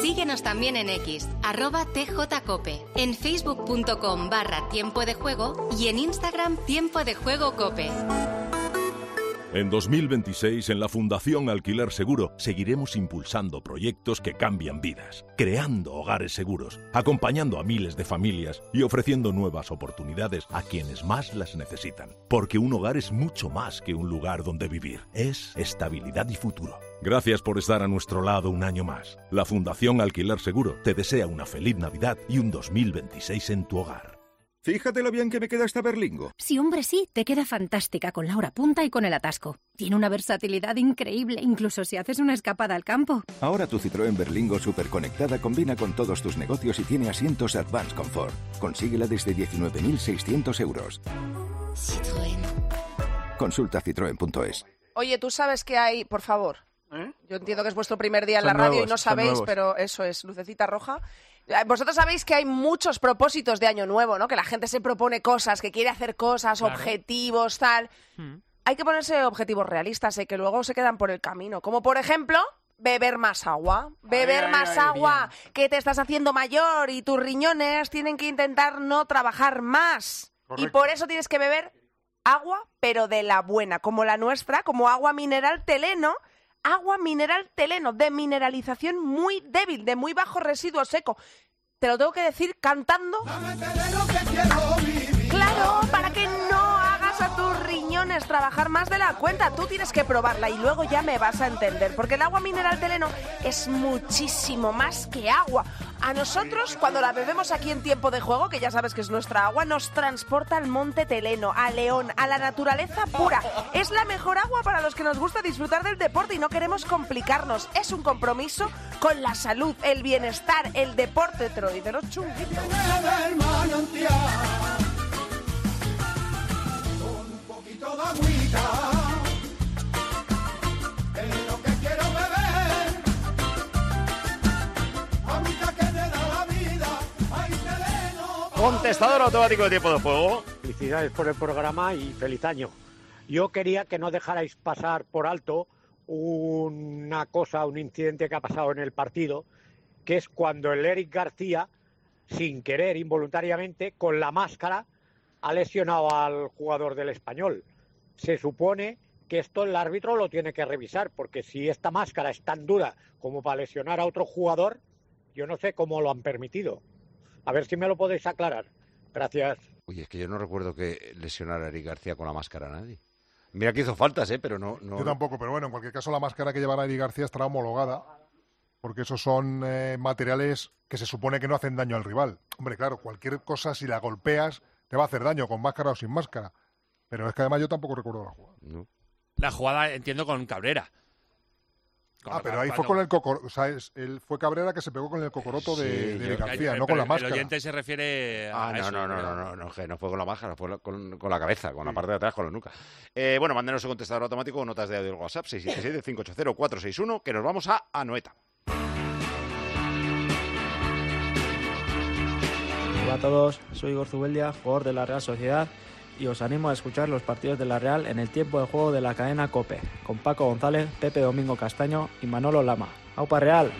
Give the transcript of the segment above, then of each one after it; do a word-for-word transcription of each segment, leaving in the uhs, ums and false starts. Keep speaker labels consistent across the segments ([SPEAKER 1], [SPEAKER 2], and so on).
[SPEAKER 1] Síguenos también en X, arroba tjcope, en facebook.com barra tiempo de juego y en Instagram tiempo de juego cope.
[SPEAKER 2] En dos mil veintiséis, en la Fundación Alquiler Seguro, seguiremos impulsando proyectos que cambian vidas, creando hogares seguros, acompañando a miles de familias y ofreciendo nuevas oportunidades a quienes más las necesitan. Porque un hogar es mucho más que un lugar donde vivir, es estabilidad y futuro. Gracias por estar a nuestro lado un año más. La Fundación Alquiler Seguro te desea una feliz Navidad y un dos mil veintiséis en tu hogar.
[SPEAKER 3] Fíjate lo bien que me queda esta berlingo.
[SPEAKER 4] Sí, hombre, sí, te queda fantástica con la hora punta y con el atasco. Tiene una versatilidad increíble, incluso si haces una escapada al campo.
[SPEAKER 3] Ahora tu Citroën Berlingo superconectada combina con todos tus negocios y tiene asientos Advanced Comfort. Consíguela desde diecinueve mil seiscientos euros.
[SPEAKER 5] Citroën.
[SPEAKER 3] Consulta citroen punto es.
[SPEAKER 6] Oye, ¿tú sabes que hay, por favor?
[SPEAKER 7] ¿Eh?
[SPEAKER 6] Yo entiendo que es vuestro primer día en la
[SPEAKER 7] Son
[SPEAKER 6] radio
[SPEAKER 7] nuevos,
[SPEAKER 6] y no
[SPEAKER 7] son
[SPEAKER 6] sabéis,
[SPEAKER 7] nuevos.
[SPEAKER 6] pero eso es, lucecita roja. Vosotros sabéis que hay muchos propósitos de año nuevo, ¿no? Que la gente se propone cosas, que quiere hacer cosas,
[SPEAKER 8] Claro.
[SPEAKER 6] objetivos, tal.
[SPEAKER 8] Mm.
[SPEAKER 6] Hay que ponerse objetivos realistas, ¿eh? Que luego se quedan por el camino. Como por ejemplo, beber más agua. Beber
[SPEAKER 7] ay,
[SPEAKER 6] más
[SPEAKER 7] ay,
[SPEAKER 6] agua, que te estás haciendo mayor y tus riñones tienen que intentar no trabajar más.
[SPEAKER 7] Correcto.
[SPEAKER 6] Y por eso tienes que beber agua, pero de la buena, como la nuestra, como agua mineral Teleno. Agua mineral Teleno, de mineralización muy débil, de muy bajo residuo seco. Te lo tengo que decir cantando. Claro, para que no hagas a tus riñones trabajar más de la cuenta. Tú tienes que probarla y luego ya me vas a entender. Porque el agua mineral Teleno es muchísimo más que agua. A nosotros, cuando la bebemos aquí en Tiempo de Juego, que ya sabes que es nuestra agua, nos transporta al monte Teleno, a León, a la naturaleza pura. Es la mejor agua para los que nos gusta disfrutar del deporte y no queremos complicarnos. Es un compromiso con la salud, el bienestar, el deporte. Te lo dicen los chunguitos.
[SPEAKER 9] Un poquito de agüita, es lo que quiero beber. Agüita que te da la vida, ay, Teleno.
[SPEAKER 10] Contestador automático de Tiempo de Juego.
[SPEAKER 11] Felicidades por el programa y feliz año. Yo quería que no dejarais pasar por alto una cosa, un incidente que ha pasado en el partido, que es cuando el Eric García, sin querer, involuntariamente, con la máscara, ha lesionado al jugador del Español. Se supone que esto el árbitro lo tiene que revisar, porque si esta máscara es tan dura como para lesionar a otro jugador, yo no sé cómo lo han permitido. A ver si me lo podéis aclarar. Gracias.
[SPEAKER 12] Uy, es que yo no recuerdo que lesionara a Eric García con la máscara a nadie. Mira que hizo faltas, ¿eh? Pero no... no...
[SPEAKER 13] Yo tampoco, pero bueno, en cualquier caso la máscara que llevará Eric García estará homologada, porque esos son eh, materiales que se supone que no hacen daño al rival. Hombre, claro, cualquier cosa, si la golpeas, te va a hacer daño, con máscara o sin máscara. Pero es que además yo tampoco recuerdo la jugada.
[SPEAKER 12] No.
[SPEAKER 8] La jugada, entiendo, con Cabrera. Con
[SPEAKER 13] Ah, pero
[SPEAKER 8] la-
[SPEAKER 13] ahí
[SPEAKER 8] cuando-
[SPEAKER 13] fue con el cocoroto, o sea, es- él fue Cabrera que se pegó con el cocoroto
[SPEAKER 12] Sí,
[SPEAKER 13] de, de
[SPEAKER 12] yo-
[SPEAKER 13] García,
[SPEAKER 8] el-
[SPEAKER 13] no con la
[SPEAKER 8] el-
[SPEAKER 13] máscara.
[SPEAKER 8] El oyente se refiere
[SPEAKER 12] Ah,
[SPEAKER 8] a
[SPEAKER 12] no,
[SPEAKER 8] eso,
[SPEAKER 12] no, no,
[SPEAKER 8] pero-
[SPEAKER 12] no, no, no, que no fue con la máscara, fue con, con la cabeza, con la parte de atrás, con la nuca. Eh, bueno, mándenos un contestador automático o notas de audio del WhatsApp seis siete siete, cinco ocho cero, cuatro seis uno, que nos vamos a Anoeta.
[SPEAKER 14] Hola a todos, soy Igor Zubeldia, jugador de la Real Sociedad, y os animo a escuchar los partidos de la Real en el tiempo de juego de la cadena COPE, con Paco González, Pepe Domingo Castaño y Manolo Lama. ¡Aupa Real!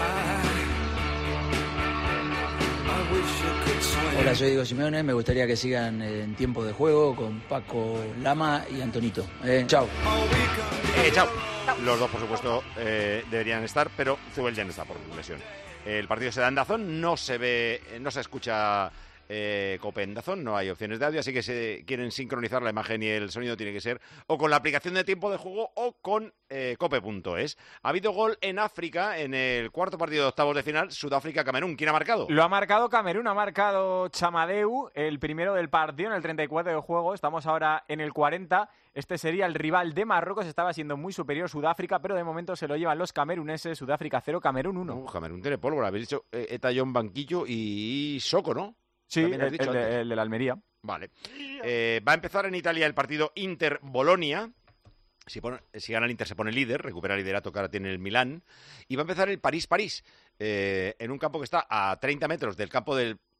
[SPEAKER 15] Hola, soy Diego Simeone, me gustaría que sigan en tiempo de juego con Paco Lama y Antonito. Eh, chao.
[SPEAKER 12] Eh, chao. Los dos, por supuesto, eh, deberían estar, pero Zubel ya no está por lesión. El partido se da en Dazón, no se ve, no se escucha eh, Cope en Dazón, no hay opciones de audio, así que si quieren sincronizar la imagen y el sonido tiene que ser o con la aplicación de tiempo de juego o con eh, cope punto es. Ha habido gol en África en el cuarto partido de octavos de final, Sudáfrica-Camerún. ¿Quién ha marcado?
[SPEAKER 16] Lo ha marcado Camerún, ha marcado Chamadeu, el primero del partido en el treinta y cuatro de juego. Estamos ahora en el cuarenta. Este sería el rival de Marruecos. Estaba siendo muy superior Sudáfrica, pero de momento se lo llevan los cameruneses. Sudáfrica cero, Camerún uno.
[SPEAKER 12] No, Camerún tiene pólvora. Habéis dicho eh, Etayón, Banquillo y Soko, ¿no?
[SPEAKER 16] Sí,
[SPEAKER 12] También has
[SPEAKER 16] el,
[SPEAKER 12] dicho
[SPEAKER 16] el de,
[SPEAKER 12] antes.
[SPEAKER 16] el de la Almería.
[SPEAKER 12] Vale. Eh, va a empezar en Italia el partido Inter-Bolonia. Si, pone, si gana el Inter se pone líder, recupera el liderato que ahora tiene el Milán. Y va a empezar el París-París, eh, en un campo que está a treinta metros del campo del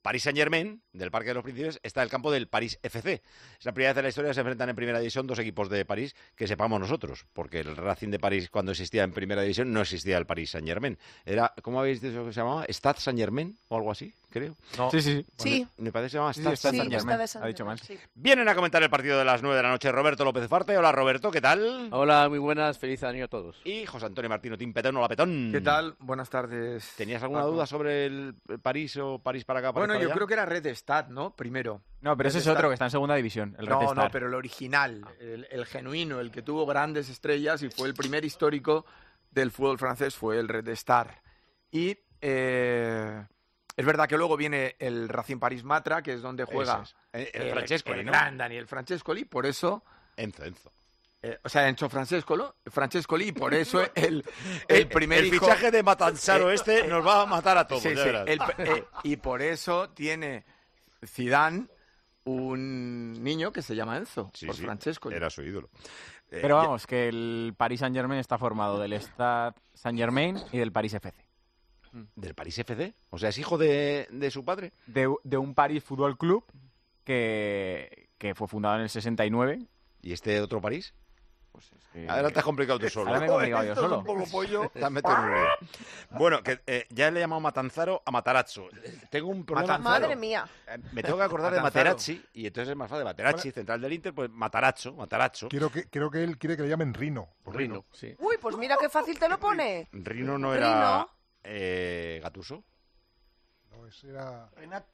[SPEAKER 12] Paris Saint-Germain, del Parque de los Príncipes, está el campo del París F C. Es la primera vez en la historia que se enfrentan en primera división dos equipos de París que sepamos nosotros, porque el Racing de París, cuando existía en primera división, no existía el Paris Saint-Germain. Era, ¿cómo habéis dicho que se llamaba? ¿Stade Saint-Germain o algo así, creo?
[SPEAKER 16] No. Sí, sí, sí.
[SPEAKER 6] Sí.
[SPEAKER 12] Me parece que se llama
[SPEAKER 16] Sí,
[SPEAKER 12] Stade
[SPEAKER 16] Stade
[SPEAKER 6] Sí,
[SPEAKER 12] Saint-Germain.
[SPEAKER 6] está de
[SPEAKER 16] Ha dicho mal.
[SPEAKER 6] sí.
[SPEAKER 12] Vienen a comentar el partido de las nueve de la noche Roberto López Ufarte. Hola, Roberto, ¿qué tal?
[SPEAKER 5] Hola, muy buenas, feliz año a todos.
[SPEAKER 12] Y José Antonio Martino Timpetón, hola Petón.
[SPEAKER 7] ¿Qué tal? Buenas tardes.
[SPEAKER 12] ¿Tenías alguna
[SPEAKER 7] Paco.
[SPEAKER 12] duda sobre el París o París para acá? París
[SPEAKER 7] Bueno,
[SPEAKER 12] para
[SPEAKER 7] yo
[SPEAKER 12] allá?
[SPEAKER 7] creo que era Red Stad, ¿no? Primero.
[SPEAKER 16] No, pero ese
[SPEAKER 7] Red
[SPEAKER 16] es otro
[SPEAKER 7] Stad.
[SPEAKER 16] que está en segunda división, el Red
[SPEAKER 7] No,
[SPEAKER 16] Star.
[SPEAKER 7] no, pero el original, el, el genuino, el que tuvo grandes estrellas y fue el primer histórico del fútbol francés, fue el Red Star. Y eh, es verdad que luego viene el Racing París Matra, que es donde juega
[SPEAKER 12] Ese es. El, el Francescoli,
[SPEAKER 7] el
[SPEAKER 12] ¿no?
[SPEAKER 7] gran Daniel Francescoli, por eso...
[SPEAKER 12] Enzo, Enzo.
[SPEAKER 7] Eh, o sea, Enzo Francescoli, Francescoli, y por eso el, el primer
[SPEAKER 12] el
[SPEAKER 7] hijo...
[SPEAKER 12] fichaje de Matanzaro
[SPEAKER 7] Eh,
[SPEAKER 12] este
[SPEAKER 7] eh,
[SPEAKER 12] nos va a matar a todos,
[SPEAKER 7] Sí,
[SPEAKER 12] de
[SPEAKER 7] sí,
[SPEAKER 12] verdad.
[SPEAKER 7] el- eh, y por eso tiene Zidane un niño que se llama Enzo,
[SPEAKER 12] Sí,
[SPEAKER 7] por
[SPEAKER 12] sí,
[SPEAKER 7] Francesco.
[SPEAKER 12] era su ídolo. Eh,
[SPEAKER 16] Pero
[SPEAKER 12] ya-
[SPEAKER 16] vamos, que el Paris Saint-Germain está formado del Stade Saint-Germain y del París F C.
[SPEAKER 12] ¿Del París F C? O sea, ¿es hijo de, de su padre?
[SPEAKER 16] De, de un París Fútbol Club que, que fue fundado en el sesenta y nueve.
[SPEAKER 12] ¿Y este otro París?
[SPEAKER 16] Pues es que...
[SPEAKER 12] Ahora te has complicado tú solo.
[SPEAKER 16] Ahora me he complicado yo
[SPEAKER 12] Esto es
[SPEAKER 16] solo.
[SPEAKER 12] un poco pollo. Te has metido en un lío. Bueno, que eh, ya le he llamado Matanzaro a Matarazzo. Tengo un problema.
[SPEAKER 7] Matanzaro.
[SPEAKER 6] Madre mía.
[SPEAKER 12] Eh, Me tengo que acordar de
[SPEAKER 7] Matanzaro.
[SPEAKER 12] Materazzi, y entonces es más fácil. Materazzi, central del Inter, pues Matarazzo, Matarazzo.
[SPEAKER 13] Quiero que, creo que él quiere que le llamen Rino. por
[SPEAKER 5] Rino, sí.
[SPEAKER 6] Uy, pues mira qué fácil te lo pone.
[SPEAKER 12] Rino no era
[SPEAKER 6] Rino.
[SPEAKER 12] eh, Gattuso.
[SPEAKER 13] No, ese era...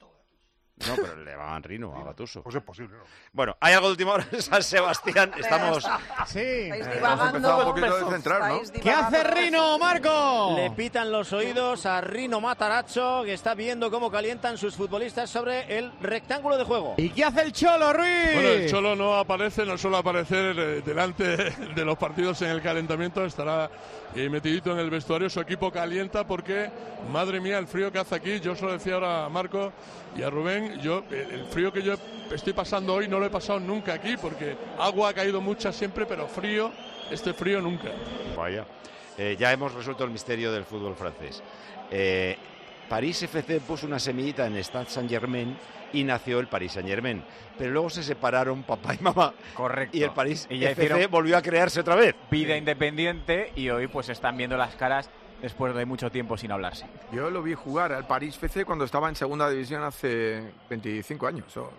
[SPEAKER 12] No, pero le llamaban Rino a Gattuso.
[SPEAKER 13] Pues es posible, ¿no?
[SPEAKER 12] Bueno, ¿hay algo de última hora en San Sebastián? Estamos...
[SPEAKER 17] Sí.
[SPEAKER 6] Estáis
[SPEAKER 7] Hemos
[SPEAKER 6] divagando.
[SPEAKER 7] empezado un poquito de centrar, ¿no?
[SPEAKER 6] Estáis
[SPEAKER 17] ¿Qué hace
[SPEAKER 6] divagando.
[SPEAKER 17] Rino, Marco?
[SPEAKER 18] Le pitan los oídos a Rino Matarazzo, que está viendo cómo calientan sus futbolistas sobre el rectángulo de juego.
[SPEAKER 17] ¿Y qué hace el Cholo, Ruiz?
[SPEAKER 19] Bueno, el Cholo no aparece, no suele aparecer eh, delante de los partidos en el calentamiento, estará eh, metidito en el vestuario, su equipo calienta porque, madre mía, el frío que hace aquí. Yo se lo decía ahora a Marco y a Rubén, yo eh, el frío que yo estoy pasando hoy no lo he pasado nunca aquí, porque agua ha caído mucha siempre, pero frío, este frío nunca.
[SPEAKER 12] Vaya. Eh, ya hemos resuelto el misterio del fútbol francés. Eh, París F C puso una semillita en Stade Saint-Germain y nació el París Saint-Germain. Pero luego se separaron papá y mamá.
[SPEAKER 16] Correcto.
[SPEAKER 12] Y el París
[SPEAKER 16] Y ya
[SPEAKER 12] F C
[SPEAKER 16] hicieron
[SPEAKER 12] volvió a crearse otra vez.
[SPEAKER 16] vida independiente y hoy pues están viendo las caras después de mucho tiempo sin hablarse.
[SPEAKER 7] Yo lo vi jugar al París F C cuando estaba en segunda división hace veinticinco años. o-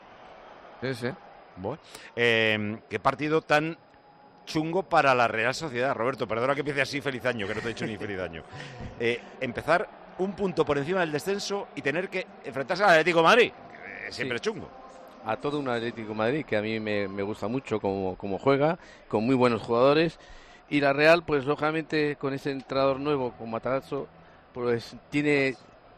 [SPEAKER 7] Sí, sí.
[SPEAKER 12] Bueno, eh, qué partido tan chungo para la Real Sociedad, Roberto. Perdona que empiece así, feliz año, que no te he dicho ni feliz año. Eh, empezar un punto por encima del descenso y tener que enfrentarse al Atlético de Madrid. Eh, siempre
[SPEAKER 5] Sí.
[SPEAKER 12] es chungo.
[SPEAKER 5] A todo un Atlético de Madrid que a mí me, me gusta mucho como, como juega, con muy buenos jugadores. Y la Real, pues lógicamente con ese entrenador nuevo, con Matarazzo, pues tiene...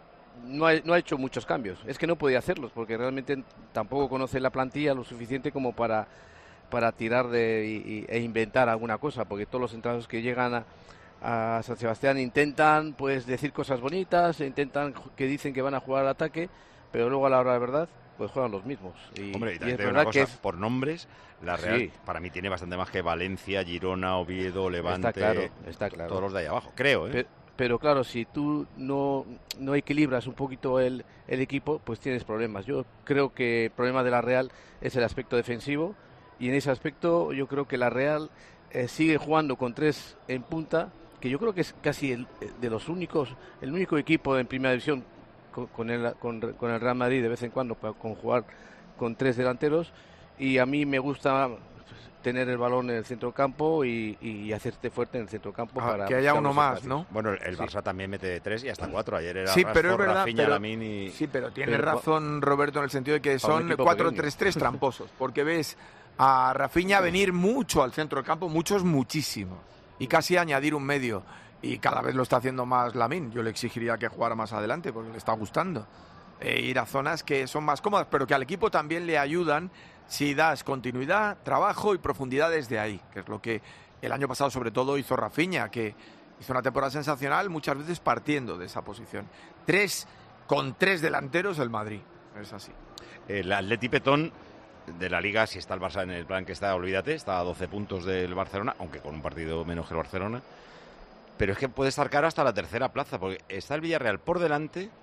[SPEAKER 5] No ha, no ha hecho muchos cambios. Es que no podía hacerlos porque realmente tampoco conoce la plantilla lo suficiente como para, para tirar de, y- y- e inventar alguna cosa, porque todos los entrenadores que llegan a, a San Sebastián intentan pues decir cosas bonitas, e intentan que dicen que van a jugar al ataque, pero luego a la hora de verdad pues juegan los mismos. Y,
[SPEAKER 12] Hombre, y
[SPEAKER 5] y
[SPEAKER 12] también
[SPEAKER 5] es
[SPEAKER 12] te digo
[SPEAKER 5] verdad
[SPEAKER 12] una
[SPEAKER 5] que
[SPEAKER 12] cosa,
[SPEAKER 5] es,
[SPEAKER 12] por nombres, la Real
[SPEAKER 5] Sí.
[SPEAKER 12] para mí tiene bastante más que Valencia, Girona, Oviedo, Levante,
[SPEAKER 5] Está claro, está claro.
[SPEAKER 12] todos los de ahí abajo, creo, ¿eh?
[SPEAKER 5] Pero, pero claro, si tú no, no equilibras un poquito el, el equipo, pues tienes problemas. Yo creo que el problema de la Real es el aspecto defensivo y en ese aspecto yo creo que la Real eh, sigue jugando con tres en punta, que yo creo que es casi el, de los únicos, el único equipo en primera división con, con, el, con, con el Real Madrid de vez en cuando para con jugar con tres delanteros, y a mí me gusta tener el balón en el centro del campo y, y hacerte fuerte en el centro del campo.
[SPEAKER 7] Ah,
[SPEAKER 5] para
[SPEAKER 7] que haya
[SPEAKER 5] buscar
[SPEAKER 7] uno
[SPEAKER 5] los
[SPEAKER 7] más,
[SPEAKER 5] espacios.
[SPEAKER 7] ¿no?
[SPEAKER 12] Bueno, el
[SPEAKER 5] Sí.
[SPEAKER 12] Barça también mete tres y hasta cuatro. Ayer era
[SPEAKER 7] Sí, pero es
[SPEAKER 12] Rashford,
[SPEAKER 7] verdad.
[SPEAKER 12] Rafinha,
[SPEAKER 7] pero-
[SPEAKER 12] Lamine y...
[SPEAKER 7] Sí, pero tiene
[SPEAKER 5] Pero-
[SPEAKER 7] razón Roberto en el sentido de que
[SPEAKER 5] Para un
[SPEAKER 7] son
[SPEAKER 5] equipo
[SPEAKER 7] cuatro
[SPEAKER 5] pequeño.
[SPEAKER 7] tres tres tramposos, porque ves a Rafinha venir mucho al centro del campo, muchos muchísimo, y casi añadir un medio, y cada vez lo está haciendo más Lamine. Yo le exigiría que jugara más adelante porque le está gustando. E ir a zonas que son más cómodas, pero que al equipo también le ayudan si das continuidad, trabajo y profundidad desde ahí, que es lo que el año pasado sobre todo hizo Rafinha, que hizo una temporada sensacional, muchas veces partiendo de esa posición. Tres con tres delanteros el Madrid, es así.
[SPEAKER 12] El Atleti Petón de la Liga, si está el Barça en el plan que está, olvídate, está a doce puntos del Barcelona, aunque con un partido menos que el Barcelona. Pero es que puede estar caro hasta la tercera plaza, porque está el Villarreal por delante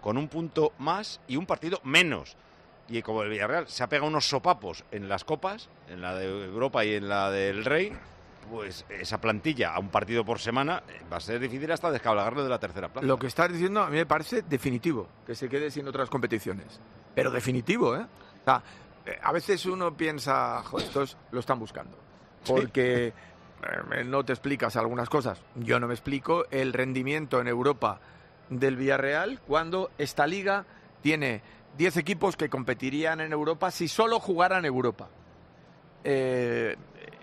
[SPEAKER 12] con un punto más y un partido menos. Y como el Villarreal se ha pegado unos sopapos en las copas, en la de Europa y en la del Rey, pues esa plantilla a un partido por semana va a ser difícil hasta descabalgarlo de la tercera plaza.
[SPEAKER 7] Lo que estás diciendo a mí me parece definitivo, que se quede sin otras competiciones. Pero definitivo, ¿eh? O sea, a veces uno piensa, joder, estos lo están buscando. Porque eh, no te explicas algunas cosas. Yo no me explico el rendimiento en Europa del Villarreal cuando esta liga tiene diez equipos que competirían en Europa si solo jugaran Europa. Eh,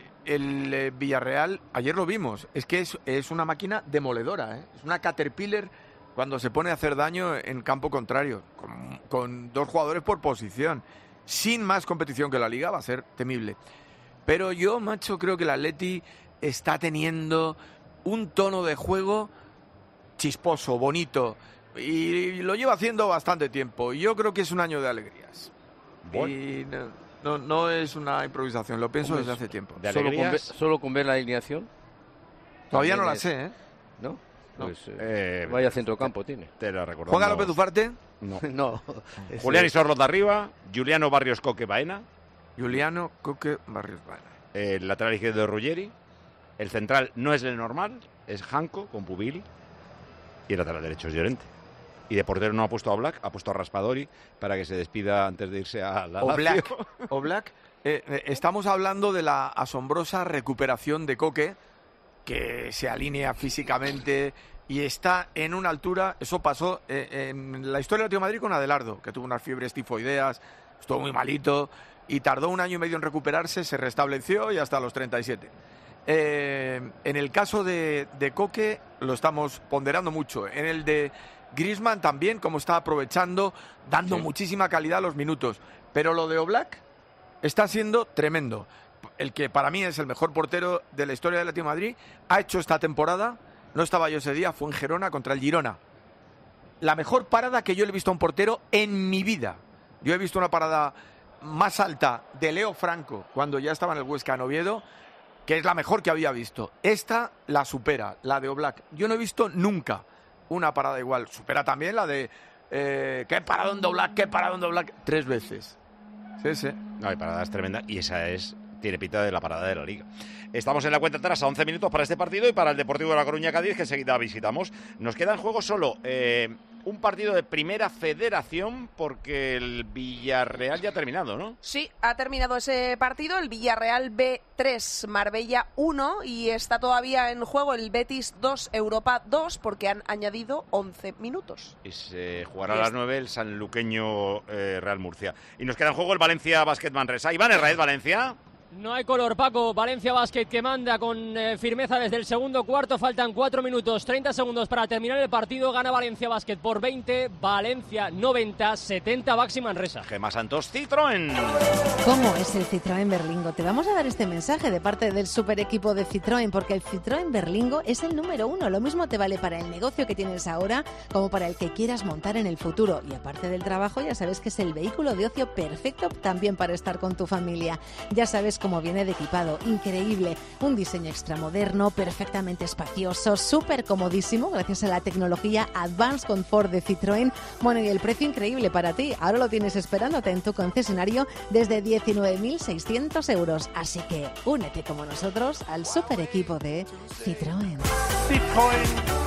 [SPEAKER 7] el eh, Villarreal, ayer lo vimos, es que es, es una máquina demoledora, ¿eh? Es una Caterpillar cuando se pone a hacer daño en campo contrario, con, con dos jugadores por posición. Sin más competición que la liga va a ser temible. Pero yo, macho, creo que el Atleti está teniendo un tono de juego chisposo, bonito, y lo lleva haciendo bastante tiempo. Y yo creo que es un año de alegrías. Bueno. Y no, no, no es una improvisación, lo pienso desde hace tiempo.
[SPEAKER 5] ¿De solo, con ver, ¿Solo con ver la alineación?
[SPEAKER 7] Todavía no la es... sé, ¿eh?
[SPEAKER 5] ¿No?
[SPEAKER 7] No.
[SPEAKER 5] Pues eh, vaya centrocampo tiene.
[SPEAKER 12] Te la recordamos.
[SPEAKER 7] ¿Juega López Ufarte?
[SPEAKER 5] No. no.
[SPEAKER 12] Julián Isorroz de arriba, Juliano Barrios Coque Baena.
[SPEAKER 7] Juliano Coque Barrios Baena.
[SPEAKER 12] El lateral izquierdo de Ruggeri. El central no es el normal, es Janko con Pubil. Y el lateral derecho es Llorente. Y de portero no ha puesto a Oblak, ha puesto a Raspadori para que se despida antes de irse a la
[SPEAKER 7] Oblak. Oblak. Eh, eh, estamos hablando de la asombrosa recuperación de Coque, que se alinea físicamente y está en una altura. Eso pasó eh, en la historia del Atlético de Madrid con Adelardo, que tuvo unas fiebres tifoideas, estuvo muy malito y tardó un año y medio en recuperarse, se restableció y hasta los treinta y siete. Eh, en el caso de, de Coque lo estamos ponderando mucho. En el de Griezmann también, como está aprovechando, dando sí. muchísima calidad a los minutos. Pero lo de Oblak está siendo tremendo. El que para mí es el mejor portero de la historia del Atlético de Madrid ha hecho esta temporada, no estaba yo ese día, fue en Gerona contra el Girona. La mejor parada que yo le he visto a un portero en mi vida. Yo he visto una parada más alta de Leo Franco cuando ya estaba en el Huesca en Oviedo, que es la mejor que había visto. Esta la supera, la de Oblak. Yo no he visto nunca una parada igual. Supera también la de eh, ¿qué paradón de Oblak? ¿Qué paradón de Oblak? Tres veces. Sí, sí.
[SPEAKER 12] No, hay paradas tremendas y esa es... tiene pinta de la parada de la Liga. Estamos en la cuenta atrás a once minutos para este partido y para el Deportivo de La Coruña Cádiz, que enseguida visitamos. Nos queda en juego solo eh, un partido de Primera Federación, porque el Villarreal ya ha terminado, ¿no?
[SPEAKER 6] Sí, ha terminado ese partido, el Villarreal B tres, Marbella uno, y está todavía en juego el Betis dos, Europa dos, porque han añadido once minutos.
[SPEAKER 12] Y se jugará a las nueve el sanluqueño eh, Real Murcia. Y nos queda en juego el Valencia Basket Manresa. Iván Herraiz, Valencia.
[SPEAKER 20] No hay color, Paco. Valencia Basket que manda con eh, firmeza desde el segundo cuarto. Faltan cuatro minutos, treinta segundos para terminar el partido. Gana Valencia Basket por veinte. Valencia noventa, setenta Baxi Manresa.
[SPEAKER 12] Gemma Santos, Citroën.
[SPEAKER 21] ¿Cómo es el Citroën Berlingo? Te vamos a dar este mensaje de parte del super equipo de Citroën, porque el Citroën Berlingo es el número uno. Lo mismo te vale para el negocio que tienes ahora como para el que quieras montar en el futuro. Y aparte del trabajo, ya sabes que es el vehículo de ocio perfecto también para estar con tu familia. Ya sabes como viene de equipado, increíble, un diseño extramoderno, perfectamente espacioso, súper comodísimo gracias a la tecnología Advanced Comfort de Citroën. Bueno, y el precio increíble para ti, ahora lo tienes esperándote en tu concesionario desde diecinueve mil seiscientos euros, así que únete como nosotros al super equipo de Citroën.
[SPEAKER 7] Citroën.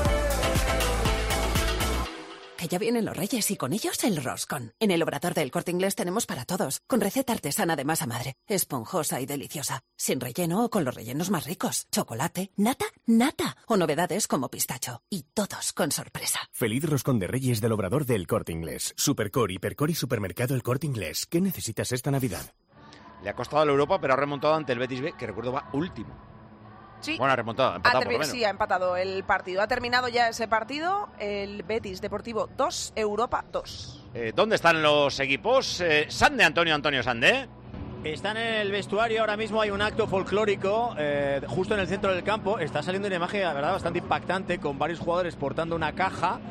[SPEAKER 22] Que ya vienen los Reyes y con ellos el roscón. En el Obrador del Corte Inglés tenemos para todos, con receta artesana de masa madre, esponjosa y deliciosa, sin relleno o con los rellenos más ricos, chocolate, nata, nata o novedades como pistacho. Y todos con sorpresa.
[SPEAKER 23] Feliz roscón de Reyes del Obrador del Corte Inglés. Supercore, Hipercore y Supermercado El Corte Inglés. ¿Qué necesitas esta Navidad?
[SPEAKER 12] Le ha costado a la Europa, pero ha remontado ante el Betis B, que recuerdo va último.
[SPEAKER 6] Sí.
[SPEAKER 12] Bueno, ha remontado, ha empatado
[SPEAKER 6] ha
[SPEAKER 12] por lo menos.
[SPEAKER 6] Sí, ha empatado el partido. Ha terminado ya ese partido. El Betis Deportivo dos, Europa dos.
[SPEAKER 12] Eh, ¿Dónde están los equipos? Eh, Sande, Antonio, Antonio Sande.
[SPEAKER 18] Están en el vestuario, ahora mismo hay un acto folclórico eh, justo en el centro del campo. Está saliendo una imagen, la verdad, bastante impactante, con varios jugadores portando una caja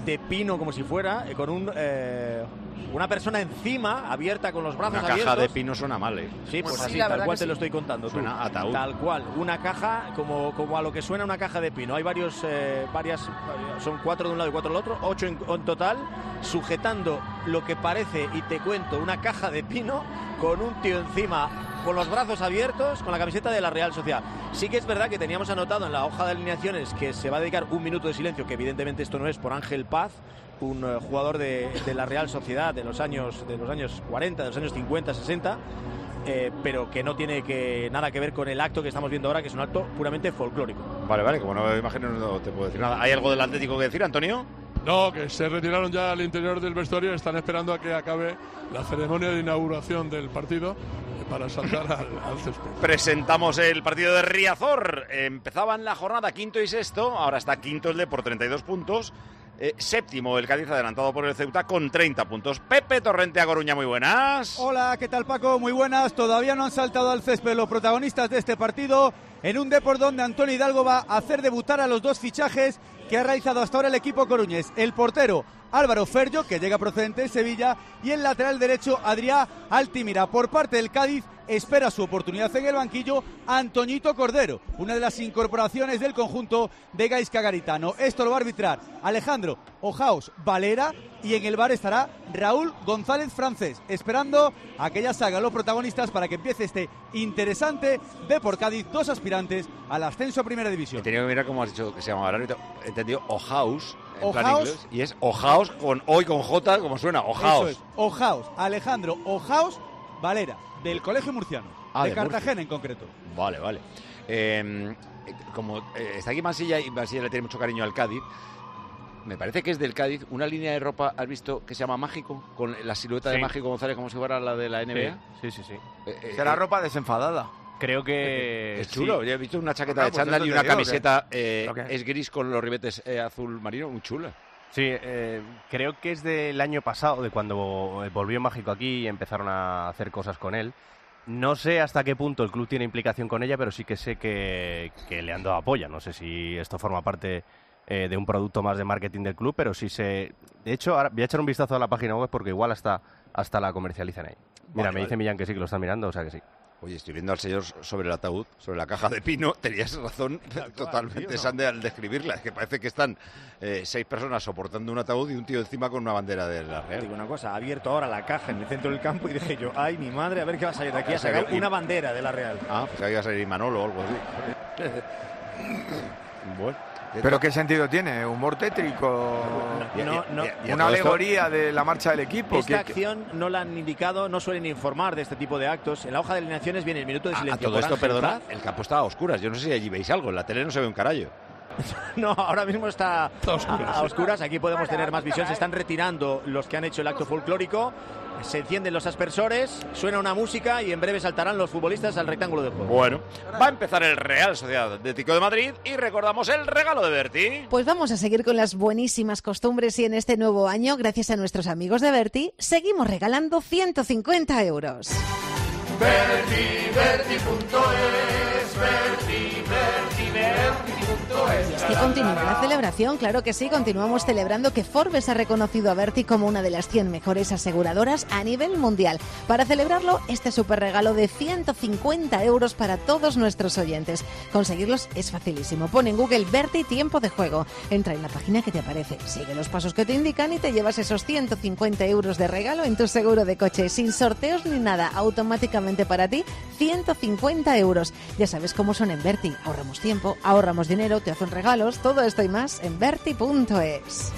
[SPEAKER 18] de pino como si fuera, eh, con un eh, una persona encima, abierta con los brazos
[SPEAKER 12] Una
[SPEAKER 18] abiertos.
[SPEAKER 12] caja de pino suena mal, ¿eh?
[SPEAKER 18] Sí, pues
[SPEAKER 6] Bueno,
[SPEAKER 18] así,
[SPEAKER 6] sí, la
[SPEAKER 18] tal
[SPEAKER 6] verdad
[SPEAKER 18] cual
[SPEAKER 6] que
[SPEAKER 18] te
[SPEAKER 6] sí.
[SPEAKER 18] lo estoy contando. tú.
[SPEAKER 12] Suena ataúd.
[SPEAKER 18] Tal cual, una caja como, como a lo que suena una caja de pino. Hay varios, eh, varias, son cuatro de un lado y cuatro del otro, ocho en, en total, sujetando lo que parece, y te cuento, una caja de pino con un tío encima, con los brazos abiertos, con la camiseta de la Real Sociedad. Sí que es verdad que teníamos anotado en la hoja de alineaciones que se va a dedicar un minuto de silencio, que evidentemente esto no es, por Ángel Paz, un uh, jugador de, de la Real Sociedad de los años de los años cuarenta, de los años cincuenta, sesenta, eh, pero que no tiene que nada que ver con el acto que estamos viendo ahora, que es un acto puramente folclórico.
[SPEAKER 12] Vale, vale, como no me imagino no te puedo decir nada. ¿Hay algo del Atlético que decir, Antonio?
[SPEAKER 19] No, que se retiraron ya al interior del vestuario, están esperando a que acabe la ceremonia de inauguración del partido para saltar al, al césped.
[SPEAKER 12] Presentamos el partido de Riazor. Empezaban la jornada quinto y sexto, ahora está quinto el de por treinta y dos puntos. Eh, séptimo el Cádiz, adelantado por el Ceuta con treinta puntos. Pepe Torrente a Coruña, muy buenas.
[SPEAKER 17] Hola, ¿qué tal, Paco? Muy buenas. Todavía no han saltado al césped los protagonistas de este partido, en un Depor donde Antonio Hidalgo va a hacer debutar a los dos fichajes que ha realizado hasta ahora el equipo coruñés. El portero Álvaro Ferjo, que llega procedente de Sevilla, y el lateral derecho Adrià Altimira. Por parte del Cádiz espera su oportunidad en el banquillo Antoñito Cordero, una de las incorporaciones del conjunto de Gaizka Garitano. Esto lo va a arbitrar Alejandro Ojaos Valera, y en el bar estará Raúl González Francés, esperando a que ya salgan los protagonistas para que empiece este interesante Depor Cádiz, dos aspirantes al ascenso a Primera División.
[SPEAKER 12] He tenido que mirar cómo has dicho que se llamaba el árbitro. He entendido Ojaos en plan
[SPEAKER 17] Ojaos.
[SPEAKER 12] inglés, y es Ojaos con O y con J, como suena, Ojaos.
[SPEAKER 17] Eso es, Ojaos, Alejandro Ojaos Valera, del Colegio Murciano,
[SPEAKER 12] Ah,
[SPEAKER 17] de
[SPEAKER 12] de
[SPEAKER 17] Cartagena
[SPEAKER 12] Murcia.
[SPEAKER 17] en concreto.
[SPEAKER 12] Vale, vale. Eh, como eh, está aquí Mansilla, y Mansilla le tiene mucho cariño al Cádiz, me parece que es del Cádiz una línea de ropa, ¿has visto? Que se llama Mágico, con la silueta de
[SPEAKER 1] Sí.
[SPEAKER 12] Mágico González como si fuera la de la N B A.
[SPEAKER 1] Sí, sí, sí.
[SPEAKER 12] Eh, eh,
[SPEAKER 7] Será
[SPEAKER 12] eh,
[SPEAKER 7] ropa desenfadada.
[SPEAKER 1] Creo que
[SPEAKER 12] Es chulo,
[SPEAKER 1] sí.
[SPEAKER 12] yo he visto una chaqueta
[SPEAKER 7] Ah,
[SPEAKER 12] de
[SPEAKER 7] pues
[SPEAKER 12] chándal
[SPEAKER 7] eso
[SPEAKER 12] y
[SPEAKER 7] te
[SPEAKER 12] una
[SPEAKER 7] digo,
[SPEAKER 12] camiseta
[SPEAKER 7] que-
[SPEAKER 12] eh,
[SPEAKER 7] lo que-
[SPEAKER 12] es gris con los ribetes eh, azul marino, muy chula.
[SPEAKER 1] Sí, eh, creo que es del año pasado, de cuando eh, volvió Mágico aquí y empezaron a hacer cosas con él. No sé hasta qué punto el club tiene implicación con ella, pero sí que sé que, que le han dado apoyo. No sé si esto forma parte eh, de un producto más de marketing del club, pero sí se... De hecho, ahora voy a echar un vistazo a la página web porque igual hasta, hasta la comercializan ahí. Mira,
[SPEAKER 12] Vale,
[SPEAKER 1] me dice
[SPEAKER 12] vale.
[SPEAKER 1] Millán que sí, que lo están mirando, o sea que sí.
[SPEAKER 12] Oye, estoy viendo al señor sobre el ataúd, sobre la caja de pino. Tenías razón totalmente,
[SPEAKER 1] tío, ¿no?
[SPEAKER 12] Sande, al describirla. Es que parece que están eh, seis personas soportando un ataúd y un tío encima con una bandera de la
[SPEAKER 18] Te
[SPEAKER 12] Real.
[SPEAKER 18] digo una cosa, ha abierto ahora la caja en el centro del campo y dije yo, ay, mi madre, a ver qué va a salir de aquí. Ha sacado una bandera de la Real.
[SPEAKER 12] Ah, pues ahí va a salir Manolo o algo así. Bueno.
[SPEAKER 7] ¿Pero qué sentido tiene? ¿Humor tétrico?
[SPEAKER 18] No, no, no.
[SPEAKER 12] y a
[SPEAKER 7] ¿Una
[SPEAKER 12] todo esto-
[SPEAKER 7] alegoría de la marcha del equipo?
[SPEAKER 18] Esta
[SPEAKER 7] ¿Qué- qué-
[SPEAKER 18] acción no la han indicado, no suelen informar de este tipo de actos. En la hoja de alineaciones viene el minuto de
[SPEAKER 12] A, a
[SPEAKER 18] silencio.
[SPEAKER 12] todo
[SPEAKER 18] por
[SPEAKER 12] esto,
[SPEAKER 18] Ángel
[SPEAKER 12] perdona,
[SPEAKER 18] Paz.
[SPEAKER 12] el campo está a oscuras. Yo no sé si allí veis algo. En la tele no se ve un carallo.
[SPEAKER 18] No, ahora mismo está
[SPEAKER 19] a oscuras.
[SPEAKER 18] a, a oscuras. Aquí podemos tener más visión. Se están retirando los que han hecho el acto folclórico. Se encienden los aspersores, suena una música y en breve saltarán los futbolistas al rectángulo de juego.
[SPEAKER 12] Bueno, va a empezar el Real Sociedad Atlético de Madrid y recordamos el regalo de Berti.
[SPEAKER 21] Pues vamos a seguir con las buenísimas costumbres y en este nuevo año, gracias a nuestros amigos de Berti, seguimos regalando ciento cincuenta euros.
[SPEAKER 9] Berti, Berti punto es, Berti, Berti, Berti punto es.
[SPEAKER 21] Y es que continúa la celebración, claro que sí, continuamos celebrando que Forbes ha reconocido a Berti como una de las cien mejores aseguradoras a nivel mundial. Para celebrarlo, este super regalo de ciento cincuenta euros para todos nuestros oyentes. Conseguirlos es facilísimo. Pon en Google Berti Tiempo de Juego. Entra en la página que te aparece, sigue los pasos que te indican y te llevas esos ciento cincuenta euros de regalo en tu seguro de coche, sin sorteos ni nada, automáticamente para ti, ciento cincuenta euros. Ya sabes cómo son en Berti. Ahorramos tiempo, ahorramos dinero, te hacen regalos, todo esto y más en berti punto es.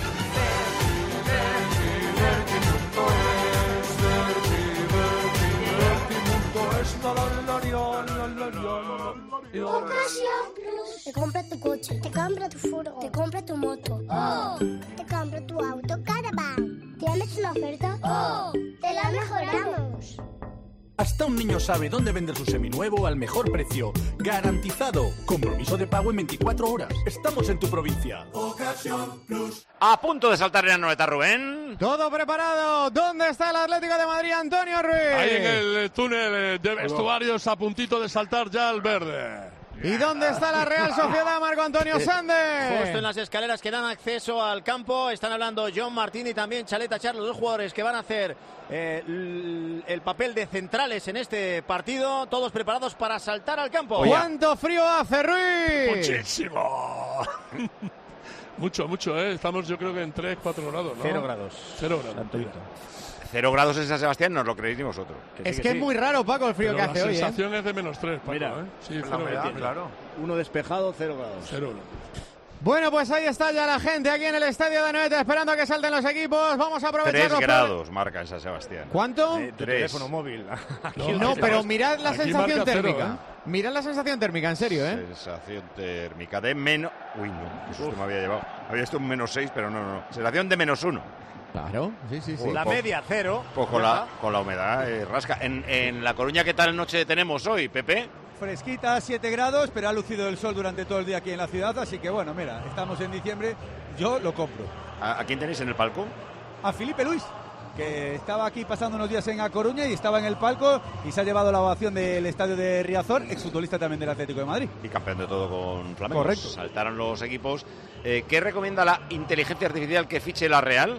[SPEAKER 2] Ocasión Plus. Te compra tu coche, te compra tu furgo, te compra tu moto. ¡Oh! Te compra tu auto Caravan. ¿Tienes una oferta? ¡Oh! ¡Te la mejoramos!
[SPEAKER 4] Hasta un niño sabe dónde vender su seminuevo al mejor precio. ¡Garantizado! Compromiso de pago en veinticuatro horas. Estamos en tu provincia.
[SPEAKER 9] Ocasión Plus.
[SPEAKER 12] A punto de saltar en la noveta, Rubén.
[SPEAKER 17] Todo preparado. ¿Dónde está el Atlético de Madrid, Antonio Ruiz?
[SPEAKER 19] Ahí en el túnel de vestuarios, a puntito de saltar ya al verde.
[SPEAKER 17] ¿Y dónde está la Real Sociedad, Marco Antonio Sande?
[SPEAKER 18] Justo en las escaleras que dan acceso al campo. Están hablando John Martín y también Chaleta Char, los dos jugadores que van a hacer eh, el, el papel de centrales en este partido. Todos preparados para saltar al campo.
[SPEAKER 17] ¿Cuánto frío hace, Ruiz?
[SPEAKER 19] Muchísimo. Mucho, mucho, ¿eh? Estamos yo creo que en tres, cuatro grados, ¿no?
[SPEAKER 18] Cero grados.
[SPEAKER 19] Cero grados.
[SPEAKER 12] Cero grados en San Sebastián, no os lo creéis ni vosotros.
[SPEAKER 17] Que es sí, que, que es sí. muy raro, Paco, el frío
[SPEAKER 19] Pero
[SPEAKER 17] que hace hoy.
[SPEAKER 19] La sensación ¿eh? es de menos tres, Paco.
[SPEAKER 18] Mira,
[SPEAKER 19] ¿eh? Sí,
[SPEAKER 18] la
[SPEAKER 19] cero
[SPEAKER 18] humedad,
[SPEAKER 19] grados.
[SPEAKER 18] claro. Uno despejado, cero grados.
[SPEAKER 19] Cero grados.
[SPEAKER 17] Bueno, pues ahí está ya la gente aquí en el estadio de Anoeta esperando a que salten los equipos. Vamos a aprovechar.
[SPEAKER 12] Tres grados marca en San Sebastián.
[SPEAKER 17] ¿Cuánto?
[SPEAKER 18] Eh, tu teléfono móvil.
[SPEAKER 17] no, no pero mirad la sensación térmica. Cero, ¿eh? Mirad la sensación térmica, en serio, ¿eh?
[SPEAKER 12] Sensación térmica de menos... Uy, no, eso me había llevado. Había esto un menos seis, pero no, no, no. Sensación de menos uno.
[SPEAKER 17] Claro, sí, sí, sí.
[SPEAKER 18] La media cero.
[SPEAKER 12] Pues con la, con la humedad eh, rasca. En, en La Coruña, ¿qué tal noche tenemos hoy, Pepe?
[SPEAKER 17] Fresquita, siete grados, pero ha lucido el sol durante todo el día aquí en la ciudad, así que bueno, mira, estamos en diciembre, yo lo compro.
[SPEAKER 12] ¿A, a quién tenéis en el palco?
[SPEAKER 17] A Felipe Luis, que estaba aquí pasando unos días en A Coruña y estaba en el palco y se ha llevado la ovación del estadio de Riazor, exfutbolista también del Atlético de Madrid.
[SPEAKER 12] Y campeón de todo con Flamengo.
[SPEAKER 17] Correcto.
[SPEAKER 12] Saltaron los equipos. Eh, ¿Qué recomienda la inteligencia artificial que fiche la Real?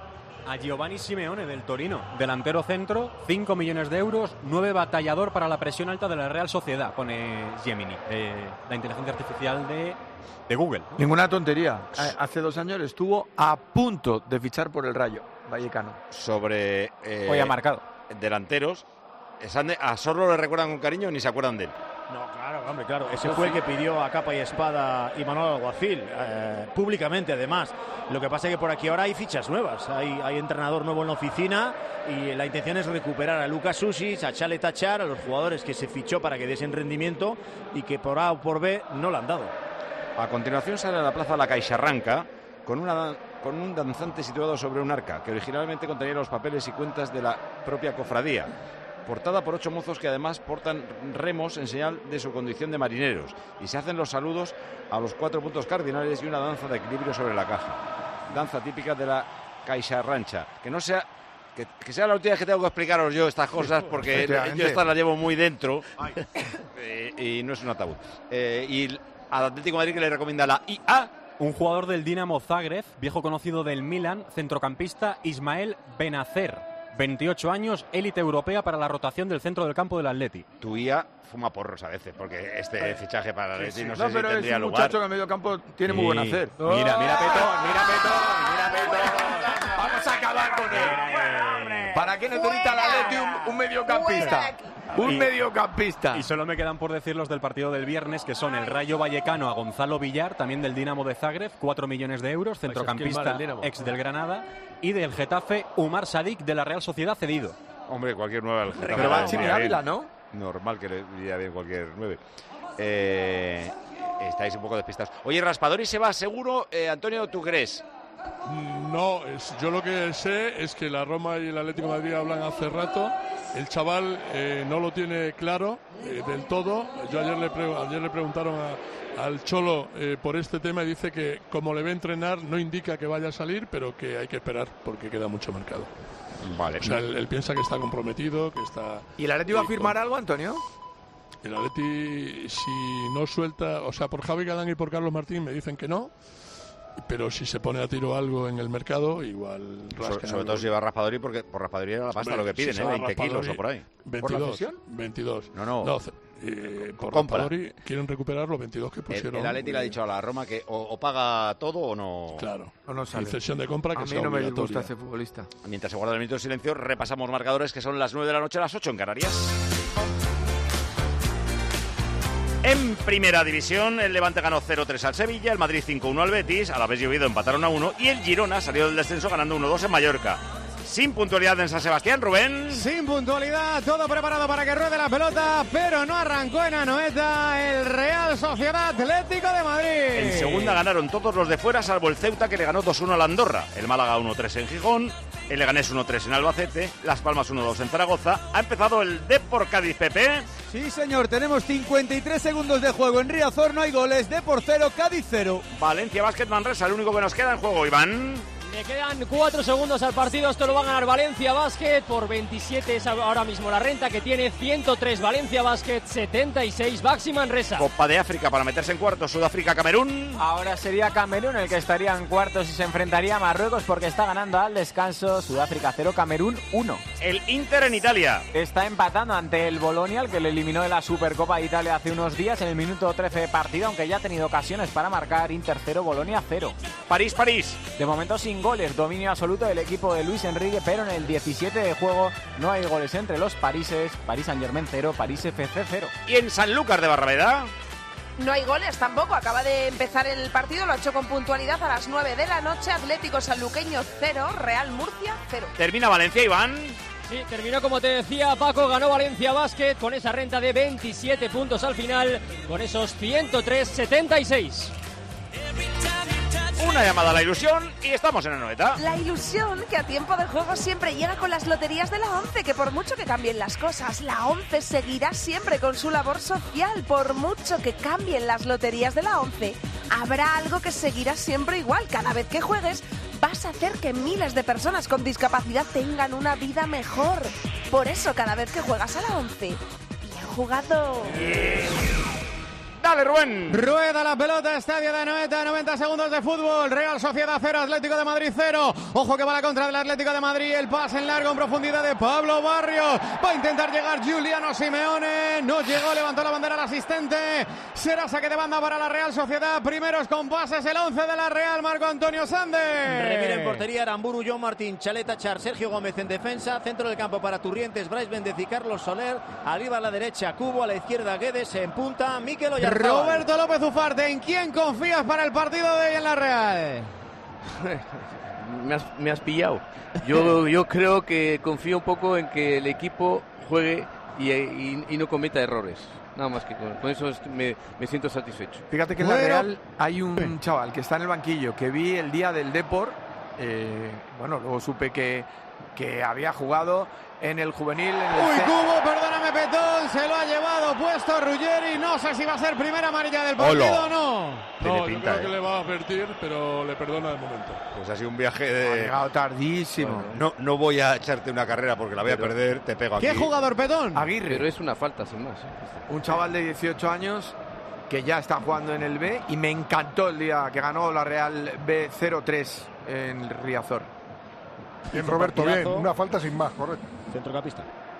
[SPEAKER 3] A Giovanni Simeone del Torino, delantero centro, cinco millones de euros, nueve batallador para la presión alta de la Real Sociedad, pone Gemini, eh, la inteligencia artificial de, de Google.
[SPEAKER 7] Ninguna tontería. Hace dos años estuvo a punto de fichar por el Rayo Vallecano.
[SPEAKER 12] Sobre eh,
[SPEAKER 3] Hoy ha marcado.
[SPEAKER 12] Delanteros, ¿a Sorlo le recuerdan con cariño o ni se acuerdan de él?
[SPEAKER 18] No, claro, hombre, claro. Ese fue el que pidió a capa y espada Imanol Alguacil, eh, públicamente además. Lo que pasa es que por aquí ahora hay fichas nuevas, hay, hay entrenador nuevo en la oficina y la intención es recuperar a Lucas Susic, a Chale Tachar, a los jugadores que se fichó para que diesen rendimiento y que por A o por B no lo han dado.
[SPEAKER 12] A continuación sale a la plaza La Caixarranca con una... con un danzante situado sobre un arca que originalmente contenía los papeles y cuentas de la propia cofradía, portada por ocho mozos que además portan remos en señal de su condición de marineros, y se hacen los saludos a los cuatro puntos cardinales y una danza de equilibrio sobre la caja, danza típica de la Caixarranca. Que no sea que, que sea la última vez que tengo que explicaros yo estas cosas, porque yo estas las llevo muy dentro eh, y no es un ataúd. Eh, y al Atlético de Madrid, que le recomienda la I A.
[SPEAKER 3] Un jugador del Dinamo Zagreb, viejo conocido del Milan, centrocampista Ismael Benacer, veintiocho años, élite europea para la rotación del centro del campo del Atleti.
[SPEAKER 12] Tu I A fuma porros a veces, porque este fichaje para el Atleti sí, sí. no,
[SPEAKER 7] no
[SPEAKER 12] sé si tendría lugar.
[SPEAKER 7] No, pero es un muchacho que en medio campo tiene sí. muy buen hacer.
[SPEAKER 12] Mira, mira Petón, mira Petón, mira Petón.
[SPEAKER 7] Vamos a acabar con él. ¿Para qué necesita el Atleti un, un mediocampista? Un y, mediocampista.
[SPEAKER 3] Y solo me quedan por decir los del partido del viernes, que son el Rayo Vallecano a Gonzalo Villar, también del Dinamo de Zagreb, cuatro millones de euros, centrocampista ex del Granada, y del Getafe, Umar Sadik, de la Real Sociedad, cedido.
[SPEAKER 12] Hombre, cualquier nueve al Getafe.
[SPEAKER 7] Pero va a Chimi Ávila, ¿no?
[SPEAKER 12] Normal que le iría bien cualquier nueve. Eh, estáis un poco despistados. Oye, Raspadori se va seguro, eh, Antonio, ¿tú crees?
[SPEAKER 19] No, es, yo lo que sé es que la Roma y el Atlético de Madrid hablan hace rato. El chaval eh, no lo tiene claro eh, del todo. Yo ayer le, pre ayer le preguntaron a, al Cholo eh, por este tema y dice que como le ve entrenar no indica que vaya a salir, pero que hay que esperar porque queda mucho mercado.
[SPEAKER 12] Vale.
[SPEAKER 19] O sea, él, él piensa que está comprometido, que está...
[SPEAKER 7] ¿Y el Atlético va a firmar algo, Antonio?
[SPEAKER 19] El Atleti, si no suelta... O sea, por Javi Galán y por Carlos Martín me dicen que no. Pero si se pone a tiro algo en el mercado, igual...
[SPEAKER 12] Sobre, sobre todo si va a Raspadori, porque por Raspadori era la pasta lo que piden, si ¿eh? veinte kilos o por ahí.
[SPEAKER 19] veintidós,
[SPEAKER 7] ¿Por la
[SPEAKER 19] veintidós.
[SPEAKER 12] No, no.
[SPEAKER 19] no eh, por Raspadori quieren recuperar los veintidós que pusieron.
[SPEAKER 12] El, el Atleti le ha dicho a la Roma que o, o paga todo o no...
[SPEAKER 19] Claro.
[SPEAKER 7] O no sale.
[SPEAKER 19] Y cesión de compra que
[SPEAKER 7] a
[SPEAKER 19] sea
[SPEAKER 7] mí no
[SPEAKER 19] obligatoria.
[SPEAKER 7] me gusta ese futbolista.
[SPEAKER 12] Mientras se guarda el minuto de silencio, repasamos marcadores, que son las nueve de la noche, las ocho en Canarias. En primera división, el Levante ganó cero tres al Sevilla, el Madrid cinco uno al Betis, a la vez llovido empataron a uno y el Girona salió del descenso ganando uno dos en Mallorca. Sin puntualidad en San Sebastián, Rubén.
[SPEAKER 17] Sin puntualidad, todo preparado para que ruede la pelota, pero no arrancó en Anoeta el Real Sociedad Atlético de Madrid.
[SPEAKER 12] En segunda ganaron todos los de fuera, salvo el Ceuta, que le ganó dos uno al Andorra. El Málaga uno tres en Gijón, el Leganés uno tres en Albacete, Las Palmas uno dos en Zaragoza. Ha empezado el Depor Cádiz, Pepe.
[SPEAKER 17] Sí, señor, tenemos cincuenta y tres segundos de juego en Riazor, no hay goles, Depor cero, Cádiz cero.
[SPEAKER 12] Valencia Basket Manresa, el único que nos queda en juego, Iván.
[SPEAKER 20] Le quedan cuatro segundos al partido, esto lo va a ganar Valencia Basket por veintisiete, es ahora mismo la renta que tiene ciento tres Valencia Basket, setenta y seis Baxi Manresa.
[SPEAKER 12] Copa de África para meterse en cuartos, Sudáfrica-Camerún.
[SPEAKER 16] Ahora sería Camerún el que estaría en cuartos y se enfrentaría a Marruecos porque está ganando al descanso. Sudáfrica cero, Camerún uno.
[SPEAKER 12] El Inter en Italia.
[SPEAKER 16] Está empatando ante el Bolonia, el que le eliminó de la Supercopa de Italia hace unos días en el minuto trece de partido, aunque ya ha tenido ocasiones para marcar. Inter cero, Bolonia cero.
[SPEAKER 12] París-París.
[SPEAKER 16] De momento sin goles, dominio absoluto del equipo de Luis Enrique, pero en el diecisiete de juego no hay goles entre los parises. París Saint-Germain cero, París F C cero.
[SPEAKER 12] ¿Y en Sanlúcar de Barrameda?
[SPEAKER 6] No hay goles tampoco, acaba de empezar el partido, lo ha hecho con puntualidad a las nueve de la noche. Atlético Sanluqueño cero, Real Murcia cero.
[SPEAKER 12] Termina Valencia, Iván.
[SPEAKER 20] Sí, terminó como te decía Paco, ganó Valencia Basket con esa renta de veintisiete puntos al final, con esos ciento tres setenta y seis.
[SPEAKER 12] Una llamada a la ilusión y estamos en la noveta.
[SPEAKER 6] La ilusión que a tiempo de juego siempre llega con las loterías de la ONCE, que por mucho que cambien las cosas, la ONCE seguirá siempre con su labor social. Por mucho que cambien las loterías de la ONCE, habrá algo que seguirá siempre igual. Cada vez que juegues, vas a hacer que miles de personas con discapacidad tengan una vida mejor. Por eso, cada vez que juegas a la ONCE, y han jugado...
[SPEAKER 12] Dale, Rubén.
[SPEAKER 18] Rueda la pelota, estadio de Anoeta, noventa segundos de fútbol. Real Sociedad cero, Atlético de Madrid cero. Ojo que va a la contra del Atlético de Madrid. El pase en largo en profundidad de Pablo Barrios. Va a intentar llegar Giuliano Simeone. No llegó, levantó la bandera el asistente. Será saque de banda para la Real Sociedad. Primeros compases, el once de la Real, Marco Antonio Sander. Revira en portería, Aramburu, John Martín, Chaleta, Char, Sergio Gómez en defensa. Centro del campo para Turrientes, Brais Méndez y Carlos Soler. Arriba a la derecha, Cubo, a la izquierda Guedes, en punta Mikel Oyarzabal. Roberto López Ufarte, ¿en quién confías para el partido de hoy en la Real?
[SPEAKER 5] me, has, me has pillado. Yo, yo creo que confío un poco en que el equipo juegue y, y, y no cometa errores. Nada más que con, con eso me, me siento satisfecho.
[SPEAKER 7] Fíjate que en la Real hay un chaval que está en el banquillo que vi el día del Depor. Eh, bueno, luego supe que, que había jugado en el juvenil. En el
[SPEAKER 18] Uy, Cubo, perdóname, Petón, se lo ha llevado puesto Ruggeri. No sé si va a ser primera amarilla del partido
[SPEAKER 12] Olo.
[SPEAKER 18] o no.
[SPEAKER 19] No,
[SPEAKER 12] pinta,
[SPEAKER 19] yo creo
[SPEAKER 12] eh.
[SPEAKER 19] que le va a advertir, pero le perdona de momento.
[SPEAKER 12] Pues ha sido un viaje
[SPEAKER 7] Ha
[SPEAKER 12] de...
[SPEAKER 7] llegado tardísimo.
[SPEAKER 12] Bueno, no, no voy a echarte una carrera porque la voy a
[SPEAKER 7] Pero-
[SPEAKER 12] perder, te pego aquí.
[SPEAKER 18] ¿Qué jugador, Petón?
[SPEAKER 7] Aguirre,
[SPEAKER 5] Pero es una falta sin más. ¿eh?
[SPEAKER 7] un chaval de dieciocho años que ya está jugando en el B y me encantó el día que ganó la Real B cero tres en Riazor.
[SPEAKER 13] Bien, Roberto, bien.
[SPEAKER 18] partidazo.
[SPEAKER 13] Una falta sin más, correcto.
[SPEAKER 18] Centrocampista.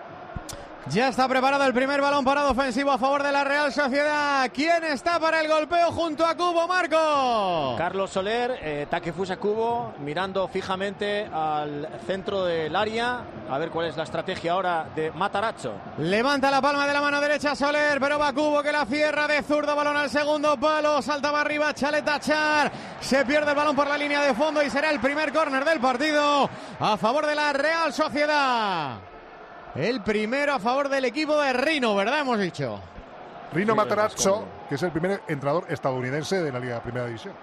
[SPEAKER 18] Ya está preparado el primer balón parado ofensivo a favor de la Real Sociedad. ¿Quién está para el golpeo junto a Cubo, Marco?
[SPEAKER 8] Carlos Soler, eh, Takefusa Cubo, mirando fijamente al centro del área. A ver cuál es la estrategia ahora de Matarazzo.
[SPEAKER 18] Levanta la palma de la mano derecha Soler, pero va Cubo que la cierra de zurdo, balón al segundo palo, saltaba arriba Chaleta Char, se pierde el balón por la línea de fondo y será el primer córner del partido a favor de la Real Sociedad. El primero a favor del equipo de Rino, ¿verdad? Hemos dicho.
[SPEAKER 13] Rino
[SPEAKER 18] Sí,
[SPEAKER 13] Matarazzo, que es el primer entrenador estadounidense de la Liga de Primera División.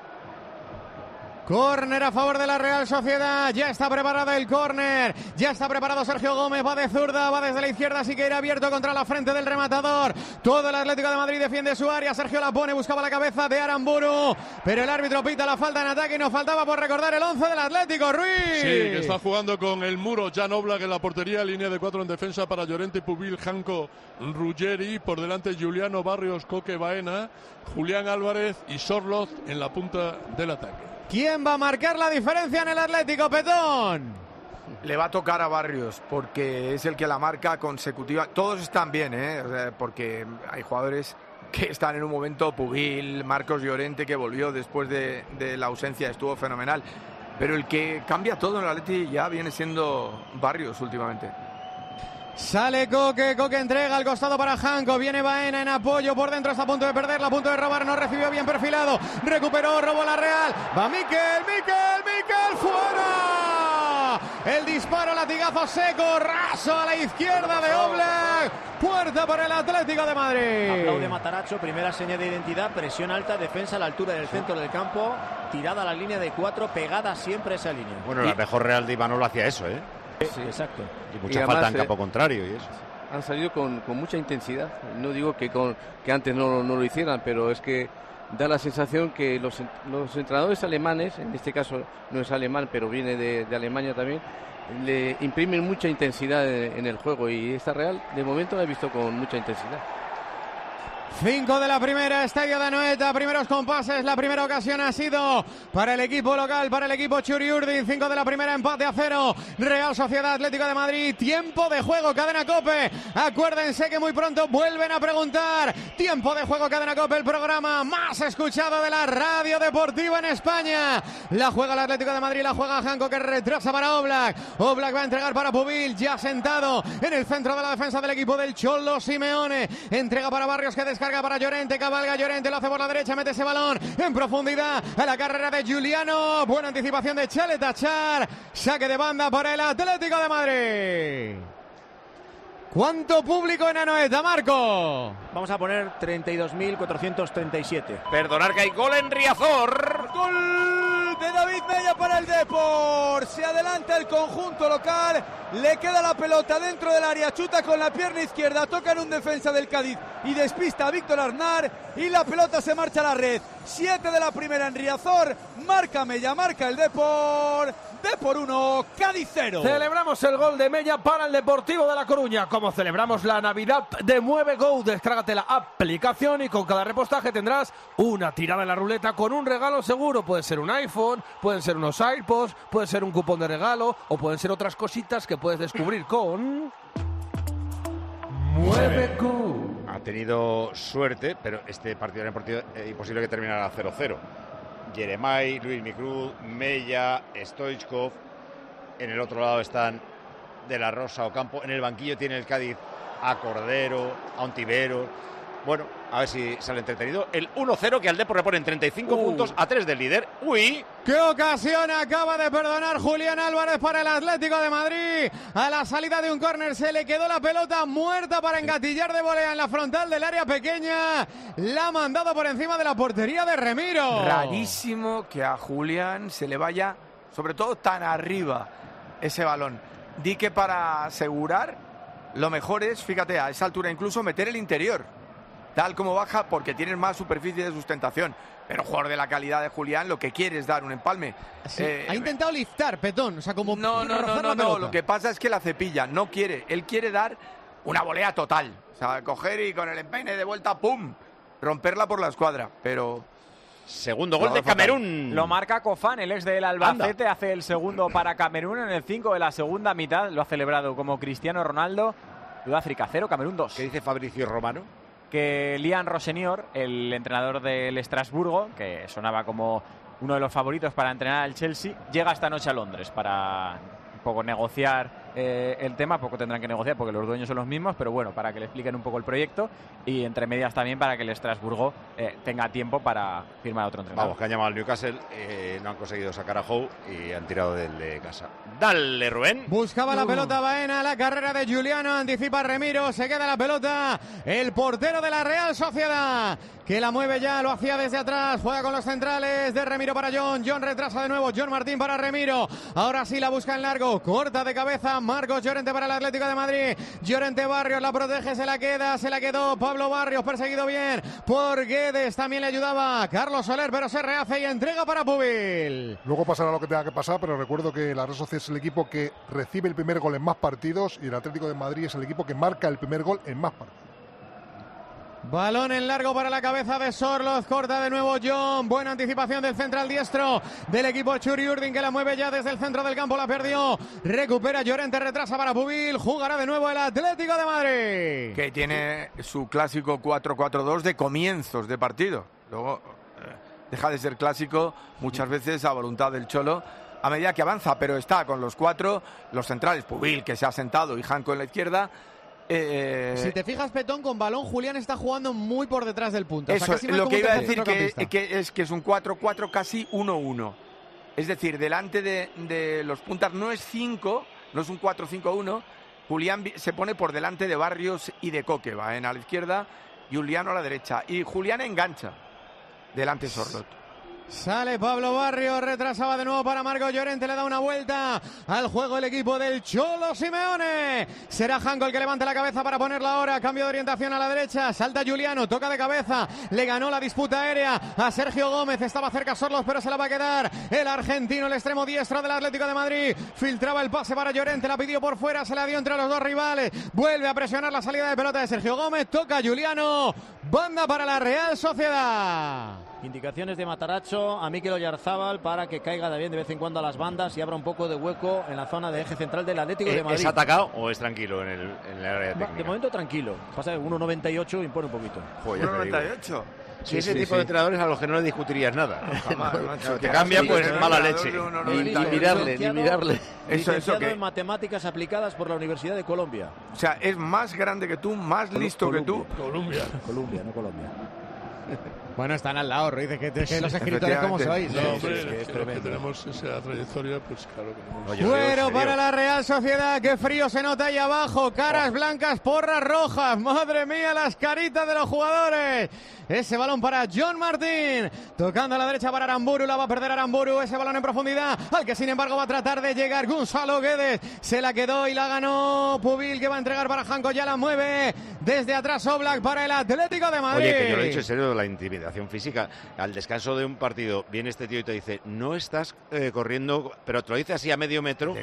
[SPEAKER 18] Córner a favor de la Real Sociedad. Ya está preparado el córner. Ya está preparado Sergio Gómez. Va de zurda, va desde la izquierda. Siqueira abierto contra la frente del rematador. Todo el Atlético de Madrid defiende su área. Sergio la pone, buscaba la cabeza de Aramburu. Pero el árbitro pita la falta en ataque y nos faltaba por recordar el once del Atlético. Ruiz.
[SPEAKER 19] Sí, que está jugando con el muro. Jan Oblak en la portería. Línea de cuatro en defensa para Llorente, Pubil, Janco, Ruggeri. Por delante Giuliano, Barrios, Coque, Baena, Julián Álvarez y Sorloz en la punta del ataque.
[SPEAKER 18] ¿Quién va a marcar la diferencia en el Atlético, Petón?
[SPEAKER 7] Le va a tocar a Barrios porque es el que la marca consecutiva. Todos están bien, ¿eh? O sea, porque hay jugadores que están en un momento, Pubil, Marcos Llorente, que volvió después de, de la ausencia, estuvo fenomenal. Pero el que cambia todo en el Atleti ya viene siendo Barrios últimamente.
[SPEAKER 18] Sale Coque, Coque entrega al costado para Janco, viene Baena en apoyo, por dentro está a punto de perderla, a punto de robar, no recibió bien perfilado, recuperó, robó la Real, va Mikel, Mikel, Mikel, fuera, el disparo, latigazo seco, raso a la izquierda de Oblak, puerta para el Atlético de Madrid.
[SPEAKER 8] Aplaude Matarazzo, primera señal de identidad, presión alta, defensa a la altura del centro del campo, tirada a la línea de cuatro, pegada siempre a esa línea.
[SPEAKER 12] Bueno, la mejor Real de Imanol hacía eso, ¿eh?
[SPEAKER 8] Sí, exacto.
[SPEAKER 12] Y mucha
[SPEAKER 5] Y
[SPEAKER 12] falta
[SPEAKER 5] además,
[SPEAKER 12] en campo
[SPEAKER 5] eh,
[SPEAKER 12] contrario y eso.
[SPEAKER 5] Han salido con, con mucha intensidad. No digo que, con, que antes no, no lo hicieran, pero es que da la sensación que los, los entrenadores alemanes, en este caso no es alemán, pero viene de, de Alemania también, le imprimen mucha intensidad en, en el juego, y esta Real de momento la he visto con mucha intensidad.
[SPEAKER 10] Cinco de la primera, Estadio de Anoeta, primeros compases, la primera ocasión ha sido para el equipo local, para el equipo Txuri-Urdin. Cinco de la primera, empate a cero, Real Sociedad Atlético de Madrid. Tiempo de juego, Cadena COPE. Acuérdense que muy pronto vuelven a preguntar. Tiempo de juego, Cadena COPE, el programa más escuchado de la radio deportiva en España. La juega el Atlético de Madrid, la juega Janko, que retrasa para Oblak. Oblak va a entregar para Pubil, ya sentado en el centro de la defensa del equipo del Cholo Simeone. Entrega para Barrios, que descarga para Llorente, cabalga Llorente, lo hace por la derecha, mete ese balón en profundidad a la carrera de Giuliano. Buena anticipación de Chale Tachar. Saque de banda para el Atlético de Madrid. ¿Cuánto público en Anoeta, Marco?
[SPEAKER 18] Vamos a poner treinta y dos mil cuatrocientos treinta y siete.
[SPEAKER 12] Perdonar que hay gol en Riazor.
[SPEAKER 17] Gol de David Mella para el Depor. Se adelanta el conjunto local. Le queda la pelota dentro del área. Chuta con la pierna izquierda. Toca en un defensa del Cádiz y despista a Víctor Arnar. Y la pelota se marcha a la red. Siete de la primera en Riazor. Marca Mella, marca el Depor. Depor uno, Cádiz cero.
[SPEAKER 11] Celebramos el gol de Mella para el Deportivo de La Coruña. Como celebramos la Navidad de Mueve Go. Descárgate la aplicación y con cada repostaje tendrás una tirada en la ruleta con un regalo seguro. Puede ser un iPhone, pueden ser unos iPods, puede ser un cupón de regalo o pueden ser otras cositas que puedes descubrir con Mueve Go.
[SPEAKER 12] Ha tenido suerte, pero este partido era partido, eh, imposible que terminara cero cero. Jeremai, Luis Micruz, Mella, Stoichkov. En el otro lado están De la Rosa, Ocampo. En el banquillo tiene el Cádiz a Cordero, a Ontiveros. Bueno, a ver si sale entretenido. El uno cero que al Depor le ponen treinta y cinco uh. puntos a tres del líder. ¡Uy!
[SPEAKER 10] ¡Qué ocasión acaba de perdonar Julián Álvarez para el Atlético de Madrid! A la salida de un córner se le quedó la pelota muerta para engatillar de volea en la frontal del área pequeña. La ha mandado por encima de la portería de Remiro.
[SPEAKER 7] Rarísimo que a Julián se le vaya, sobre todo tan arriba, ese balón. Di que para asegurar, lo mejor es, fíjate, a esa altura incluso meter el interior. Tal como baja, porque tienes más superficie de sustentación. Pero jugador de la calidad de Julián, lo que quiere es dar un empalme.
[SPEAKER 10] Sí,
[SPEAKER 7] eh,
[SPEAKER 10] ha intentado liftar, Petón, o sea, como
[SPEAKER 7] no, no, no, no, no, lo que pasa es que la cepilla, no quiere, él quiere dar una volea total. O sea, coger y con el empeine de vuelta, ¡pum!, romperla por la escuadra, pero...
[SPEAKER 12] Segundo gol de Camerún.
[SPEAKER 16] Lo marca Cofán, el ex del Albacete, Anda. Hace el segundo para Camerún en el cinco de la segunda mitad. Lo ha celebrado como Cristiano Ronaldo. Sudáfrica cero, Camerún dos.
[SPEAKER 12] ¿Qué dice Fabricio Romano?
[SPEAKER 16] Que Lian Rossenior, el entrenador del Estrasburgo, que sonaba como uno de los favoritos para entrenar al Chelsea, llega esta noche a Londres para un poco negociar eh, el tema. Poco tendrán que negociar porque los dueños son los mismos, pero bueno, para que le expliquen un poco el proyecto y entre medias también para que el Estrasburgo eh, tenga tiempo para firmar a otro entrenador.
[SPEAKER 12] Vamos, que han llamado al Newcastle, eh, no han conseguido sacar a Howe y han tirado del de casa. Dale, Rubén.
[SPEAKER 10] Buscaba uh. la pelota Baena, la carrera de Giuliano, anticipa Remiro, se queda la pelota el portero de la Real Sociedad, que la mueve ya, lo hacía desde atrás, juega con los centrales de Remiro para John, John retrasa de nuevo, John Martín para Remiro, ahora sí la busca en largo, corta de cabeza Marcos Llorente para el Atlético de Madrid, Llorente Barrios la protege, se la queda, se la quedó Pablo Barrios, perseguido bien por Guedes, también le ayudaba Carlos Soler, pero se rehace y entrega para Pubil.
[SPEAKER 13] Luego pasará lo que tenga que pasar, pero recuerdo que la Real Sociedad es el equipo que recibe el primer gol en más partidos y el Atlético de Madrid es el equipo que marca el primer gol en más partidos.
[SPEAKER 10] Balón en largo para la cabeza de Sorloz, corta de nuevo John, buena anticipación del central diestro del equipo Txuri-Urdin, que la mueve ya desde el centro del campo, la perdió, recupera Llorente, retrasa para Pubil, jugará de nuevo el Atlético de Madrid.
[SPEAKER 7] Que tiene su clásico cuatro cuatro dos de comienzos de partido, luego eh, deja de ser clásico muchas veces a voluntad del Cholo a medida que avanza, pero está con los cuatro, los centrales, Pubil que se ha sentado y Janko en la izquierda. Eh,
[SPEAKER 10] si te fijas, Petón, con balón Julián está jugando muy por detrás del punto.
[SPEAKER 7] Eso,
[SPEAKER 10] o sea,
[SPEAKER 7] lo que iba a decir que, que es que es un cuatro cuatro casi uno uno. Es decir, delante de, de los puntas no es cinco, no es un cuatro cinco uno. Julián se pone por delante de Barrios y de Coqueva, en a la izquierda, Giuliano a la derecha. Y Julián engancha delante de Sorloth.
[SPEAKER 10] Sale Pablo Barrio, retrasaba de nuevo para Marco Llorente, le da una vuelta al juego el equipo del Cholo Simeone. Será Janko el que levante la cabeza para ponerla ahora, cambio de orientación a la derecha, salta Juliano, toca de cabeza, le ganó la disputa aérea a Sergio Gómez, estaba cerca Sorlos pero se la va a quedar el argentino, el extremo diestro del Atlético de Madrid, filtraba el pase para Llorente, la pidió por fuera, se la dio entre los dos rivales, vuelve a presionar la salida de pelota de Sergio Gómez, toca Juliano, banda para la Real Sociedad.
[SPEAKER 8] Indicaciones de Matarazzo a Mikel Oyarzábal para que caiga también de vez en cuando a las bandas y abra un poco de hueco en la zona de eje central del Atlético de Madrid.
[SPEAKER 12] ¿Es atacado o es tranquilo en el, en el área técnica?
[SPEAKER 8] De momento tranquilo. Pasa que uno noventa y ocho impone un poquito.
[SPEAKER 7] ¿uno noventa y ocho?
[SPEAKER 12] Sí, ese sí, tipo sí. de entrenadores a los que no le discutirías nada.
[SPEAKER 7] Jamás,
[SPEAKER 12] no, te cambia pues sí, mala leche.
[SPEAKER 5] Ni, ni mirarle, ni mirarle.
[SPEAKER 8] Eso, eso que... en matemáticas aplicadas por la Universidad de Colombia.
[SPEAKER 7] O sea, es más grande que tú, más Col listo
[SPEAKER 8] Colombia.
[SPEAKER 7] que tú.
[SPEAKER 19] Colombia.
[SPEAKER 8] Colombia, no Colombia.
[SPEAKER 10] Bueno, están al lado, Ruiz, que, que los escritores como sois.
[SPEAKER 19] No, hombre, es que, es que, que tenemos esa trayectoria, pues claro que
[SPEAKER 10] no. Bueno, para la Real Sociedad, qué frío se nota ahí abajo, caras oh. blancas, porras rojas, madre mía, las caritas de los jugadores. Ese balón para John Martín, tocando a la derecha para Aramburu, la va a perder Aramburu, ese balón en profundidad, al que sin embargo va a tratar de llegar Gonzalo Guedes, se la quedó y la ganó Pubil, que va a entregar para Janko, ya la mueve desde atrás Oblak para el Atlético de Madrid.
[SPEAKER 12] Oye, que yo lo he dicho en serio de la intimidación física, al descanso de un partido viene este tío y te dice, no estás eh, corriendo, pero te lo dice así a medio metro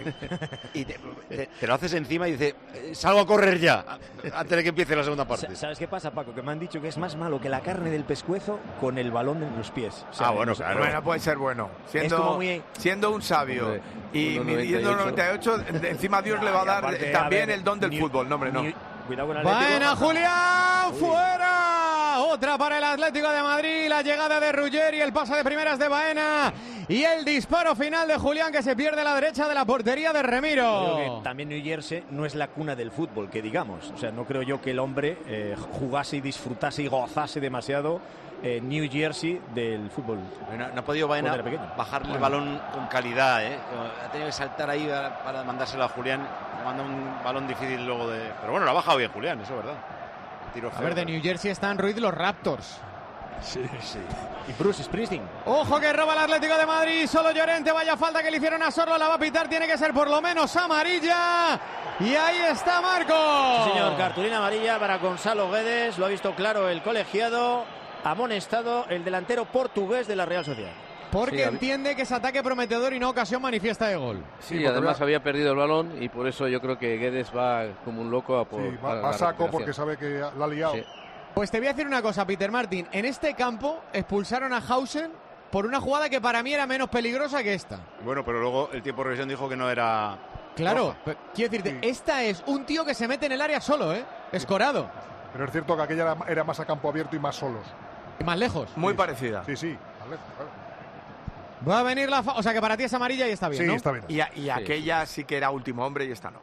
[SPEAKER 12] y te, te, te lo haces encima y dice, salgo a correr ya, antes de que empiece la segunda parte.
[SPEAKER 8] ¿Sabes qué pasa, Paco? Que me han dicho que es más malo que la carne del pescuezo con el balón en los pies.
[SPEAKER 12] O sea, ah, bueno, claro.
[SPEAKER 7] Bueno, puede ser bueno. Siendo, muy... siendo un sabio hombre, y midiendo noventa y ocho, encima Dios ya, le va a dar aparte, también a ver, el don del ni, fútbol. No, hombre, no. Ni,
[SPEAKER 8] cuidado con el
[SPEAKER 10] Baena, Julián, Uy. fuera. Otra para el Atlético de Madrid, la llegada de Ruggeri, el pase de primeras de Baena y el disparo final de Julián que se pierde a la derecha de la portería de Remiro.
[SPEAKER 8] Creo que también New Jersey no es la cuna del fútbol, que digamos. O sea, no creo yo que el hombre eh, jugase y disfrutase y gozase demasiado eh, New Jersey del fútbol.
[SPEAKER 12] No, no ha podido Baena bajarle bueno. el balón con calidad, ¿eh? Ha tenido que saltar ahí para, para mandárselo a Julián. Le manda un balón difícil luego de... Pero bueno, lo ha bajado bien Julián, eso es verdad.
[SPEAKER 10] Tiro a ver, de New Jersey están Ruiz los Raptors.
[SPEAKER 19] Sí, sí.
[SPEAKER 8] Y Bruce Springsteen.
[SPEAKER 10] Ojo que roba el Atlético de Madrid. Solo Llorente, vaya falta que le hicieron a Sorlo. La va a pitar, tiene que ser por lo menos amarilla. Y ahí está Marco.
[SPEAKER 8] Sí, señor, cartulina amarilla para Gonzalo Guedes. Lo ha visto claro el colegiado. Amonestado el delantero portugués de la Real Sociedad.
[SPEAKER 10] Porque
[SPEAKER 5] sí,
[SPEAKER 10] entiende que es ataque prometedor y no ocasión manifiesta de gol.
[SPEAKER 5] Sí, sí además había perdido el balón y por eso yo creo que Guedes va como un loco a por
[SPEAKER 13] sí, va, a saco porque sabe que la ha liado. Sí.
[SPEAKER 10] Pues te voy a decir una cosa, Peter Martin. En este campo expulsaron a Hausen por una jugada que para mí era menos peligrosa que esta.
[SPEAKER 12] Bueno, pero luego el tiempo de revisión dijo que no era...
[SPEAKER 10] Claro, pero, quiero decirte, sí. esta es un tío que se mete en el área solo, ¿eh? Escorado.
[SPEAKER 13] Pero es cierto que aquella era, era más a campo abierto y más solos.
[SPEAKER 10] Y más lejos.
[SPEAKER 7] Muy
[SPEAKER 13] sí,
[SPEAKER 7] parecida.
[SPEAKER 13] Sí, sí, más lejos, claro.
[SPEAKER 10] Va a venir la... Fa... O sea, que para ti es amarilla y está bien,
[SPEAKER 13] sí,
[SPEAKER 10] ¿no?
[SPEAKER 13] está bien.
[SPEAKER 7] Y, a, y sí. aquella sí que era último hombre y esta no.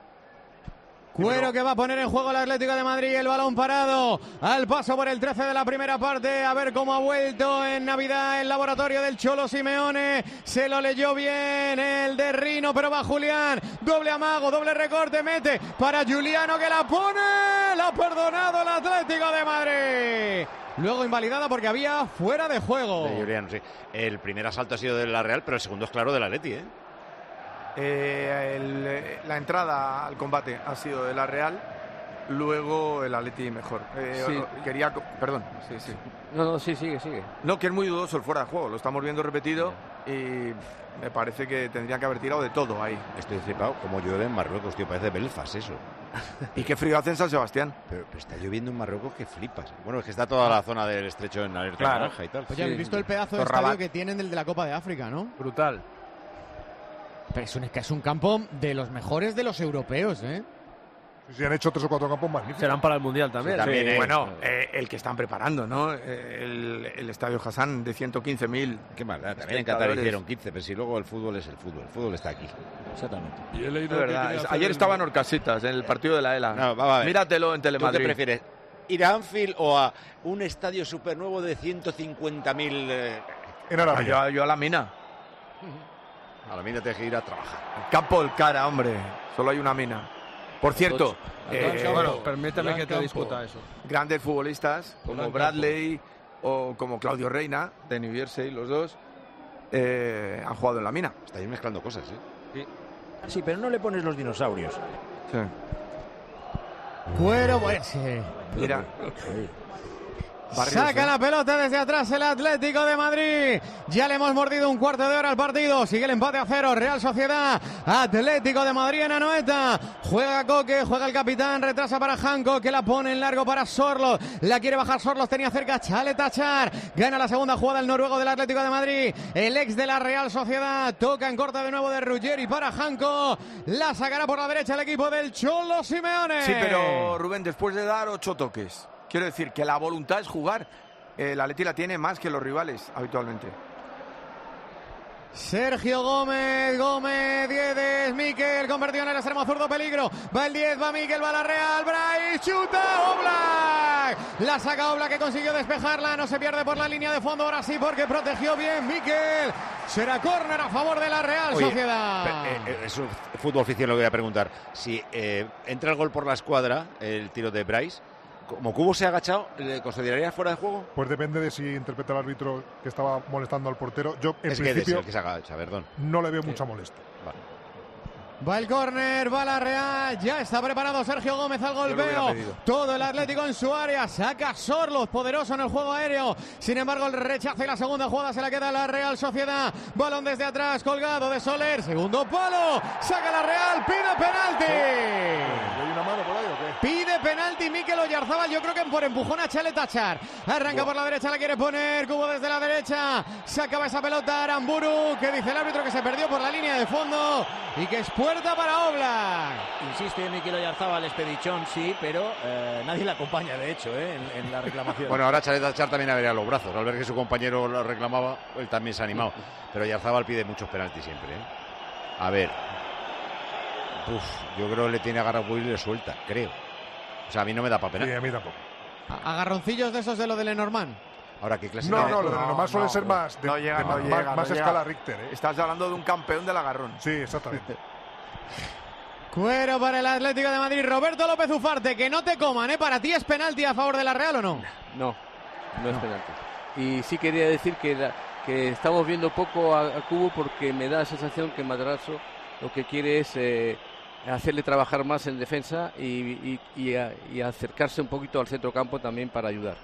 [SPEAKER 10] Cuero que va a poner en juego el Atlético de Madrid, el balón parado al paso por el trece de la primera parte, a ver cómo ha vuelto en Navidad el laboratorio del Cholo Simeone, se lo leyó bien el de Rino, pero va Julián, doble amago, doble recorte, mete para Juliano que la pone, la ha perdonado el Atlético de Madrid. Luego invalidada porque había fuera de juego.
[SPEAKER 12] De Juliano, sí. El primer asalto ha sido de la Real, pero el segundo es claro del Atleti, ¿eh?
[SPEAKER 7] Eh, el, la entrada al combate ha sido de la Real, luego el Atleti mejor. Eh,
[SPEAKER 5] sí.
[SPEAKER 7] Quería, perdón, sí, sí.
[SPEAKER 5] No, no, sí, sigue, sigue.
[SPEAKER 7] No, que es muy dudoso el fuera de juego, lo estamos viendo repetido y me parece que tendría que haber tirado de todo ahí.
[SPEAKER 12] Estoy flipado, como llueve en Marruecos, tío, parece Belfast eso.
[SPEAKER 7] Y qué frío hace en San Sebastián.
[SPEAKER 12] Pero, pero está lloviendo en Marruecos que flipas. Bueno, es que está toda la zona del estrecho en alerta
[SPEAKER 7] claro.
[SPEAKER 12] naranja y tal.
[SPEAKER 10] Oye, ¿habéis visto el pedazo de estadio que tienen del de la Copa de África, no?
[SPEAKER 11] Brutal.
[SPEAKER 10] Pero es un, es un campo de los mejores de los europeos, ¿eh?
[SPEAKER 13] Sí, han hecho tres o cuatro campos magníficos.
[SPEAKER 11] Serán para el Mundial también.
[SPEAKER 7] Sí, también sí. Bueno, eh, el que están preparando, ¿no? El, el Estadio Hassan de ciento quince mil.
[SPEAKER 12] Qué maldad, también en Qatar hicieron quince, pero si luego el fútbol es el fútbol. El fútbol está aquí.
[SPEAKER 8] Exactamente.
[SPEAKER 19] Y he leído
[SPEAKER 7] de verdad, es, ayer el... estaban Orcasitas en el partido de la E L A.
[SPEAKER 12] No, va, va,
[SPEAKER 7] míratelo en Telemadrid.
[SPEAKER 12] ¿Tú qué prefieres? ¿Ir a Anfield o a un estadio súper nuevo de ciento cincuenta mil? Eh...
[SPEAKER 13] En Arabia.
[SPEAKER 7] Yo, yo a la mina.
[SPEAKER 12] A la mina tienes que ir a trabajar.
[SPEAKER 7] Campo del Cara, hombre. Solo hay una mina. Por cierto,
[SPEAKER 11] eh, bueno, permítame que te discuta eso.
[SPEAKER 7] Grandes futbolistas como Bradley o como Claudio Reina de New Jersey, los dos, eh, han jugado en la mina.
[SPEAKER 12] Estáis mezclando cosas, ¿eh?
[SPEAKER 18] Sí. Sí, pero no le pones los dinosaurios.
[SPEAKER 7] Sí.
[SPEAKER 10] Cuero, pues sí.
[SPEAKER 7] Mira.
[SPEAKER 10] Barrios, Saca ¿eh? la pelota desde atrás el Atlético de Madrid. Ya le hemos mordido un cuarto de hora al partido. Sigue el empate a cero. Real Sociedad, Atlético de Madrid en Anoeta. Juega Coque, juega el capitán. Retrasa para Janko, que la pone en largo para Sorloth. La quiere bajar Sorloth, tenía cerca Chale Tachar. Gana la segunda jugada el noruego del Atlético de Madrid. El ex de la Real Sociedad. Toca en corta de nuevo de Ruggeri para Janko. La sacará por la derecha el equipo del Cholo Simeone.
[SPEAKER 7] Sí, pero Rubén, después de dar ocho toques, quiero decir que la voluntad es jugar. El Atleti la tiene más que los rivales habitualmente.
[SPEAKER 10] Sergio Gómez, Gómez, Diedes, Miquel, convertido en el extremo zurdo, peligro. Va el diez, va Miquel, va la Real, Brais, chuta, Oblak. La saca Oblak, que consiguió despejarla, no se pierde por la línea de fondo, ahora sí, porque protegió bien Miquel. Será córner a favor de la Real
[SPEAKER 12] Oye,
[SPEAKER 10] Sociedad.
[SPEAKER 12] Eh, eh, es un fútbol oficial, lo que voy a preguntar. Si eh, entra el gol por la escuadra, el tiro de Brais, como Cubo se ha agachado, ¿le consideraría fuera de juego?
[SPEAKER 13] Pues depende de si interpreta el árbitro que estaba molestando al portero. Yo, en
[SPEAKER 12] es
[SPEAKER 13] principio,
[SPEAKER 12] que es el que se agacha, perdón.
[SPEAKER 13] No le veo
[SPEAKER 12] sí.
[SPEAKER 13] mucha molestia.
[SPEAKER 12] Vale.
[SPEAKER 10] Va el córner, va la Real, ya está preparado Sergio Gómez al golpeo. Todo el Atlético en su área, saca Sorloth, poderoso en el juego aéreo. Sin embargo, el rechazo y la segunda jugada se la queda a la Real Sociedad. Balón desde atrás, colgado de Soler, segundo palo, saca la Real, pide penalti.
[SPEAKER 13] ¿Hay una mano por ahí o qué?
[SPEAKER 10] Pide penalti Mikel Oyarzabal, yo creo que por empujón a Chale Tachar. Arranca Buah. por la derecha, la quiere poner Cubo desde la derecha. Se acaba esa pelota Aramburu, que dice el árbitro que se perdió por la línea de fondo y que es puerta para Oblak.
[SPEAKER 18] Insiste Mikel Oyarzabal, es pedichón, sí, pero eh, nadie le acompaña, de hecho, eh, en, en la reclamación.
[SPEAKER 12] Bueno, ahora Chale Tachar también abriría los brazos. Al ver que su compañero lo reclamaba, él también se ha animado. Pero Oyarzabal pide muchos penaltis siempre, ¿eh? A ver. Uf, yo creo que le tiene agarrado y le suelta, creo. O sea, a mí no me da para penal.
[SPEAKER 13] Sí, a mí tampoco.
[SPEAKER 10] Agarroncillos de esos de lo de Lenormand.
[SPEAKER 12] Ahora, ¿qué clase
[SPEAKER 13] No,
[SPEAKER 12] de...
[SPEAKER 13] no, lo de Lenormand
[SPEAKER 7] no,
[SPEAKER 13] suele
[SPEAKER 7] no,
[SPEAKER 13] ser más de,
[SPEAKER 7] no llega,
[SPEAKER 13] de
[SPEAKER 7] no
[SPEAKER 13] más,
[SPEAKER 7] llega,
[SPEAKER 13] más,
[SPEAKER 7] no
[SPEAKER 13] más
[SPEAKER 7] llega.
[SPEAKER 13] escala Richter, ¿eh?
[SPEAKER 7] Estás hablando de un campeón del agarrón.
[SPEAKER 13] Sí, exactamente.
[SPEAKER 10] Cuero para el Atlético de Madrid. Roberto López Ufarte, que no te coman, ¿eh? ¿Para ti es penalti a favor de la Real o no?
[SPEAKER 5] No, no es penalti. Y sí quería decir que, la, que estamos viendo poco a, a Cubo porque me da la sensación que Madrazo lo que quiere es eh, hacerle trabajar más en defensa y, y, y, a, y acercarse un poquito al centrocampo también para ayudar.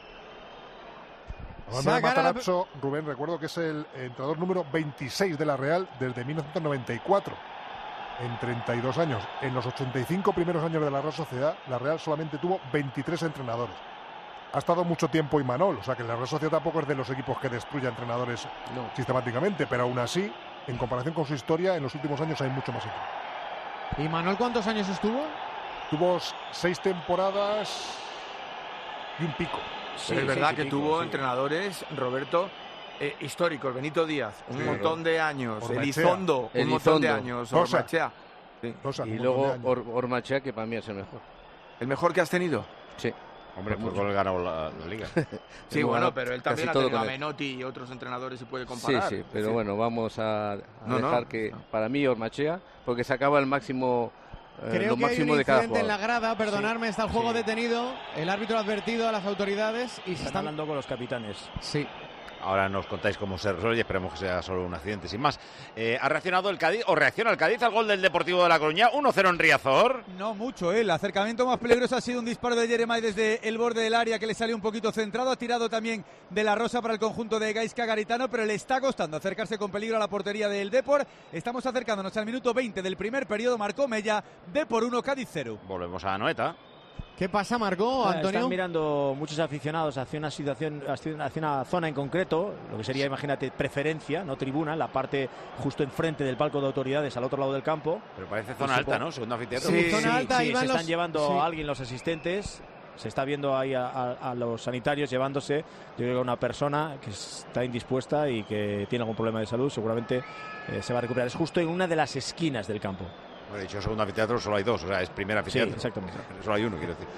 [SPEAKER 13] Hablando de Matarazzo, Rubén, recuerdo que es el entrenador número veintiséis de la Real desde mil novecientos noventa y cuatro. En treinta y dos años. En los ochenta y cinco primeros años de la Real Sociedad, la Real solamente tuvo veintitrés entrenadores. Ha estado mucho tiempo Imanol, o sea que la Real Sociedad tampoco es de los equipos que destruye entrenadores no. sistemáticamente, pero aún así, en comparación con su historia, en los últimos años hay mucho más equipo.
[SPEAKER 10] ¿Y Imanol cuántos años estuvo?
[SPEAKER 13] Tuvo seis temporadas y un pico.
[SPEAKER 7] Sí, pero es verdad que pico, tuvo sí. entrenadores, Roberto, eh, históricos. Benito Díaz, un sí, montón de años. Ormachea. Elizondo, un Elizondo. montón de años. Ormachea.
[SPEAKER 5] Sí. Rosa, y luego Or Ormachea, que para mí es el mejor.
[SPEAKER 7] ¿El mejor que has tenido?
[SPEAKER 5] Sí.
[SPEAKER 12] Hombre, pues gol ganó la, la Liga.
[SPEAKER 7] Sí, bueno, pero él también ha tenido a Menotti y otros entrenadores, se puede comparar.
[SPEAKER 5] Sí, sí, pero sí. bueno, vamos a, a
[SPEAKER 7] no,
[SPEAKER 5] dejar
[SPEAKER 7] no,
[SPEAKER 5] que,
[SPEAKER 7] no.
[SPEAKER 5] para mí, Ormachea, porque sacaba el máximo...
[SPEAKER 10] Creo
[SPEAKER 5] eh, lo
[SPEAKER 10] que
[SPEAKER 5] máximo
[SPEAKER 10] hay un
[SPEAKER 5] de cada
[SPEAKER 10] incidente en la grada, perdonadme,
[SPEAKER 5] sí,
[SPEAKER 10] está el juego
[SPEAKER 5] sí.
[SPEAKER 10] detenido, el árbitro ha advertido a las autoridades y se
[SPEAKER 18] están,
[SPEAKER 10] están
[SPEAKER 18] hablando con los capitanes.
[SPEAKER 10] Sí.
[SPEAKER 12] Ahora nos contáis cómo se resuelve y esperemos que sea solo un accidente, sin más. Eh, ¿Ha reaccionado el Cádiz o reacciona el Cádiz al gol del Deportivo de La Coruña? uno cero en Riazor.
[SPEAKER 17] No mucho, ¿eh? El acercamiento más peligroso ha sido un disparo de Jeremai desde el borde del área que le salió un poquito centrado. Ha tirado también de la Rosa para el conjunto de Gaizka Garitano, pero le está costando acercarse con peligro a la portería del Depor. Estamos acercándonos al minuto veinte del primer periodo. Marcó Mella, Depor uno, Cádiz cero.
[SPEAKER 12] Volvemos a Anoeta.
[SPEAKER 10] ¿Qué pasa, Marcó, Antonio?
[SPEAKER 18] Están mirando muchos aficionados hacia una situación, hacia una zona en concreto, lo que sería, imagínate, preferencia, no tribuna, la parte justo enfrente del palco de autoridades, al otro lado del campo.
[SPEAKER 12] Pero parece zona alta, ¿no? Segundo anfiteatro.
[SPEAKER 18] Sí,
[SPEAKER 10] sí, zona alta,
[SPEAKER 18] sí,
[SPEAKER 10] iban
[SPEAKER 18] se
[SPEAKER 10] los...
[SPEAKER 18] están llevando
[SPEAKER 10] sí.
[SPEAKER 18] a alguien los asistentes, se está viendo ahí a, a, a los sanitarios llevándose, yo creo que una persona que está indispuesta y que tiene algún problema de salud, seguramente eh, se va a recuperar. Es justo en una de las esquinas del campo.
[SPEAKER 12] Bueno, he dicho segundo anfiteatro, solo hay dos, o sea, es primer anfiteatro.
[SPEAKER 18] Sí, exactamente.
[SPEAKER 12] Solo hay uno, quiero decir.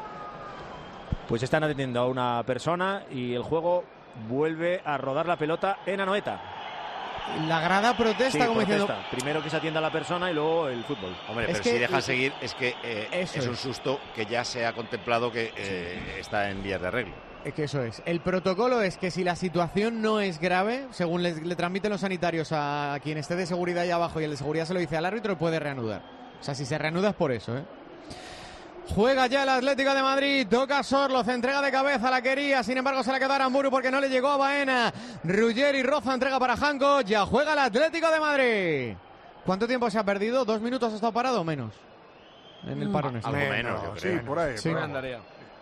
[SPEAKER 18] Pues están atendiendo a una persona y el juego vuelve a rodar la pelota en Anoeta.
[SPEAKER 10] La grada protesta,
[SPEAKER 18] sí,
[SPEAKER 10] como
[SPEAKER 18] protesta.
[SPEAKER 10] diciendo...
[SPEAKER 18] Primero que se atienda a la persona y luego el fútbol.
[SPEAKER 12] Hombre,
[SPEAKER 10] es
[SPEAKER 12] pero
[SPEAKER 10] que...
[SPEAKER 12] si dejan seguir es que eh, es,
[SPEAKER 10] es
[SPEAKER 12] un susto que ya se ha contemplado que eh, sí. está en vías de arreglo.
[SPEAKER 10] Es que eso es. El protocolo es que si la situación no es grave, según le, le transmiten los sanitarios a quien esté de seguridad allá abajo y el de seguridad se lo dice al árbitro, puede reanudar. O sea, si se reanuda es por eso, ¿eh? Juega ya el Atlético de Madrid, toca Sorloz, entrega de cabeza, la quería, sin embargo se la quedó Aramburu porque no le llegó a Baena. Ruggeri Roza, entrega para Janko, ya juega el Atlético de Madrid. ¿Cuánto tiempo se ha perdido? ¿Dos minutos ha estado parado o menos? En el parón.
[SPEAKER 12] Algo menos, menos yo creo.
[SPEAKER 13] Sí, por ahí.
[SPEAKER 10] Sí.
[SPEAKER 13] Por ahí.
[SPEAKER 11] Andaría.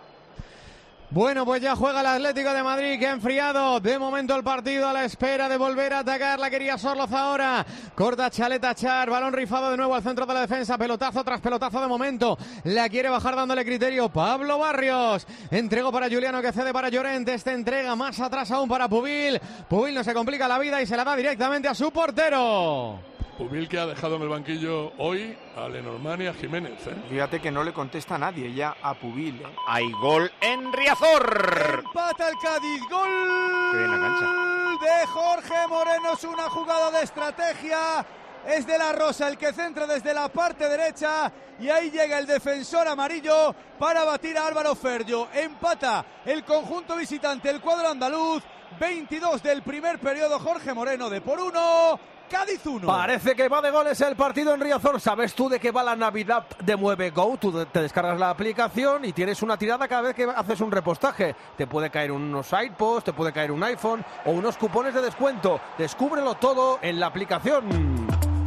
[SPEAKER 10] Bueno, pues ya juega el Atlético de Madrid, que ha enfriado de momento el partido a la espera de volver a atacar. La quería Sorloz ahora. Corta Chaleta Char, balón rifado de nuevo al centro de la defensa. Pelotazo tras pelotazo de momento. La quiere bajar dándole criterio Pablo Barrios. Entrego para Juliano que cede para Llorente. Este entrega más atrás aún para Pubil. Pubil no se complica la vida y se la da directamente a su portero.
[SPEAKER 19] Pubil que ha dejado en el banquillo hoy a Lenormand y a Jiménez. ¿eh?
[SPEAKER 7] Fíjate que no le contesta a nadie ya a Pubil. ¿eh?
[SPEAKER 12] Hay gol en Riazor.
[SPEAKER 17] Empata el Cádiz. Gol
[SPEAKER 12] Qué bien la cancha.
[SPEAKER 17] de Jorge Moreno. Es una jugada de estrategia. Es de la Rosa el que centra desde la parte derecha. Y ahí llega el defensor amarillo para batir a Álvaro Ferrio. Empata el conjunto visitante, el cuadro andaluz. veintidós del primer periodo. Jorge Moreno de por uno. Cádiz uno.
[SPEAKER 11] Parece que va de goles el partido en Riazor. ¿Sabes tú de qué va la Navidad de Mueve Go? Tú te descargas la aplicación y tienes una tirada cada vez que haces un repostaje. Te puede caer unos iPods, te puede caer un iPhone o unos cupones de descuento. Descúbrelo todo en la aplicación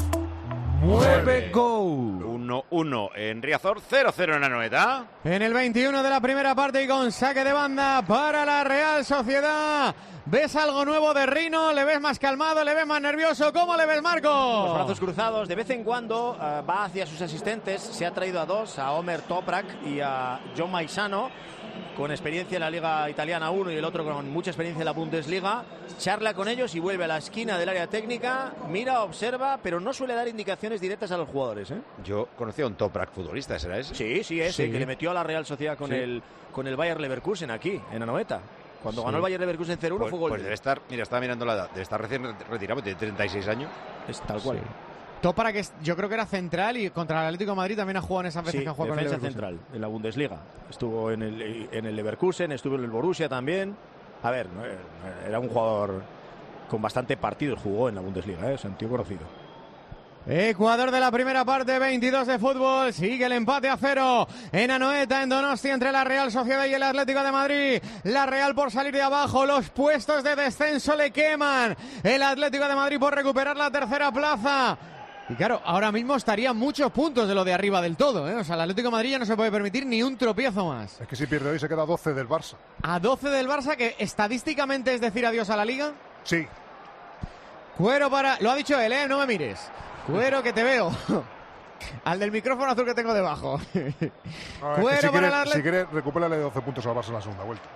[SPEAKER 11] Mueve Go.
[SPEAKER 12] uno uno en Riazor, cero cero en la Anoeta.
[SPEAKER 10] En el veintiuno de la primera parte y con saque de banda para la Real Sociedad. ¿Ves algo nuevo de Rino? ¿Le ves más calmado? ¿Le ves más nervioso? ¿Cómo le ves, Marco?
[SPEAKER 18] Los brazos cruzados. De vez en cuando uh, va hacia sus asistentes. Se ha traído a dos, a Omer Toprak y a John Maisano, con experiencia en la Liga Italiana uno y el otro con mucha experiencia en la Bundesliga. Charla con ellos y vuelve a la esquina del área técnica. Mira, observa, pero no suele dar indicaciones directas a los jugadores. ¿eh?
[SPEAKER 12] Yo conocí a un Toprak futbolista, ¿será ese?
[SPEAKER 18] Sí, sí, ese,
[SPEAKER 12] sí.
[SPEAKER 18] que le metió a la Real Sociedad con,
[SPEAKER 12] Sí.
[SPEAKER 18] el, con el Bayer Leverkusen aquí, en Anoeta. Cuando
[SPEAKER 12] Sí.
[SPEAKER 18] ganó el Bayer Leverkusen cero uno
[SPEAKER 12] Pues,
[SPEAKER 18] fue gol.
[SPEAKER 12] pues debe estar, mira, estaba mirando la edad, debe estar recién retirado, tiene treinta y seis años.
[SPEAKER 18] Es tal cual.
[SPEAKER 10] Sí. Toprak, que yo creo que era central y contra el Atlético de Madrid también ha jugado en esas veces
[SPEAKER 18] Sí,
[SPEAKER 10] que ha jugado con el
[SPEAKER 18] defensa
[SPEAKER 10] Leverkusen.
[SPEAKER 18] central en la Bundesliga. Estuvo en el, en el Leverkusen, estuvo en el Borussia también. A ver, no, era un jugador con bastante partidos, jugó en la Bundesliga, ¿eh? Es un tío conocido.
[SPEAKER 10] Ecuador de la primera parte, veintidós de fútbol, sigue el empate a cero en Anoeta, en Donostia, entre la Real Sociedad y el Atlético de Madrid. La Real por salir de abajo, los puestos de descenso le queman. El Atlético de Madrid por recuperar la tercera plaza. Y claro, ahora mismo estaría muchos puntos de lo de arriba del todo, ¿eh? O sea, el Atlético de Madrid ya no se puede permitir ni un tropiezo más.
[SPEAKER 13] Es que si pierde hoy se queda a doce del Barça.
[SPEAKER 10] A doce del Barça, que estadísticamente es decir adiós a la Liga.
[SPEAKER 13] Sí.
[SPEAKER 10] Cuero para... Lo ha dicho él, ¿eh? No me mires. Cuero, que te veo. Al del micrófono azul que tengo debajo.
[SPEAKER 13] No, es que
[SPEAKER 10] Cuero
[SPEAKER 13] si
[SPEAKER 10] para
[SPEAKER 13] quiere,
[SPEAKER 10] el Atlético.
[SPEAKER 13] si quiere, recupérale doce puntos al Barça en la segunda vuelta.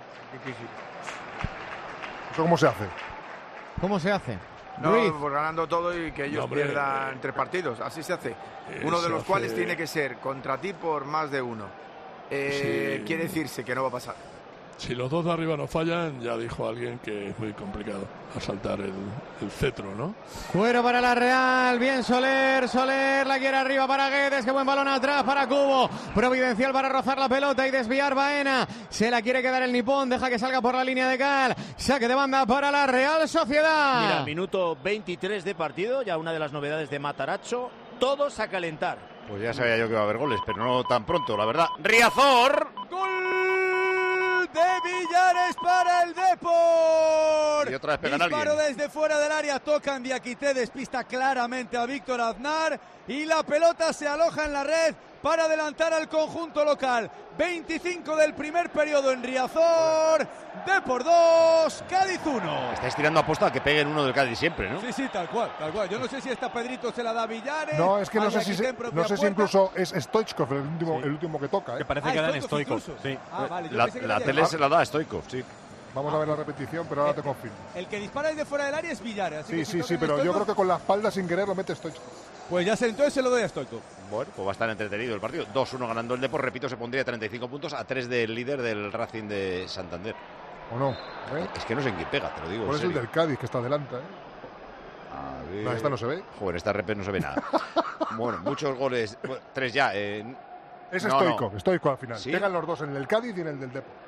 [SPEAKER 13] ¿Eso cómo se hace?
[SPEAKER 10] ¿Cómo se hace?
[SPEAKER 7] No,
[SPEAKER 10] Ruiz.
[SPEAKER 7] pues ganando todo y que ellos
[SPEAKER 19] No, hombre,
[SPEAKER 7] pierdan
[SPEAKER 19] eh,
[SPEAKER 7] tres partidos. Así se hace.
[SPEAKER 19] eh,
[SPEAKER 7] Uno de
[SPEAKER 19] se
[SPEAKER 7] los
[SPEAKER 19] hace-
[SPEAKER 7] cuales tiene que ser contra ti por más de uno. Eh,
[SPEAKER 19] Sí.
[SPEAKER 7] Quiere decirse que no va a pasar.
[SPEAKER 19] Si los dos de arriba no fallan, ya dijo alguien que es muy complicado asaltar el, el cetro, ¿no?
[SPEAKER 10] Cuero para la Real, bien Soler, Soler la quiere arriba para Guedes, qué buen balón atrás para Cubo, providencial para rozar la pelota y desviar Baena, se la quiere quedar el nipón, deja que salga por la línea de cal, saque de banda para la Real Sociedad.
[SPEAKER 18] Mira, minuto veintitrés de partido, ya una de las novedades de Matarazzo, todos a calentar.
[SPEAKER 12] Pues ya sabía yo que iba a haber goles, pero no tan pronto, la verdad. Riazor.
[SPEAKER 17] De Villares para el Depor.
[SPEAKER 12] Y otra vez pegan a
[SPEAKER 17] Disparo
[SPEAKER 12] alguien.
[SPEAKER 17] desde fuera del área, tocan Diakité, despista claramente a Víctor Aznar y la pelota se aloja en la red para adelantar al conjunto local. veinticinco del primer periodo en Riazor, Depor dos, Cádiz uno.
[SPEAKER 12] Estáis tirando aposta a que peguen uno del Cádiz siempre, ¿no?
[SPEAKER 17] Sí, sí, tal cual, tal cual. Yo no sé si esta Pedrito se la da a Villares.
[SPEAKER 13] No, es que
[SPEAKER 17] a
[SPEAKER 13] no sé si,
[SPEAKER 17] Diakité
[SPEAKER 13] se-
[SPEAKER 17] en propia
[SPEAKER 13] no sé si
[SPEAKER 17] puerta.
[SPEAKER 13] incluso es Stoichkov el último, el último que toca. ¿eh?
[SPEAKER 3] Que parece
[SPEAKER 17] Ah,
[SPEAKER 3] que dan
[SPEAKER 17] Stoichkov
[SPEAKER 3] Stoichkov.
[SPEAKER 17] incluso.
[SPEAKER 3] Sí.
[SPEAKER 17] Ah, vale, yo
[SPEAKER 12] La,
[SPEAKER 17] pensé que
[SPEAKER 12] la
[SPEAKER 17] era
[SPEAKER 12] tele
[SPEAKER 17] Diakité.
[SPEAKER 12] se la da a Stoikov, sí.
[SPEAKER 13] Vamos a ver la repetición, pero ahora te confirmo.
[SPEAKER 17] El que dispara desde fuera del área es Villares. así
[SPEAKER 13] Sí,
[SPEAKER 17] que si
[SPEAKER 13] sí,
[SPEAKER 17] toca
[SPEAKER 13] sí,
[SPEAKER 17] en
[SPEAKER 13] pero yo
[SPEAKER 17] Stoichkov,
[SPEAKER 13] creo que con la espalda sin querer lo mete Stoichkov.
[SPEAKER 17] Pues ya sé, entonces se lo doy a Stoichkov.
[SPEAKER 12] Bueno, pues va a estar entretenido el partido. dos uno ganando el Depor, repito, se pondría treinta y cinco puntos a tres del líder del Racing de Santander.
[SPEAKER 13] ¿O no? ¿Eh?
[SPEAKER 12] Es que no sé en quién pega, te lo digo.
[SPEAKER 13] Por
[SPEAKER 12] en
[SPEAKER 13] eso el
[SPEAKER 12] serio.
[SPEAKER 13] del Cádiz, que está adelante. ¿eh?
[SPEAKER 12] A ver.
[SPEAKER 13] No, esta no se ve.
[SPEAKER 12] Joder, esta repes no se ve nada. Bueno, muchos goles. Bueno, tres ya. eh.
[SPEAKER 13] Es
[SPEAKER 12] No,
[SPEAKER 13] Stoichkov,
[SPEAKER 12] no.
[SPEAKER 13] Stoichkov al final.
[SPEAKER 12] ¿Sí?
[SPEAKER 13] Pegan los dos en el del Cádiz y en el del Depor.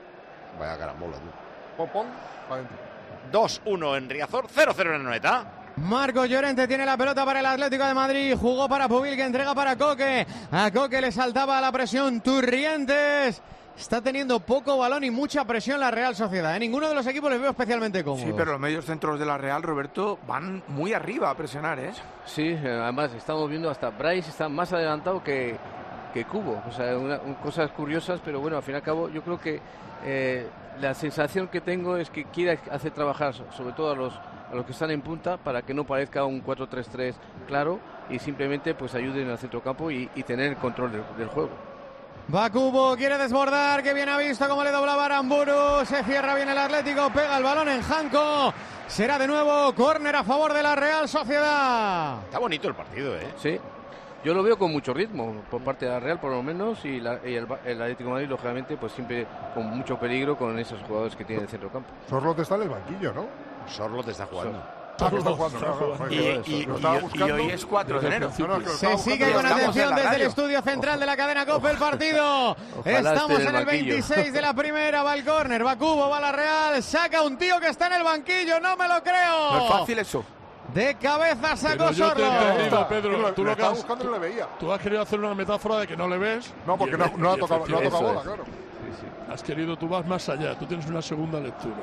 [SPEAKER 12] Vaya carambola, tú.
[SPEAKER 13] Pon, pon, para adentro.
[SPEAKER 12] dos uno en Riazor, cero cero en Anoeta.
[SPEAKER 10] Marcos Llorente tiene la pelota para el Atlético de Madrid. Jugó para Pubil, que entrega para Coque. A Coque le saltaba la presión Turrientes. Está teniendo poco balón y mucha presión la Real Sociedad. ¿eh? Ninguno de los equipos les veo especialmente cómodos.
[SPEAKER 7] Sí, pero los medios centros de la Real, Roberto, van muy arriba a presionar, ¿eh?
[SPEAKER 5] Sí, además estamos viendo hasta Bryce está más adelantado que, que Cubo. O sea, una, un, cosas curiosas, pero bueno, al fin y al cabo yo creo que eh, la sensación que tengo es que quiere hacer trabajar sobre todo a los, a los que están en punta para que no parezca un cuatro tres tres claro y simplemente pues ayuden al centrocampo y, y tener el control del, del juego.
[SPEAKER 10] Va Cubo, quiere desbordar, que bien ha visto cómo le doblaba Aramburu, se cierra bien el Atlético, pega el balón en Janco, será de nuevo córner a favor de la Real Sociedad.
[SPEAKER 12] Está bonito el partido, ¿eh?
[SPEAKER 5] Sí, yo lo veo con mucho ritmo por parte de la Real por lo menos y, la, y el, el Atlético de Madrid lógicamente pues siempre con mucho peligro con esos jugadores que tiene el centrocampo.
[SPEAKER 13] Sorloth está en el banquillo, ¿no?
[SPEAKER 12] Sorloth está jugando.
[SPEAKER 13] Ah, que está jugando, no, no,
[SPEAKER 7] y, y, y, y hoy es cuatro de enero.
[SPEAKER 13] No, no, que
[SPEAKER 10] Se sigue con atención desde el estudio central de la cadena COPE el partido. Estamos en el veintiséis de la primera, va el córner, va Cubo, va la Real, saca un tío que está en el banquillo, no me lo creo.
[SPEAKER 7] No es fácil eso.
[SPEAKER 10] De cabeza sacó
[SPEAKER 19] Sorloth. Yo te he entendido, Pedro. Tú lo que has
[SPEAKER 13] buscando no le veía.
[SPEAKER 19] Tú has querido hacer una metáfora de que no le ves.
[SPEAKER 13] No, porque no, no ha tocado, no ha tocado bola, claro.
[SPEAKER 19] Sí, sí. Has querido, tú vas más allá, tú tienes una segunda lectura.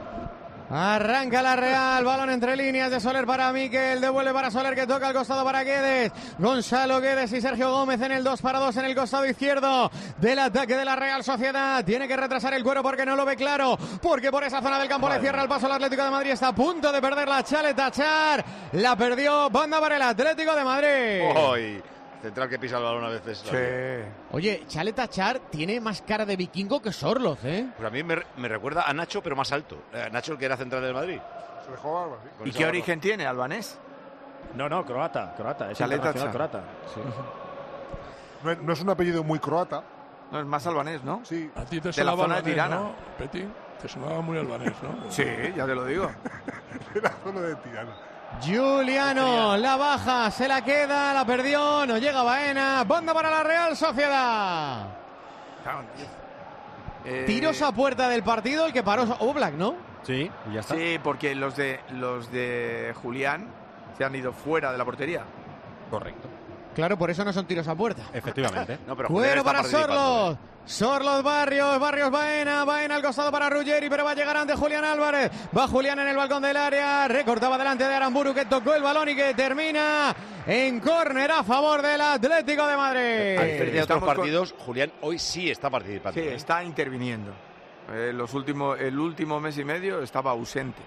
[SPEAKER 10] Arranca la Real, balón entre líneas de Soler para Miquel, devuelve para Soler que toca al costado para Guedes, Gonzalo Guedes y Sergio Gómez en el dos para dos en el costado izquierdo del ataque de la Real Sociedad. Tiene que retrasar el cuero porque no lo ve claro, porque por esa zona del campo le cierra el paso al Atlético de Madrid, está a punto de perder la Chale Tachar, la perdió, banda para el Atlético de Madrid.
[SPEAKER 12] ¡Oy! Central que pisa el balón a veces.
[SPEAKER 10] Sí. Oye, Chale Tachar tiene más cara de vikingo que Sorloth, ¿eh?
[SPEAKER 12] Pues a mí me, me recuerda a Nacho, pero más alto. Eh, Nacho, el que era central del Madrid.
[SPEAKER 13] Se dejó barba, sí.
[SPEAKER 7] ¿Y qué origen tiene, albanés?
[SPEAKER 8] No, no, croata, croata. Es
[SPEAKER 7] Chale
[SPEAKER 8] internacional
[SPEAKER 7] Tachar.
[SPEAKER 8] croata. Sí.
[SPEAKER 13] No, es- no es un apellido muy croata.
[SPEAKER 7] No, es más albanés, ¿no?
[SPEAKER 13] Sí.
[SPEAKER 19] A ti te
[SPEAKER 7] De la
[SPEAKER 19] sonaba
[SPEAKER 7] zona de
[SPEAKER 19] albanés,
[SPEAKER 7] Tirana.
[SPEAKER 19] ¿no, Peti? Te sonaba muy albanés, ¿no?
[SPEAKER 7] Sí, ya te lo digo.
[SPEAKER 13] De la zona de Tirana.
[SPEAKER 10] Juliano, la baja, se la queda, la perdió, no llega Baena, banda para la Real Sociedad.
[SPEAKER 7] Eh,
[SPEAKER 10] Tiros a puerta del partido, el que paró Oblak, ¿no?
[SPEAKER 8] Sí, y ya está.
[SPEAKER 7] Sí, porque los de los de Julián se han ido fuera de la portería.
[SPEAKER 8] Correcto.
[SPEAKER 10] Claro, por eso no son tiros a puerta.
[SPEAKER 8] Efectivamente.
[SPEAKER 12] No, pero Julián
[SPEAKER 10] Cuero
[SPEAKER 12] está
[SPEAKER 10] para
[SPEAKER 12] participando,
[SPEAKER 10] Sorloth.
[SPEAKER 12] ¿eh?
[SPEAKER 10] Sorloth Barrios, Barrios Baena, Baena al costado para Ruggeri, pero va a llegar ante Julián Álvarez. Va Julián en el balcón del área, recortaba delante de Aramburu que tocó el balón y que termina en córner a favor del Atlético de
[SPEAKER 12] A
[SPEAKER 10] Madrid.
[SPEAKER 12] diferencia de otros
[SPEAKER 7] Estamos con-
[SPEAKER 12] partidos, Julián hoy sí está participando.
[SPEAKER 7] Sí,
[SPEAKER 12] ¿eh?
[SPEAKER 7] está interviniendo. Eh, los últimos, el último mes y medio estaba ausente.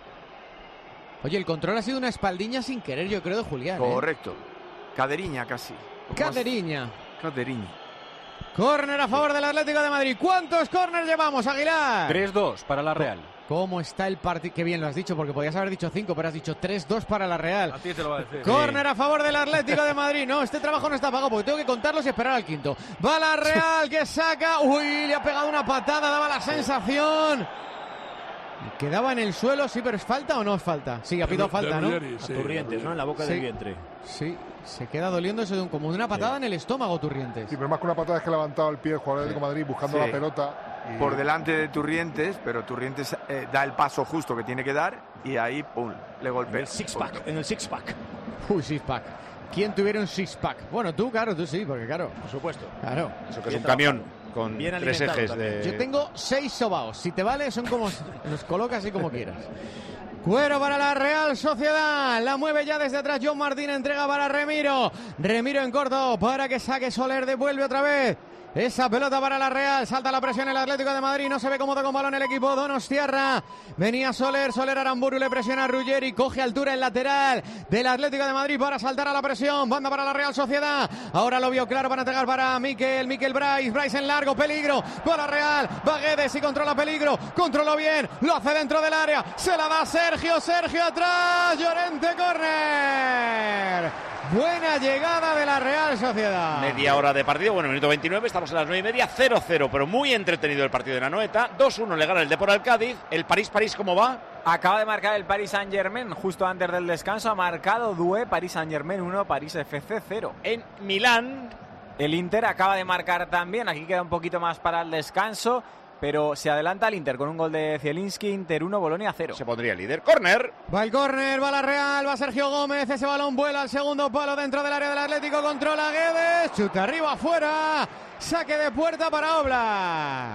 [SPEAKER 10] Oye, el control ha sido una espaldiña sin querer, yo creo, de Julián. ¿eh?
[SPEAKER 7] Correcto. Caderiña casi.
[SPEAKER 10] Caderiña.
[SPEAKER 7] Caderiña.
[SPEAKER 10] Córner a favor del Atlético de Madrid. ¿Cuántos córners llevamos, Aguilar?
[SPEAKER 3] tres dos para la Real.
[SPEAKER 10] ¿Cómo está el partido? Qué bien lo has dicho, porque podías haber dicho cinco, pero has dicho tres dos para la Real.
[SPEAKER 11] A ti te lo va a decir.
[SPEAKER 10] Córner a favor del Atlético de Madrid. No, este trabajo no está pagado porque tengo que contarlos y esperar al quinto. Va la Real que saca. Uy, le ha pegado una patada, daba la sensación. Quedaba en el suelo, sí, pero ¿es falta o no es falta? Sí, ha pedido falta, ¿no?
[SPEAKER 8] A Turrientes, ¿no? En la boca
[SPEAKER 10] Sí.
[SPEAKER 8] del vientre.
[SPEAKER 10] Sí, se queda doliendo eso de un, como de una patada en el estómago, Turrientes.
[SPEAKER 13] Sí, pero más que una patada es que ha levantado el pie el jugador de Atlético de Madrid buscando
[SPEAKER 7] Sí.
[SPEAKER 13] la pelota. y-
[SPEAKER 7] Por delante de Turrientes, pero Turrientes eh, da el paso justo que tiene que dar y ahí, pum, le golpea.
[SPEAKER 8] En el six-pack, en el six-pack.
[SPEAKER 10] Uy, six-pack. ¿Quién tuviera un six-pack? Bueno, tú, claro, tú sí, porque claro.
[SPEAKER 8] Por supuesto.
[SPEAKER 10] Claro.
[SPEAKER 12] Eso que es un camión con
[SPEAKER 8] Bien
[SPEAKER 12] tres
[SPEAKER 8] alimentado
[SPEAKER 12] ejes
[SPEAKER 8] también.
[SPEAKER 12] de...
[SPEAKER 10] Yo tengo seis sobaos. Si te vale, son como. Los colocas así como quieras. Cuero para la Real Sociedad. La mueve ya desde atrás John Martín. Entrega para Remiro. Remiro en corto para que saque Soler. Devuelve otra vez. Esa pelota para la Real. Salta la presión el Atlético de Madrid. No se ve cómodo con balón el equipo Donostiarra. Venía Soler. Soler Aramburu le presiona a Ruggeri. Coge altura el lateral del Atlético de Madrid para saltar a la presión. Banda para la Real Sociedad. Ahora lo vio claro para entregar para Miquel. Miquel Bryce. Bryce en largo. Peligro. Para Real. Va Guedes y controla peligro. Controló bien. Lo hace dentro del área. Se la da Sergio. Sergio atrás. Llorente córner. Buena llegada de la Real Sociedad.
[SPEAKER 12] Media hora de partido, bueno, minuto veintinueve, estamos a las nueve y media, cero cero, pero muy entretenido el partido de la Anoeta. dos uno le gana el Depor al Cádiz. ¿El París-París cómo va?
[SPEAKER 16] Acaba de marcar el Paris Saint-Germain justo antes del descanso. Ha marcado Doué, Paris Saint-Germain uno, París F C cero.
[SPEAKER 12] En Milán,
[SPEAKER 16] el Inter acaba de marcar también. Aquí queda un poquito más para el descanso. pero se adelanta el Inter con un gol de Zielinski. Inter uno, Bolonia cero.
[SPEAKER 12] Se pondría líder. ¡Córner!
[SPEAKER 10] Va el córner, va la Real, va Sergio Gómez, ese balón vuela al segundo palo dentro del área del Atlético, controla Guedes, chuta arriba, afuera, saque de puerta para Oblak.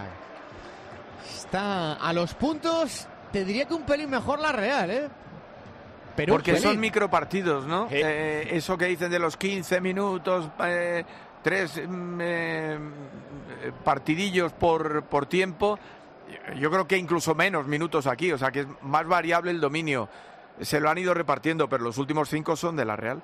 [SPEAKER 10] Está a los puntos, te diría que un pelín mejor la Real, ¿eh?
[SPEAKER 7] Pero porque son micropartidos, ¿no? Eh. Eh, eso que dicen de los quince minutos, eh, tres eh, partidillos por, por tiempo, yo creo que incluso menos minutos aquí, o sea que es más variable el dominio. Se lo han ido repartiendo, pero los últimos cinco son de la Real.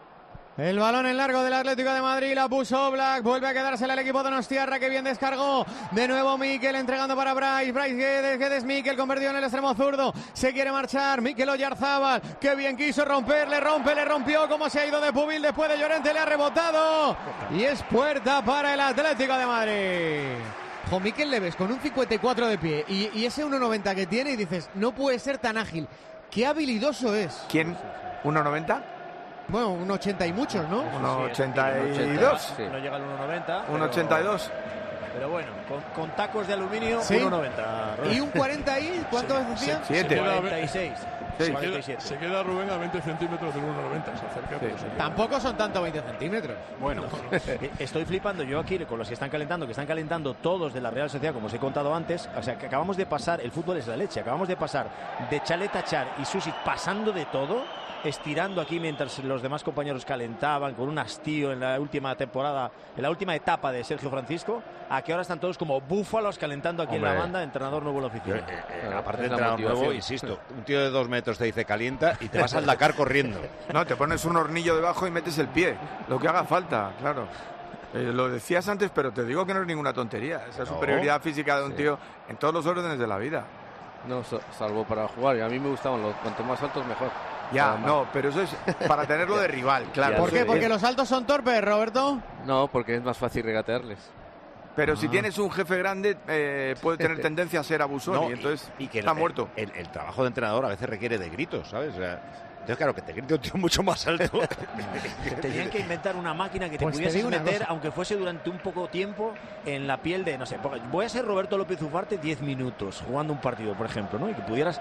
[SPEAKER 10] El balón en largo del Atlético de Madrid, la puso Oblak, vuelve a quedársela el equipo de Donostiarra, que bien descargó, de nuevo Mikel entregando para Bryce, Bryce Guedes, Guedes Mikel convertido en el extremo zurdo, se quiere marchar, Mikel Oyarzábal, que bien quiso romper, le rompe, le rompió, como se ha ido de Pubil después de Llorente, le ha rebotado, y es puerta para el Atlético de Madrid. Jo, Mikel le ves con un cincuenta y cuatro de pie, y, y ese uno noventa que tiene, y dices, no puede ser tan ágil, qué habilidoso es.
[SPEAKER 7] ¿Quién? ¿uno noventa?
[SPEAKER 10] Bueno, un ochenta y muchos, ¿no?
[SPEAKER 7] uno ochenta y dos.
[SPEAKER 18] Sí. No llega al uno noventa.
[SPEAKER 7] un ochenta y dos.
[SPEAKER 18] Pero bueno, con, con tacos de aluminio,
[SPEAKER 10] ¿sí?
[SPEAKER 18] uno noventa.
[SPEAKER 10] ¿Y un cuarenta y? ¿Cuánto sí. decían?
[SPEAKER 7] siete.
[SPEAKER 18] cuarenta y seis.
[SPEAKER 19] Se queda, se queda Rubén a veinte centímetros del uno noventa. Se acerca, sí. se
[SPEAKER 10] Tampoco son tanto veinte centímetros.
[SPEAKER 18] Bueno, estoy flipando yo aquí con los que están calentando, que están calentando todos de la Real Sociedad, como os he contado antes. O sea, que acabamos de pasar, el fútbol es la leche, acabamos de pasar de Chalet a Char y Susi pasando de todo, estirando aquí mientras los demás compañeros calentaban con un hastío en la última temporada, en la última etapa de Sergio Francisco, a que ahora están todos como búfalos calentando aquí
[SPEAKER 12] Hombre.
[SPEAKER 18] en la banda, entrenador nuevo en la oficina.
[SPEAKER 12] Yo, eh, eh, aparte de entrenador nuevo, insisto, un tío de dos metros te dice calienta y te vas al Dakar corriendo.
[SPEAKER 7] No, te pones un hornillo debajo y metes el pie, lo que haga falta, claro. Eh, lo decías antes, pero te digo que no es ninguna tontería, esa no. superioridad física de un sí. tío en todos los órdenes de la vida.
[SPEAKER 5] No, salvo para jugar, y a mí me gustaban los cuanto más altos mejor.
[SPEAKER 7] Ya, no, pero eso es para tenerlo de rival, claro.
[SPEAKER 10] ¿Por qué? ¿Porque los altos son torpes, Roberto?
[SPEAKER 5] No, porque es más fácil regatearles.
[SPEAKER 7] Pero
[SPEAKER 5] ah.
[SPEAKER 7] si tienes un jefe grande, eh, puede tener tendencia a ser abusón no, y entonces
[SPEAKER 12] y, y que
[SPEAKER 7] está
[SPEAKER 12] el,
[SPEAKER 7] muerto.
[SPEAKER 12] El, el, el trabajo de entrenador a veces requiere de gritos, ¿sabes? O sea, entonces, claro, que te grite un tío mucho más alto.
[SPEAKER 18] Tenían que inventar una máquina que te
[SPEAKER 10] pues
[SPEAKER 18] pudieses
[SPEAKER 10] te
[SPEAKER 18] meter, aunque fuese durante un poco tiempo, en la piel de, no sé, voy a ser Roberto López Ufarte diez minutos jugando un partido, por ejemplo, ¿no? Y que pudieras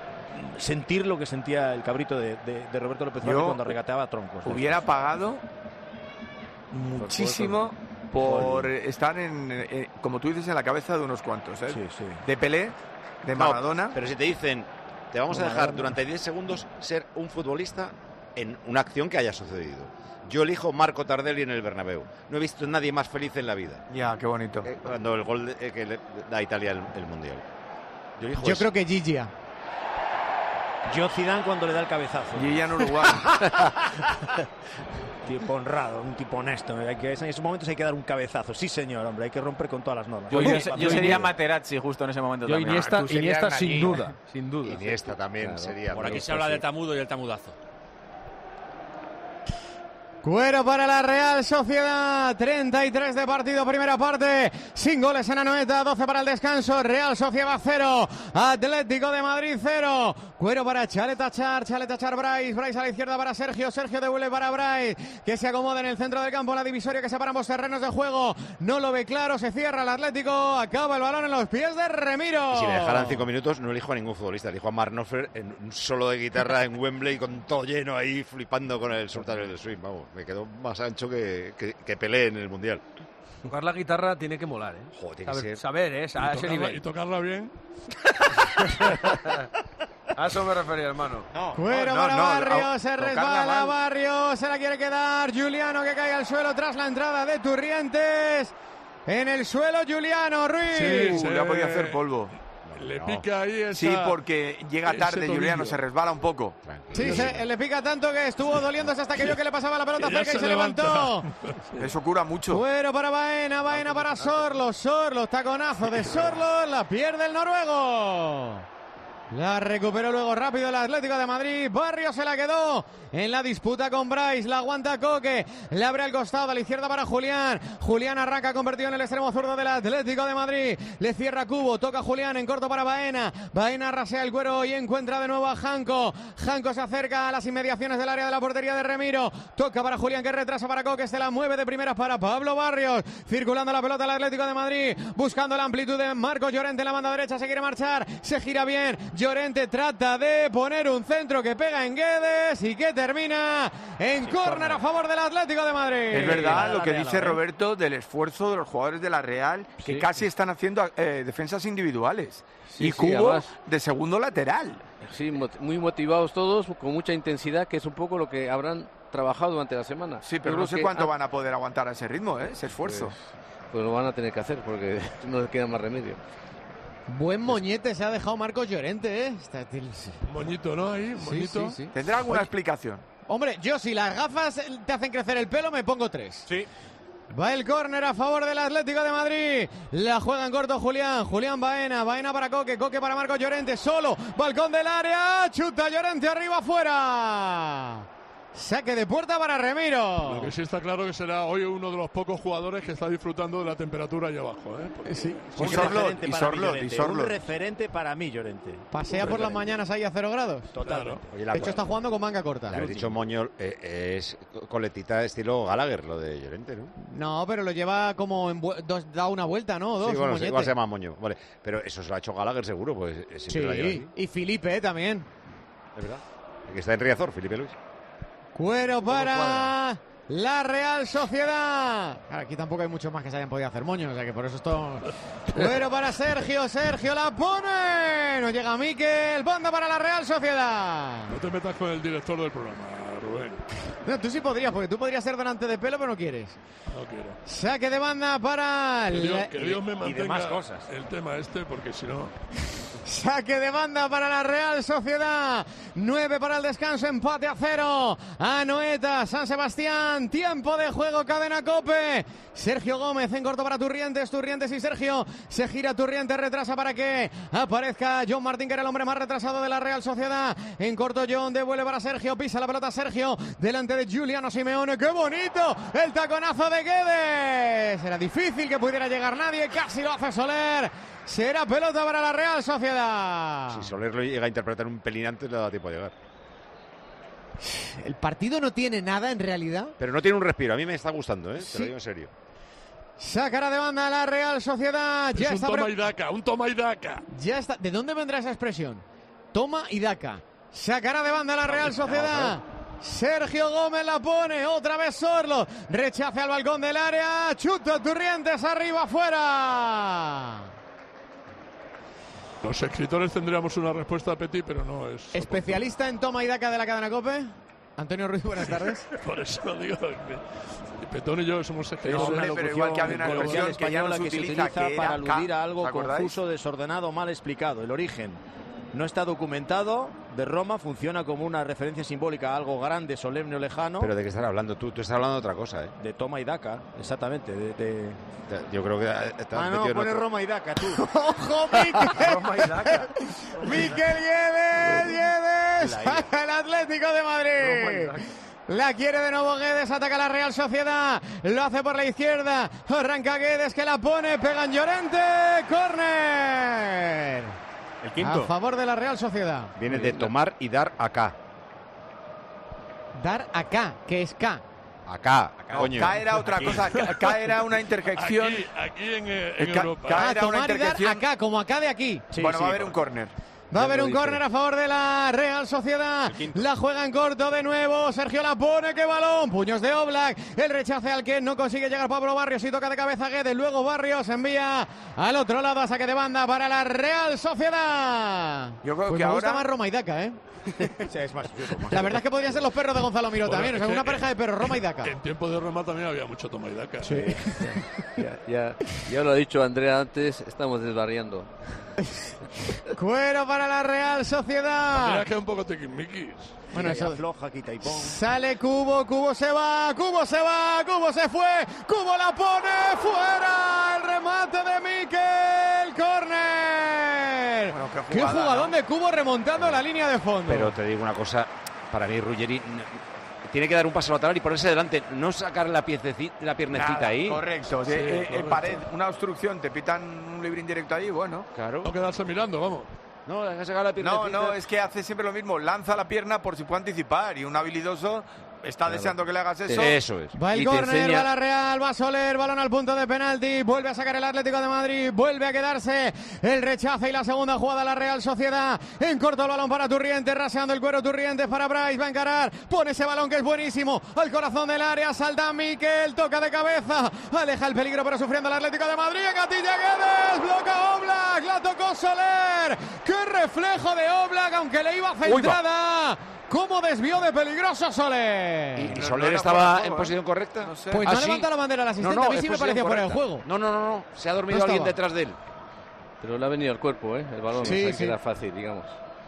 [SPEAKER 18] sentir lo que sentía el cabrito de, de, de Roberto López Ufarte cuando regateaba troncos.
[SPEAKER 7] Hubiera pagado muchísimo por estar en, eh, como tú dices, en la cabeza de unos cuantos, ¿eh?
[SPEAKER 18] Sí, sí.
[SPEAKER 7] De Pelé, de
[SPEAKER 12] no,
[SPEAKER 7] Maradona.
[SPEAKER 12] Pero si te dicen, te vamos a dejar durante diez segundos ser un futbolista en una acción que haya sucedido. Yo elijo Marco Tardelli en el Bernabéu. No he visto a nadie más feliz en la vida.
[SPEAKER 7] Ya, qué bonito.
[SPEAKER 12] Eh, cuando el gol de, eh, que le da a Italia el, el Mundial. Yo, elijo
[SPEAKER 10] Yo
[SPEAKER 12] eso.
[SPEAKER 10] creo que Gigia.
[SPEAKER 18] Yo Zidane cuando le da el cabezazo.
[SPEAKER 7] Gigia en Uruguay.
[SPEAKER 18] Tipo honrado, un tipo honesto. Hay que, en esos momentos hay que dar un cabezazo. Sí, señor, hombre, hay que romper con todas las normas.
[SPEAKER 16] Yo, yo, yo, yo sería Materazzi justo en ese momento
[SPEAKER 11] yo
[SPEAKER 16] también.
[SPEAKER 11] Iniesta,
[SPEAKER 16] ah,
[SPEAKER 11] Iniesta sin duda, sin duda.
[SPEAKER 12] Iniesta también
[SPEAKER 11] claro.
[SPEAKER 12] sería.
[SPEAKER 14] Por aquí se habla del tamudo y el tamudazo.
[SPEAKER 10] Cuero para la Real Sociedad, treinta y tres de partido, primera parte, sin goles en Anoeta, doce para el descanso, Real Sociedad cero, Atlético de Madrid cero, Cuero para Chaleta Char, Chaleta Char Bryce, Bryce a la izquierda para Sergio, Sergio devuelve para Bryce, que se acomoda en el centro del campo, la divisoria que separa ambos terrenos de juego, no lo ve claro, se cierra el Atlético, acaba el balón en los pies de Remiro.
[SPEAKER 12] Si me dejaran cinco minutos no elijo a ningún futbolista, elijo a Mark Knopfler en un solo de guitarra en Wembley con todo lleno ahí flipando con el Sultán del Swing, vamos. Me quedó más ancho que, que, que Pelé en el Mundial.
[SPEAKER 11] Tocar la guitarra tiene que molar, ¿eh?
[SPEAKER 12] Joder, tiene
[SPEAKER 11] saber,
[SPEAKER 12] que ser.
[SPEAKER 11] saber, ¿eh? A ese nivel.
[SPEAKER 19] Y tocarla bien.
[SPEAKER 11] A eso me refería, hermano.
[SPEAKER 10] No, Cuero
[SPEAKER 7] no,
[SPEAKER 10] para
[SPEAKER 7] no,
[SPEAKER 10] Barrio,
[SPEAKER 7] no,
[SPEAKER 10] se resbala Barrio, se la quiere quedar Juliano, que cae al suelo tras la entrada de Turrientes. En el suelo Juliano Ruiz.
[SPEAKER 7] Sí, se le ha podido hacer polvo.
[SPEAKER 19] Le pica ahí esa,
[SPEAKER 7] sí, porque llega tarde Juliano, se resbala un poco.
[SPEAKER 10] Sí, se, le pica tanto que estuvo doliéndose hasta que vio que le pasaba la pelota cerca y se, se levantó.
[SPEAKER 7] Eso cura mucho.
[SPEAKER 10] Cuero para Baena, Baena para Sorlo, Sorlo, taconazo de Sorlo, la pierde el noruego. La recuperó luego rápido el Atlético de Madrid. Barrios se la quedó en la disputa con Bryce. La aguanta Coque. Le abre al costado a la izquierda para Julián. Julián arranca convertido en el extremo zurdo del Atlético de Madrid. Le cierra Cubo. Toca Julián en corto para Baena. Baena rasea el cuero y encuentra de nuevo a Janko. Janko se acerca a las inmediaciones del área de la portería de Remiro. Toca para Julián que retrasa para Coque. Se la mueve de primeras para Pablo Barrios. Circulando la pelota al Atlético de Madrid. Buscando la amplitud de Marcos Llorente en la banda derecha. Se quiere marchar. Se gira bien. Llorente trata de poner un centro que pega en Guedes y que termina en sí, córner a favor del Atlético de Madrid.
[SPEAKER 7] Es verdad lo que dice Roberto del esfuerzo de los jugadores de la Real, que sí. casi están haciendo eh, defensas individuales. Sí, y sí, Cubo además, de segundo lateral.
[SPEAKER 5] Sí, muy motivados todos, con mucha intensidad, que es un poco lo que habrán trabajado durante la semana.
[SPEAKER 7] Sí, pero Yo no sé cuánto ha... van a poder aguantar a ese ritmo, ¿eh? ese esfuerzo.
[SPEAKER 5] Pues, pues lo van a tener que hacer porque no les queda más remedio.
[SPEAKER 10] Buen moñete se ha dejado Marcos Llorente, ¿eh? Está...
[SPEAKER 19] Moñito, ¿no? Ahí, moñito.
[SPEAKER 7] Sí, sí, sí. ¿Tendrá alguna Oye, explicación?
[SPEAKER 10] Hombre, yo si las gafas te hacen crecer el pelo, me pongo tres.
[SPEAKER 3] Sí.
[SPEAKER 10] Va el córner a favor del Atlético de Madrid. La juega en corto Julián. Julián Baena. Baena para Coque. Coque para Marcos Llorente. Solo. Balcón del área. Chuta Llorente arriba afuera. Saque de puerta para Remiro.
[SPEAKER 19] Lo que sí está claro que será hoy uno de los pocos jugadores que está disfrutando de la temperatura allá abajo. ¿eh?
[SPEAKER 10] Porque... Sí.
[SPEAKER 8] Un,
[SPEAKER 7] y Sorlot,
[SPEAKER 8] y
[SPEAKER 7] Sorlot,
[SPEAKER 8] y
[SPEAKER 7] Sorlot.
[SPEAKER 8] Un referente para mí, Llorente.
[SPEAKER 10] Pasea por las mañanas ahí a cero grados.
[SPEAKER 8] Total.
[SPEAKER 19] Claro.
[SPEAKER 10] Oye, de hecho está jugando con manga corta.
[SPEAKER 12] Le habéis dicho moño, eh, es coletita estilo Gallagher, lo de Llorente, ¿no?
[SPEAKER 10] No, pero lo lleva como en dos, da una vuelta, ¿no? Dos,
[SPEAKER 12] sí, bueno, sí, igual se llama moño. Vale, pero eso se lo ha hecho Gallagher seguro, pues
[SPEAKER 10] sí, lo lleva y Felipe ¿eh? también.
[SPEAKER 12] Es verdad. El que está en Riazor, Felipe Luis.
[SPEAKER 10] Cuero para la Real Sociedad. Aquí tampoco hay muchos más que se hayan podido hacer moño, o sea que por eso esto... Cuero para Sergio, Sergio la pone. No llega Miquel, banda para la Real Sociedad.
[SPEAKER 19] No te metas con el director del programa, Rubén.
[SPEAKER 10] No, tú sí podrías, porque tú podrías ser donante de pelo, pero no quieres.
[SPEAKER 19] No quiero.
[SPEAKER 10] Saque de banda para...
[SPEAKER 19] Que Dios, que Dios me mantenga
[SPEAKER 3] y demás cosas.
[SPEAKER 19] El tema este, porque si no...
[SPEAKER 10] Saque de banda para la Real Sociedad. nueve para el descanso, empate a cero. Anoeta, San Sebastián, tiempo de juego, cadena COPE. Sergio Gómez en corto para Turrientes, Turrientes y Sergio. Se gira Turrientes, retrasa para que aparezca John Martín, que era el hombre más retrasado de la Real Sociedad. En corto John, devuelve para Sergio, pisa la pelota Sergio, delante de Giuliano Simeone. ¡Qué bonito! El taconazo de Guedes. Era difícil que pudiera llegar nadie, casi lo hace Soler. Será pelota para la Real Sociedad.
[SPEAKER 12] Si Soler lo llega a interpretar un pelín antes, le da tiempo a llegar.
[SPEAKER 10] El partido no tiene nada en realidad.
[SPEAKER 12] Pero no tiene un respiro. A mí me está gustando, ¿eh?
[SPEAKER 10] Sí.
[SPEAKER 12] Te lo digo en serio.
[SPEAKER 10] Sacará de banda a la Real Sociedad. Ya
[SPEAKER 19] es
[SPEAKER 10] está
[SPEAKER 19] un toma
[SPEAKER 10] pre...
[SPEAKER 19] y daca, un toma y daca.
[SPEAKER 10] Ya está. ¿De dónde vendrá esa expresión? Toma y daca. Sacará de banda a la Real Sociedad. Sergio Gómez la pone, otra vez Sorlo, rechaza al balcón del área, chuta Turrientes arriba afuera.
[SPEAKER 19] Los escritores tendríamos una respuesta a Petit, pero no es...
[SPEAKER 10] Especialista en toma y daca de la cadena COPE, Antonio Ruiz, buenas tardes.
[SPEAKER 19] Por eso lo digo, Petón y yo somos escritores.
[SPEAKER 7] Hombre, pero igual que hay una expresión que ya no se
[SPEAKER 18] que
[SPEAKER 7] utiliza,
[SPEAKER 18] se utiliza
[SPEAKER 7] que
[SPEAKER 18] para
[SPEAKER 7] era
[SPEAKER 18] aludir a algo
[SPEAKER 7] ¿acordáis?
[SPEAKER 18] Confuso, desordenado, mal explicado. El origen no está documentado, de Roma, funciona como una referencia simbólica a algo grande, solemne o lejano.
[SPEAKER 12] ¿Pero de qué estás hablando tú? Tú estás hablando de otra cosa, ¿eh?
[SPEAKER 18] De toma y daca, exactamente. De, de...
[SPEAKER 12] Yo creo que estás
[SPEAKER 18] Ah, no,
[SPEAKER 12] metido en
[SPEAKER 18] pone
[SPEAKER 12] otro...
[SPEAKER 18] Roma y daca, tú.
[SPEAKER 10] ¡Ojo, Miquel!
[SPEAKER 7] Roma y daca.
[SPEAKER 10] ¡Miquel Guedes! ¡Guedes! ¡El Atlético de Madrid! La quiere de nuevo Guedes, ataca la Real Sociedad, lo hace por la izquierda, arranca Guedes que la pone, pega en Llorente, córner.
[SPEAKER 3] El quinto.
[SPEAKER 10] A favor de la Real Sociedad.
[SPEAKER 12] Viene de tomar y dar acá.
[SPEAKER 10] Dar acá, que es K.
[SPEAKER 12] Acá,
[SPEAKER 7] No,
[SPEAKER 12] coño.
[SPEAKER 7] K era otra
[SPEAKER 12] Aquí.
[SPEAKER 7] cosa, K, K era una interjección.
[SPEAKER 19] Aquí, aquí en, eh, en
[SPEAKER 7] K,
[SPEAKER 19] Europa.
[SPEAKER 7] K
[SPEAKER 10] Ah,
[SPEAKER 7] era una
[SPEAKER 10] tomar y dar
[SPEAKER 7] interjección.
[SPEAKER 10] acá, como acá de aquí.
[SPEAKER 18] Sí,
[SPEAKER 7] bueno,
[SPEAKER 18] sí,
[SPEAKER 7] va a haber
[SPEAKER 18] por-
[SPEAKER 7] un córner.
[SPEAKER 10] Va a haber
[SPEAKER 18] lo
[SPEAKER 10] un
[SPEAKER 18] dice.
[SPEAKER 10] córner a favor de la Real Sociedad. La juega en corto de nuevo. Sergio la pone. ¡Qué balón! Puños de Oblak. El rechace al que no consigue llegar Pablo Barrios y toca de cabeza Guedes. Luego Barrios envía al otro lado a saque de banda para la Real Sociedad.
[SPEAKER 7] Yo creo
[SPEAKER 10] Pues
[SPEAKER 7] que
[SPEAKER 10] me gusta
[SPEAKER 7] ahora
[SPEAKER 10] más Roma y Daca, ¿eh?
[SPEAKER 18] Sí, es más, más-
[SPEAKER 10] La verdad es que podrían ser los perros de Gonzalo Miró
[SPEAKER 19] Bueno,
[SPEAKER 10] también. O sea,
[SPEAKER 19] es que-
[SPEAKER 10] una pareja de perros, Roma y Daca.
[SPEAKER 19] En tiempo de Roma también había mucho toma y daca.
[SPEAKER 10] Sí.
[SPEAKER 5] Ya, ya, ya lo ha dicho Andrea antes, estamos desvariando.
[SPEAKER 10] Cuero para la Real Sociedad.
[SPEAKER 19] Andrea queda un poco tiquismiquis.
[SPEAKER 10] Bueno,
[SPEAKER 18] Tira
[SPEAKER 10] eso.
[SPEAKER 18] y afloja, quita y pon.
[SPEAKER 10] Sale Cubo, Cubo se va, Cubo se va, Cubo se fue, Cubo la pone fuera, el remate de Miquel, córner. Soler.
[SPEAKER 7] Bueno, qué
[SPEAKER 10] qué
[SPEAKER 7] jugada,
[SPEAKER 10] jugadón
[SPEAKER 7] ¿no?
[SPEAKER 10] de Cubo remontando la línea de fondo.
[SPEAKER 12] Pero te digo una cosa, para mí Ruggeri tiene que dar un paso lateral y ponerse delante, no sacar la, piececi- la piernecita
[SPEAKER 7] Nada,
[SPEAKER 12] ahí.
[SPEAKER 7] Correcto,
[SPEAKER 12] Sí,
[SPEAKER 7] de- eh,
[SPEAKER 12] correcto.
[SPEAKER 7] eh, pared, una obstrucción, te pitan un libre indirecto ahí, bueno.
[SPEAKER 12] Claro.
[SPEAKER 19] No quedarse mirando, vamos.
[SPEAKER 12] No, deja sacar la
[SPEAKER 7] No,
[SPEAKER 12] piernecita.
[SPEAKER 7] no, es que hace siempre lo mismo, lanza la pierna por si puede anticipar y un habilidoso está
[SPEAKER 12] Claro.
[SPEAKER 7] deseando que le hagas eso.
[SPEAKER 12] Eso es.
[SPEAKER 10] Va el
[SPEAKER 12] Y te
[SPEAKER 10] córner,
[SPEAKER 12] enseña-
[SPEAKER 10] va la Real, va Soler, balón al punto de penalti, vuelve a sacar el Atlético de Madrid, vuelve a quedarse el rechazo y la segunda jugada la Real Sociedad. En corto el balón para Turrientes, raseando el cuero Turrientes para Bryce, va a encarar, pone ese balón que es buenísimo, al corazón del área, salta Miquel, toca de cabeza, aleja el peligro pero sufriendo el Atlético de Madrid, Gatilla Guedes, bloca Oblak, la tocó Soler, qué reflejo de Oblak, aunque le iba centrada. ¿Cómo desvió de peligroso Soler?
[SPEAKER 12] ¿Y
[SPEAKER 7] No,
[SPEAKER 12] Soler
[SPEAKER 7] no era
[SPEAKER 12] estaba
[SPEAKER 7] fuera de
[SPEAKER 12] en
[SPEAKER 7] juego,
[SPEAKER 12] posición
[SPEAKER 7] ¿eh?
[SPEAKER 12] correcta?
[SPEAKER 7] No sé.
[SPEAKER 10] Pues
[SPEAKER 12] ¿Ah,
[SPEAKER 10] no
[SPEAKER 12] sí?
[SPEAKER 10] levanta la bandera al asistente,
[SPEAKER 12] No, no,
[SPEAKER 10] a mí
[SPEAKER 12] es
[SPEAKER 10] sí me
[SPEAKER 12] posición
[SPEAKER 10] parecía fuera de
[SPEAKER 12] correcta.
[SPEAKER 10] juego.
[SPEAKER 12] No, no, no, no. Se ha dormido
[SPEAKER 10] No
[SPEAKER 12] alguien
[SPEAKER 10] estaba.
[SPEAKER 12] detrás de él.
[SPEAKER 5] Pero le ha venido al cuerpo, ¿eh? El balón,
[SPEAKER 10] Sí,
[SPEAKER 5] o sea,
[SPEAKER 10] sí.
[SPEAKER 5] que era fácil, digamos.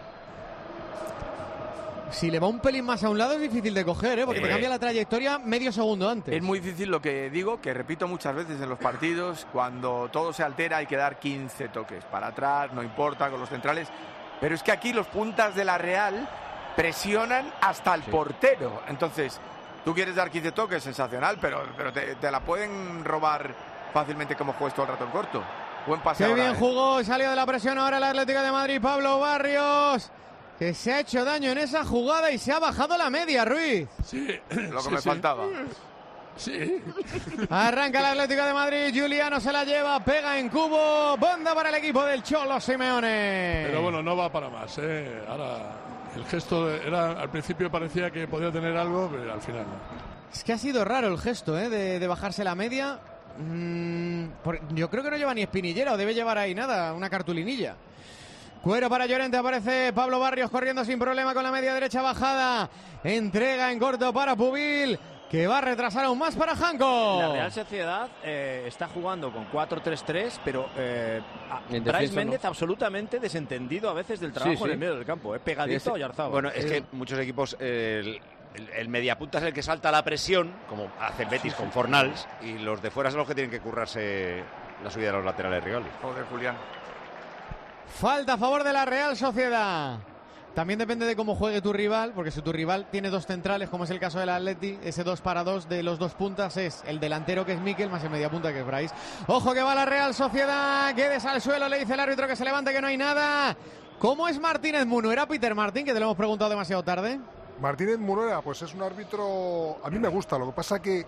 [SPEAKER 10] Si le va un pelín más a un lado es difícil de coger, ¿eh? Porque te
[SPEAKER 7] Eh.
[SPEAKER 10] cambia la trayectoria medio segundo antes.
[SPEAKER 7] Es muy difícil lo que digo, que repito muchas veces en los partidos, cuando todo se altera hay que dar quince toques para atrás, no importa, con los centrales. Pero es que aquí los puntas de la Real presionan hasta el portero. Entonces, tú quieres dar quince toques, sensacional, pero, pero te, te la pueden robar fácilmente como juegas todo el rato en corto. Buen pase
[SPEAKER 10] Qué
[SPEAKER 7] ahora,
[SPEAKER 10] bien
[SPEAKER 7] ¿eh?
[SPEAKER 10] jugó y salió de la presión ahora el Atlético de Madrid, Pablo Barrios, que se ha hecho daño en esa jugada y se ha bajado la media, Ruiz.
[SPEAKER 19] Sí,
[SPEAKER 7] Lo que
[SPEAKER 19] sí,
[SPEAKER 7] me
[SPEAKER 19] sí.
[SPEAKER 7] faltaba.
[SPEAKER 19] Sí.
[SPEAKER 10] Arranca el Atlético de Madrid, Juliano se la lleva, pega en cubo, banda para el equipo del Cholo Simeone.
[SPEAKER 19] Pero bueno, no va para más, ¿eh? Ahora, el gesto de- era, al principio parecía que podía tener algo, pero al final no.
[SPEAKER 10] Es que ha sido raro el gesto, ¿eh? De, de bajarse la media. Mm, por- yo creo que no lleva ni espinillera o debe llevar ahí nada, una cartulinilla. Cuero para Llorente, aparece Pablo Barrios corriendo sin problema con la media derecha bajada. Entrega en corto para Pubil, que va a retrasar aún más para Janko.
[SPEAKER 18] La Real Sociedad eh, está jugando con cuatro tres tres, pero eh, a-
[SPEAKER 5] En
[SPEAKER 18] Brais
[SPEAKER 5] defensa,
[SPEAKER 18] Méndez
[SPEAKER 5] no.
[SPEAKER 18] absolutamente desentendido a veces del trabajo
[SPEAKER 5] Sí, sí.
[SPEAKER 18] en el medio del campo, eh, pegadito
[SPEAKER 12] Este-
[SPEAKER 18] a Oyarzabal.
[SPEAKER 12] Bueno, es que muchos equipos, eh, el, el, el mediapunta es el que salta la presión, como hace Betis con Fornals, y los de fuera son los que tienen que currarse la subida de los laterales rivales.
[SPEAKER 7] Joder, Julián.
[SPEAKER 10] Falta a favor de la Real Sociedad. También depende de cómo juegue tu rival, porque si tu rival tiene dos centrales, como es el caso del Atleti, ese dos para dos de los dos puntas es el delantero, que es Miquel, más el mediapunta, que es Bryce. Ojo que va la Real Sociedad, quedes al suelo, le dice el árbitro que se levante, que no hay nada. ¿Cómo es Martínez Muno? ¿Era Peter Martín, que te lo hemos preguntado demasiado tarde?
[SPEAKER 13] Martínez Munera, pues es un árbitro. A mí me gusta, lo que pasa que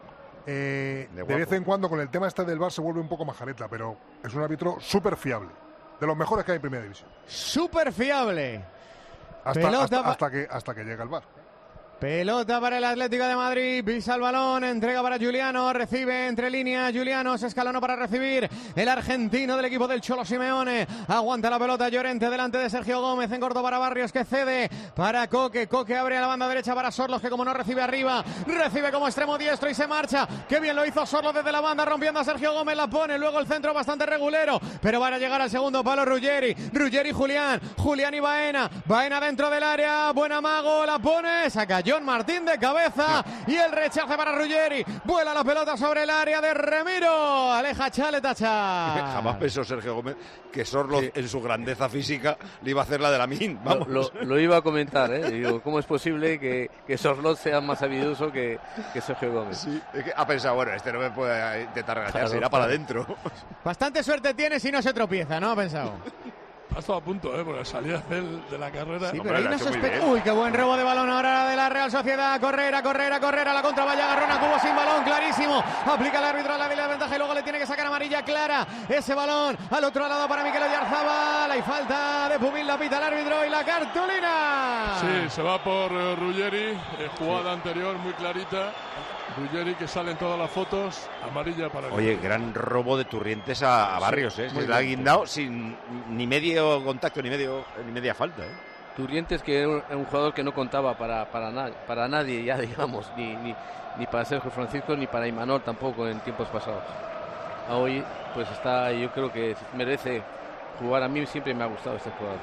[SPEAKER 13] eh,
[SPEAKER 12] De
[SPEAKER 13] de,
[SPEAKER 12] guapo.
[SPEAKER 13] vez en cuando con el tema este del V A R se vuelve un poco majareta, pero es un árbitro súper fiable, de los mejores que hay en Primera División.
[SPEAKER 10] Súper fiable.
[SPEAKER 13] Hasta,
[SPEAKER 10] Pelota
[SPEAKER 13] hasta,
[SPEAKER 10] pa-
[SPEAKER 13] hasta que, hasta que llega el V A R.
[SPEAKER 10] Pelota para el Atlético de Madrid, pisa el balón, entrega para Juliano, recibe entre líneas, Juliano se escalonó para recibir el argentino del equipo del Cholo Simeone, aguanta la pelota Llorente delante de Sergio Gómez, en corto para Barrios, que cede para Coque, Coque abre a la banda derecha para Sorlos, que como no recibe arriba, recibe como extremo diestro y se marcha, qué bien lo hizo Sorlos desde la banda, rompiendo a Sergio Gómez, la pone, luego el centro bastante regulero, pero van a llegar al segundo palo Ruggeri, Ruggeri Julián, Julián y Baena, Baena dentro del área, buen amago, la pone, saca John Martín de cabeza y el rechace para Ruggeri, vuela la pelota sobre el área de Remiro, aleja Chale Tacha.
[SPEAKER 12] Jamás pensó Sergio Gómez que Sorloz, en su grandeza física, le iba a hacer la de la Min.
[SPEAKER 5] Lo,
[SPEAKER 12] Vamos.
[SPEAKER 5] lo- lo iba a comentar, ¿eh? Digo, ¿cómo es posible que, que Sorloz sea más habilidoso que, que Sergio Gómez?
[SPEAKER 12] Sí, es que ha pensado, bueno, este no me puede intentar regatear,
[SPEAKER 5] Claro,
[SPEAKER 12] se irá
[SPEAKER 5] claro.
[SPEAKER 12] para adentro.
[SPEAKER 10] Bastante suerte tiene si no se tropieza, ¿no? Ha pensado.
[SPEAKER 19] Ha estado a punto, ¿eh? Porque salía del- de la carrera.
[SPEAKER 10] Sí, pero hay una sospe- Uy, qué buen robo de balón ahora de la Real Sociedad. A correr, a correr, a correr. A la contra vaya Garrón, a cubo sin balón, clarísimo. Aplica el árbitro a la de ventaja y luego le tiene que sacar amarilla clara. Ese balón al otro lado para Miquel Oyarzabal. Hay falta de Pubil, la pita el árbitro y la cartulina.
[SPEAKER 19] Sí, se va por eh, Ruggeri, eh, jugada anterior muy clarita. Ruggeri que sale en todas las fotos, amarilla para el
[SPEAKER 12] Oye, gran robo de Turrientes a, a Barrios, ¿eh?
[SPEAKER 5] muy
[SPEAKER 12] Se le ha
[SPEAKER 5] bien.
[SPEAKER 12] guindado sin ni medio contacto, ni medio ni media falta, ¿eh?
[SPEAKER 5] Turrientes, que era un, era un jugador que no contaba para, para, na- para nadie, ya digamos, ni, ni, ni para Sergio Francisco ni para Imanol tampoco en tiempos pasados. A hoy, pues está, yo creo que merece jugar. A mí siempre me ha gustado este jugador.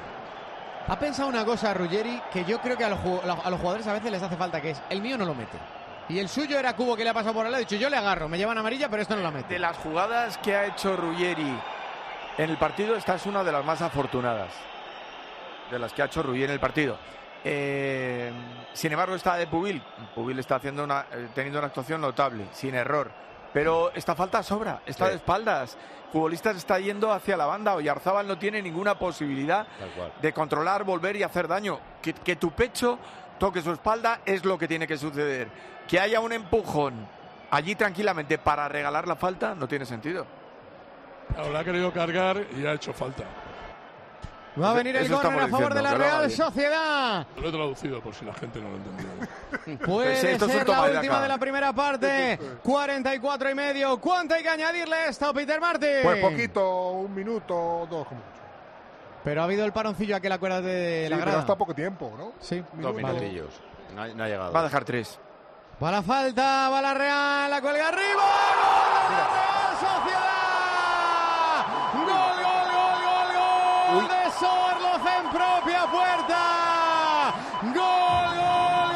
[SPEAKER 10] Ha pensado una cosa, Ruggeri, que yo creo que a los, ju- a los jugadores a veces les hace falta, que es el mío no lo mete. Y el suyo era Cubo, que le ha pasado por el lado. Ha dicho, yo le agarro, me llevan amarilla, pero esto no la mete.
[SPEAKER 7] De las jugadas que ha hecho Ruggeri en el partido, esta es una de las más afortunadas de las que ha hecho Rubí en el partido. Eh, sin embargo, está de Pubil. Pubil está haciendo una, eh, teniendo una actuación notable, sin error. Pero esta falta sobra, está
[SPEAKER 12] Sí.
[SPEAKER 7] de espaldas. Futbolista se está yendo hacia la banda. Oyarzábal no tiene ninguna posibilidad
[SPEAKER 12] Tal cual.
[SPEAKER 7] de controlar, volver y hacer daño. Que, que tu pecho toque su espalda es lo que tiene que suceder. Que haya un empujón allí tranquilamente para regalar la falta no tiene sentido.
[SPEAKER 19] Ahora ha querido cargar y ha hecho falta.
[SPEAKER 10] Va a venir el
[SPEAKER 7] Eso
[SPEAKER 10] córner a
[SPEAKER 7] estamos
[SPEAKER 10] favor de la
[SPEAKER 7] diciendo, que lo haga
[SPEAKER 10] Real
[SPEAKER 7] bien.
[SPEAKER 10] Sociedad.
[SPEAKER 19] Lo he traducido por si la gente no lo entendió.
[SPEAKER 10] Puede
[SPEAKER 7] Pues esto es un
[SPEAKER 10] ser
[SPEAKER 7] toma
[SPEAKER 10] la
[SPEAKER 7] y daca.
[SPEAKER 10] última de la primera parte. cuarenta y cuatro y medio. ¿Cuánto hay que añadirle a esto, Peter Martin?
[SPEAKER 13] Pues poquito, un minuto, dos como mucho.
[SPEAKER 10] Pero ha habido el paroncillo aquel, acuérdate de
[SPEAKER 13] Sí,
[SPEAKER 10] la
[SPEAKER 13] pero
[SPEAKER 10] grada.
[SPEAKER 13] hasta poco tiempo, ¿no?
[SPEAKER 10] Sí.
[SPEAKER 12] Dos
[SPEAKER 10] Vale.
[SPEAKER 12] minutillos. No, ha- no ha llegado.
[SPEAKER 7] Va a dejar tres.
[SPEAKER 10] Va la falta, va la Real, la cuelga arriba. ¡Gol de la Real Sociedad! ¡Gol, gol, gol, gol, gol! De Sorloz en propia puerta. ¡Gol, gol,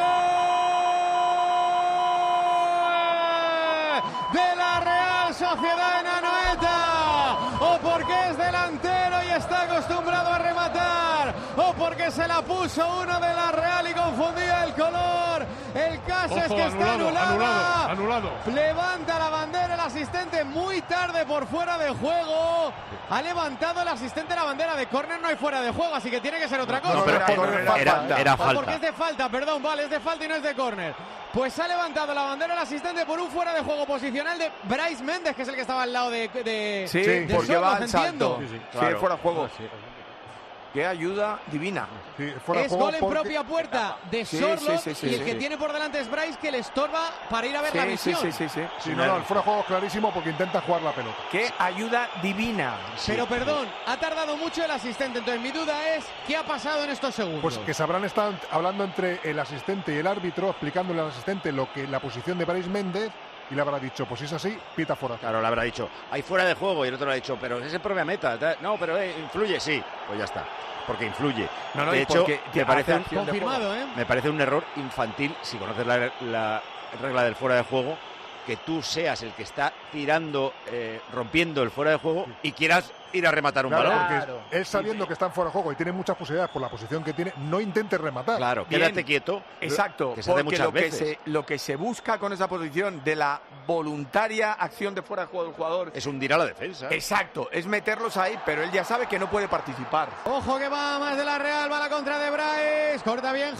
[SPEAKER 10] gol! De la Real Sociedad en Anoeta. O porque es delantero y está acostumbrado a rematar. O porque se la puso uno de la Real y confundía el color. El caso es
[SPEAKER 19] Ojo,
[SPEAKER 10] que está
[SPEAKER 19] anulado,
[SPEAKER 10] anulada.
[SPEAKER 19] anulado, anulado.
[SPEAKER 10] Levanta la bandera el asistente muy tarde por fuera de juego. Ha levantado el asistente la bandera de córner, no hay fuera de juego, así que tiene que ser otra cosa.
[SPEAKER 12] No, pero
[SPEAKER 7] era
[SPEAKER 12] era,
[SPEAKER 7] córner, era
[SPEAKER 12] era-
[SPEAKER 7] falta.
[SPEAKER 12] era
[SPEAKER 10] Ah, porque
[SPEAKER 12] falta.
[SPEAKER 10] es de falta, perdón, vale, es de falta y no es de córner. Pues ha levantado la bandera el asistente por un fuera de juego posicional de Bryce Méndez, que es el que estaba al lado de, de,
[SPEAKER 7] Sí,
[SPEAKER 10] de
[SPEAKER 7] porque
[SPEAKER 10] Sorloz,
[SPEAKER 7] va al
[SPEAKER 10] entiendo.
[SPEAKER 7] salto. Sí,
[SPEAKER 12] Claro.
[SPEAKER 7] fuera de juego. Qué ayuda divina.
[SPEAKER 13] Sí, fuera de
[SPEAKER 10] Es
[SPEAKER 13] juego
[SPEAKER 10] gol en
[SPEAKER 13] porque-
[SPEAKER 10] propia puerta de
[SPEAKER 7] Sí,
[SPEAKER 10] Sorloz
[SPEAKER 7] sí, sí, sí,
[SPEAKER 10] y el
[SPEAKER 7] sí,
[SPEAKER 10] que
[SPEAKER 7] sí.
[SPEAKER 10] tiene por delante es Bryce, que le estorba para ir a ver la
[SPEAKER 7] Sí, sí,
[SPEAKER 10] visión.
[SPEAKER 7] sí, sí, sí.
[SPEAKER 13] Sí, no, no, el fuera de juego es clarísimo porque intenta jugar la pelota.
[SPEAKER 7] Qué ayuda divina.
[SPEAKER 10] Pero perdón, ha tardado mucho el asistente, entonces mi duda es ¿qué ha pasado en estos segundos?
[SPEAKER 13] Pues que se habrán estado hablando entre el asistente y el árbitro, explicándole al asistente lo que la posición de Bryce Méndez, y le habrá dicho, pues si es así, pita fuera.
[SPEAKER 12] Claro, le habrá dicho, hay fuera de juego, y el otro le ha dicho, pero es en propia meta. tal. No, pero eh, influye, sí. Pues ya está. Porque influye.
[SPEAKER 7] No, no,
[SPEAKER 12] de
[SPEAKER 7] y
[SPEAKER 12] hecho,
[SPEAKER 7] porque
[SPEAKER 12] me parece,
[SPEAKER 7] hace
[SPEAKER 12] un,
[SPEAKER 7] acción de
[SPEAKER 10] Confirmado, ¿eh?
[SPEAKER 12] me parece un error infantil, si conoces la, la regla del fuera de juego, que tú seas el que está tirando, eh, rompiendo el fuera de juego y quieras ir a rematar un
[SPEAKER 13] Claro,
[SPEAKER 12] balón.
[SPEAKER 13] porque él sabiendo que está en fuera de juego y tiene muchas posibilidades por la posición que tiene, no intente rematar.
[SPEAKER 12] Claro,
[SPEAKER 7] Bien.
[SPEAKER 12] quédate quieto.
[SPEAKER 7] Exacto,
[SPEAKER 12] Que se hace
[SPEAKER 7] porque
[SPEAKER 12] muchas
[SPEAKER 7] lo que,
[SPEAKER 12] veces.
[SPEAKER 7] se, lo que se busca con esa posición de la voluntaria acción de fuera de juego del jugador.
[SPEAKER 12] Es hundir a la defensa.
[SPEAKER 7] Exacto, es meterlos ahí, pero él ya sabe que no puede participar.
[SPEAKER 10] Ojo que va más de la Real, va la contra de Bryce, corta bien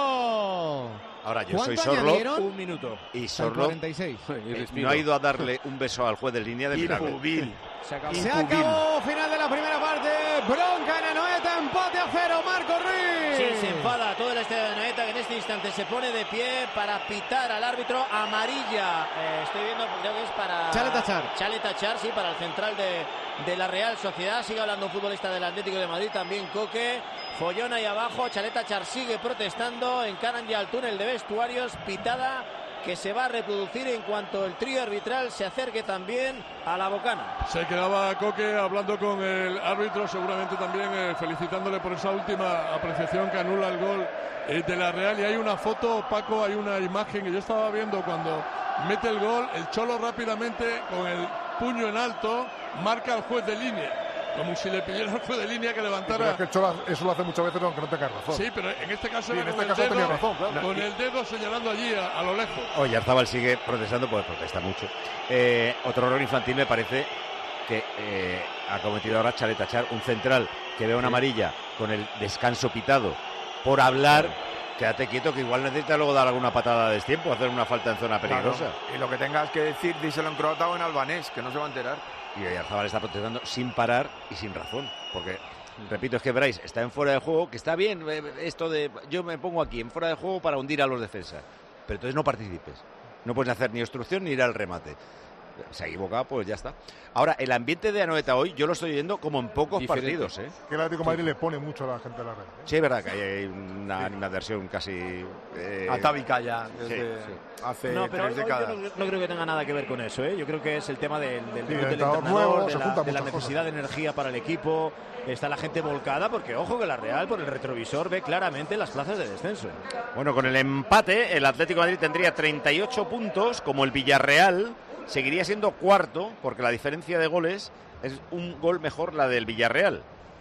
[SPEAKER 10] Janko.
[SPEAKER 12] Ahora yo soy
[SPEAKER 10] ¿Cuánto
[SPEAKER 12] Sorlo
[SPEAKER 10] añadieron?
[SPEAKER 18] Un minuto.
[SPEAKER 12] y
[SPEAKER 10] Son
[SPEAKER 12] Sorlo
[SPEAKER 10] cuarenta y seis.
[SPEAKER 12] eh, no ha ido a darle un beso al juez de línea de milagro.
[SPEAKER 7] Injubil.
[SPEAKER 18] Se acabó.
[SPEAKER 10] Se acabó, final de la primera parte, bronca en Anoeta, empate a cero, Marco Ruiz.
[SPEAKER 18] Sí, se enfada todo el estadio de Anoeta, que en este instante se pone de pie para pitar al árbitro. Amarilla, eh, estoy viendo, creo que es para
[SPEAKER 10] Chale Tachar.
[SPEAKER 18] Chale Tachar, sí, para el central de, de la Real Sociedad. Sigue hablando un futbolista del Atlético de Madrid, también Coque. Follón ahí abajo, Chale Tachar sigue protestando, encaran ya al túnel de vestuarios, pitada que se va a reproducir en cuanto el trío arbitral se acerque también a la bocana.
[SPEAKER 19] Se quedaba Coque hablando con el árbitro, seguramente también eh, felicitándole por esa última apreciación que anula el gol eh, de la Real. Y hay una foto, Paco, hay una imagen que yo estaba viendo cuando mete el gol. El Cholo rápidamente, con el puño en alto, marca al juez de línea. Como si le pidiera al juez de línea que
[SPEAKER 13] Pero
[SPEAKER 19] levantara.
[SPEAKER 13] es que el Cholo eso lo hace muchas veces aunque no tenga razón.
[SPEAKER 19] Sí, pero en este caso
[SPEAKER 13] Sí,
[SPEAKER 19] era
[SPEAKER 13] en
[SPEAKER 19] con,
[SPEAKER 13] este
[SPEAKER 19] el,
[SPEAKER 13] caso
[SPEAKER 19] dedo,
[SPEAKER 13] tenía razón, claro.
[SPEAKER 19] con el dedo señalando allí a, a lo lejos.
[SPEAKER 12] Oyarzábal sigue protestando, pues protesta mucho. Eh, otro error infantil me parece que eh, ha cometido ahora Chale Tachar, un central que ve una amarilla con el descanso pitado por hablar. Quédate quieto, que igual necesita luego dar alguna patada de destiempo, hacer una falta en zona peligrosa.
[SPEAKER 7] Claro. Y lo que tengas que decir, díselo en croata o en albanés, que no se va a enterar.
[SPEAKER 12] Y Oyarzábal está protestando sin parar y sin razón, porque repito, es que Bryce está en fuera de juego, que está bien eh, esto de yo me pongo aquí en fuera de juego para hundir a los defensas, pero entonces no participes, no puedes hacer ni obstrucción ni ir al remate. Se ha equivocado, pues ya está. Ahora, el ambiente de Anoeta hoy yo lo estoy viendo como en pocos
[SPEAKER 14] Diferente.
[SPEAKER 12] partidos, ¿eh?
[SPEAKER 13] Que el Atlético de Madrid le pone mucho a la gente de la red. ¿eh?
[SPEAKER 12] Sí, es verdad que hay una animadversión casi eh,
[SPEAKER 7] atávica ya, desde
[SPEAKER 12] sí, sí.
[SPEAKER 7] hace
[SPEAKER 18] No, pero
[SPEAKER 7] tres
[SPEAKER 18] hoy
[SPEAKER 7] décadas.
[SPEAKER 18] yo no, no creo que tenga nada que ver con eso, ¿eh? Yo creo que es el tema del, del,
[SPEAKER 13] Sí,
[SPEAKER 18] debut
[SPEAKER 13] el
[SPEAKER 18] del
[SPEAKER 13] entrenador
[SPEAKER 18] entrenador,
[SPEAKER 13] nuevo,
[SPEAKER 18] de
[SPEAKER 13] se
[SPEAKER 18] la,
[SPEAKER 13] juntan
[SPEAKER 18] de la
[SPEAKER 13] muchas
[SPEAKER 18] necesidad de energía para el equipo. Está la gente volcada porque, ojo, que la Real por el retrovisor ve claramente las plazas de descenso.
[SPEAKER 12] Bueno, con el empate el Atlético de Madrid tendría treinta y ocho puntos, como el Villarreal, seguiría siendo cuarto, porque la diferencia de goles es un gol mejor la del Villarreal.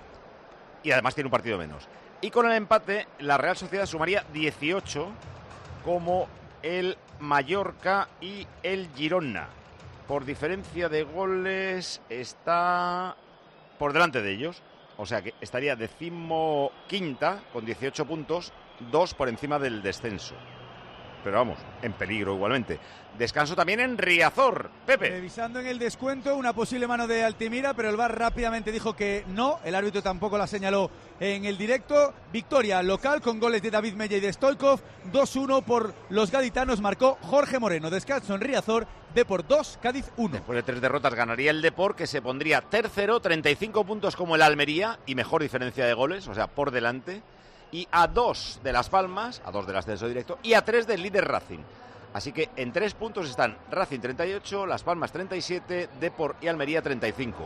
[SPEAKER 12] Y además tiene un partido menos. Y con el empate, la Real Sociedad sumaría dieciocho, como el Mallorca y el Girona. Por diferencia de goles está por delante de ellos. O sea que estaría decimoquinta con dieciocho puntos, dos por encima del descenso. Pero vamos, en peligro igualmente. Descanso también en Riazor, Pepe.
[SPEAKER 17] Revisando en el descuento una posible mano de Altimira, pero el V A R rápidamente dijo que no. El árbitro tampoco la señaló en el directo. Victoria local con goles de David Mella y de Stoikov. dos uno por los gaditanos, marcó Jorge Moreno. Descanso en Riazor, Depor dos, Cádiz uno.
[SPEAKER 12] Después de tres derrotas ganaría el Depor, que se pondría tercero, treinta y cinco puntos como el Almería y mejor diferencia de goles, o sea, por delante. Y a dos de Las Palmas, a dos del ascenso directo, y a tres del líder Racing. Así que en tres puntos están Racing treinta y ocho, Las Palmas treinta y siete, Depor y Almería treinta y cinco.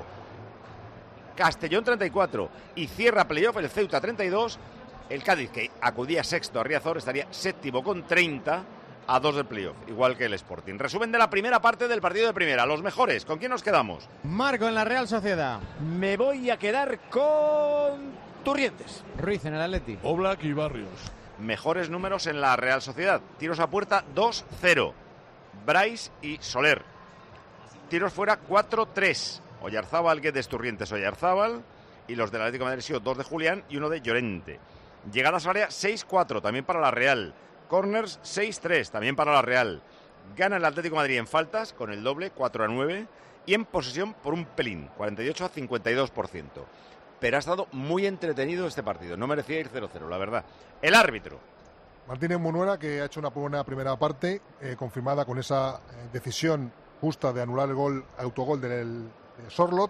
[SPEAKER 12] Castellón treinta y cuatro y cierra playoff el Ceuta treinta y dos. El Cádiz, que acudía sexto a Riazor, estaría séptimo con treinta a dos del playoff, igual que el Sporting. Resumen de la primera parte del partido de primera. Los mejores, ¿con quién nos quedamos?
[SPEAKER 10] Marco en la Real Sociedad.
[SPEAKER 18] Me voy a quedar con Turrientes.
[SPEAKER 10] Ruiz en el Atleti.
[SPEAKER 19] Oblak y Barrios.
[SPEAKER 12] Mejores números en la Real Sociedad. Tiros a puerta dos cero. Brais y Soler. Tiros fuera cuatro tres. Oyarzábal, Guedes, Turrientes, Oyarzábal. Y los del Atlético de Madrid, dos de Julián y uno de Llorente. Llegadas al área seis cuatro, también para la Real. Corners seis tres, también para la Real. Gana el Atlético de Madrid en faltas, con el doble, cuatro a nueve. Y en posesión por un pelín, cuarenta y ocho a cincuenta y dos por ciento. Pero ha estado muy entretenido este partido. No merecía ir cero cero, la verdad. El árbitro.
[SPEAKER 13] Martínez Munuera, que ha hecho una buena primera parte, eh, confirmada con esa eh, decisión justa de anular el gol, autogol del de Sorlot.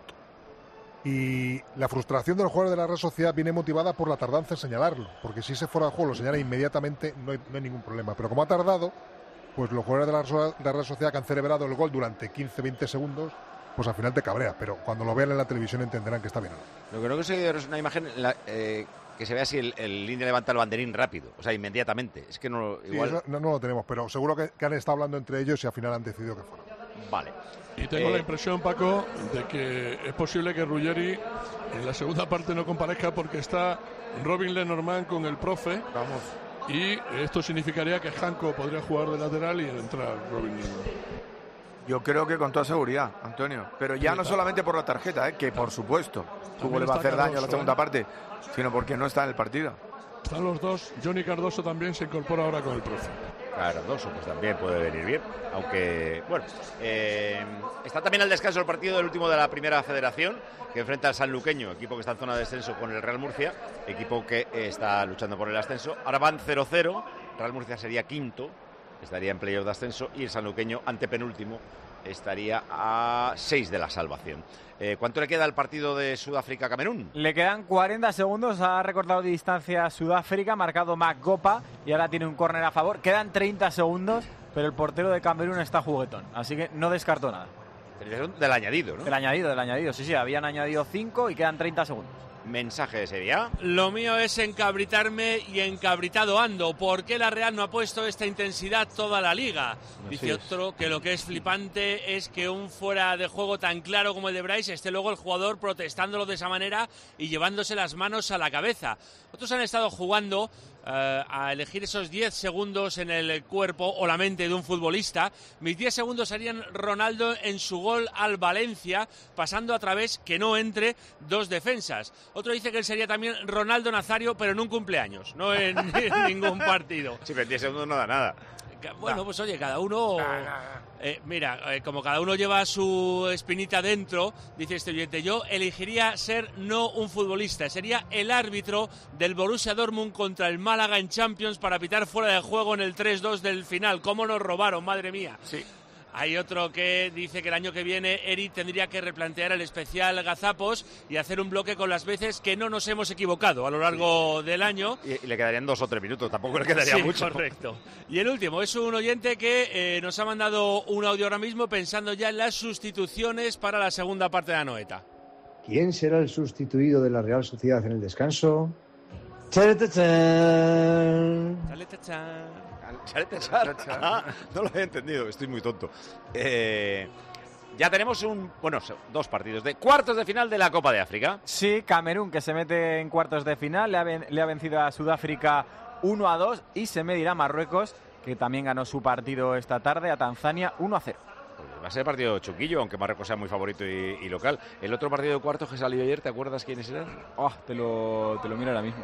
[SPEAKER 13] Y la frustración de los jugadores de la Real Sociedad viene motivada por la tardanza en señalarlo. Porque si se fuera al juego lo señala inmediatamente, no hay, no hay ningún problema. Pero como ha tardado, pues los jugadores de la, de la Real Sociedad que han celebrado el gol durante quince veinte segundos, pues al final te cabrea, pero cuando lo vean en la televisión entenderán que está bien.
[SPEAKER 12] Lo que no consigo es una imagen la, eh, que se vea si el, el línea levanta el banderín rápido, o sea, inmediatamente. Es que no, igual...
[SPEAKER 13] sí, eso no, no lo tenemos, pero seguro que, que han estado hablando entre ellos y al final han decidido que fuera.
[SPEAKER 12] Vale.
[SPEAKER 19] Y tengo
[SPEAKER 12] eh...
[SPEAKER 19] la impresión, Paco, de que es posible que Ruggeri en la segunda parte no comparezca porque está Robin Lenormand con el profe.
[SPEAKER 12] Vamos.
[SPEAKER 19] Y esto significaría que Janko podría jugar de lateral y entrar Robin Lenormand.
[SPEAKER 7] Yo creo que con toda seguridad, Antonio. Pero ya no solamente por la tarjeta, ¿eh? Que por supuesto Hugo le va a hacer daño a la segunda parte, sino porque no está en el partido.
[SPEAKER 19] Están los dos. Johnny Cardoso también se incorpora ahora con el profe.
[SPEAKER 12] Cardoso, pues también puede venir bien. Aunque, bueno, eh, está también al descanso el partido del último de la primera federación, que enfrenta al sanluqueño, equipo que está en zona de descenso con el Real Murcia, equipo que eh, está luchando por el ascenso. Ahora van cero cero, Real Murcia sería quinto, estaría en playoff de ascenso, y el sanluqueño, antepenúltimo, estaría a seis de la salvación. Eh, ¿Cuánto le queda al partido de Sudáfrica-Camerún?
[SPEAKER 16] Le quedan cuarenta segundos, ha recortado distancia Sudáfrica, marcado Magopa y ahora tiene un córner a favor. Quedan treinta segundos, pero el portero de Camerún está juguetón, así que no descartó nada.
[SPEAKER 12] Del añadido, ¿no?
[SPEAKER 16] Del añadido, del añadido, sí, sí, habían añadido cinco y quedan treinta segundos.
[SPEAKER 12] Mensaje de Sevilla.
[SPEAKER 14] Lo mío es encabritarme y encabritado ando. ¿Por qué la Real no ha puesto esta intensidad toda la liga?
[SPEAKER 12] No
[SPEAKER 14] Dice
[SPEAKER 12] sé.
[SPEAKER 14] otro que lo que es flipante es que un fuera de juego tan claro como el de Brais esté luego el jugador protestándolo de esa manera y llevándose las manos a la cabeza. Otros han estado jugando eh, a elegir esos diez segundos en el cuerpo o la mente de un futbolista. Mis diez segundos serían Ronaldo en su gol al Valencia, pasando a través que no entre dos defensas. Otro dice que él sería también Ronaldo Nazario, pero en un cumpleaños, no en, en ningún partido.
[SPEAKER 12] Sí, pero en diez segundos no da nada.
[SPEAKER 14] Bueno, pues oye, cada uno... Eh, mira, eh, como cada uno lleva su espinita dentro, dice este oyente, yo elegiría ser no un futbolista, sería el árbitro del Borussia Dortmund contra el Málaga en Champions para pitar fuera de juego en el tres dos del final. ¿Cómo nos robaron, madre mía?
[SPEAKER 7] Sí.
[SPEAKER 14] Hay otro que dice que el año que viene Eri tendría que replantear el especial Gazapos y hacer un bloque con las veces que no nos hemos equivocado a lo largo sí. del año.
[SPEAKER 12] Y, y le quedarían dos o tres minutos, tampoco le quedaría
[SPEAKER 14] sí,
[SPEAKER 12] mucho.
[SPEAKER 14] Correcto. Y el último es un oyente que eh, nos ha mandado un audio ahora mismo pensando ya en las sustituciones para la segunda parte de la Anoeta.
[SPEAKER 15] ¿Quién será el sustituido de la Real Sociedad en el descanso?
[SPEAKER 12] Chalet Char. Ah, no lo he entendido, estoy muy tonto. Eh, ya tenemos un, bueno, dos partidos de cuartos de final de la Copa de África.
[SPEAKER 16] Sí, Camerún, que se mete en cuartos de final, le ha, ven, le ha vencido a Sudáfrica uno a dos y se medirá a Marruecos, que también ganó su partido esta tarde, a Tanzania uno a cero.
[SPEAKER 12] Va a ser partido chunguillo, aunque Marruecos sea muy favorito y, y local. El otro partido de cuartos que salió ayer, ¿te acuerdas quiénes eran?
[SPEAKER 16] Oh, te lo, te lo miro ahora mismo.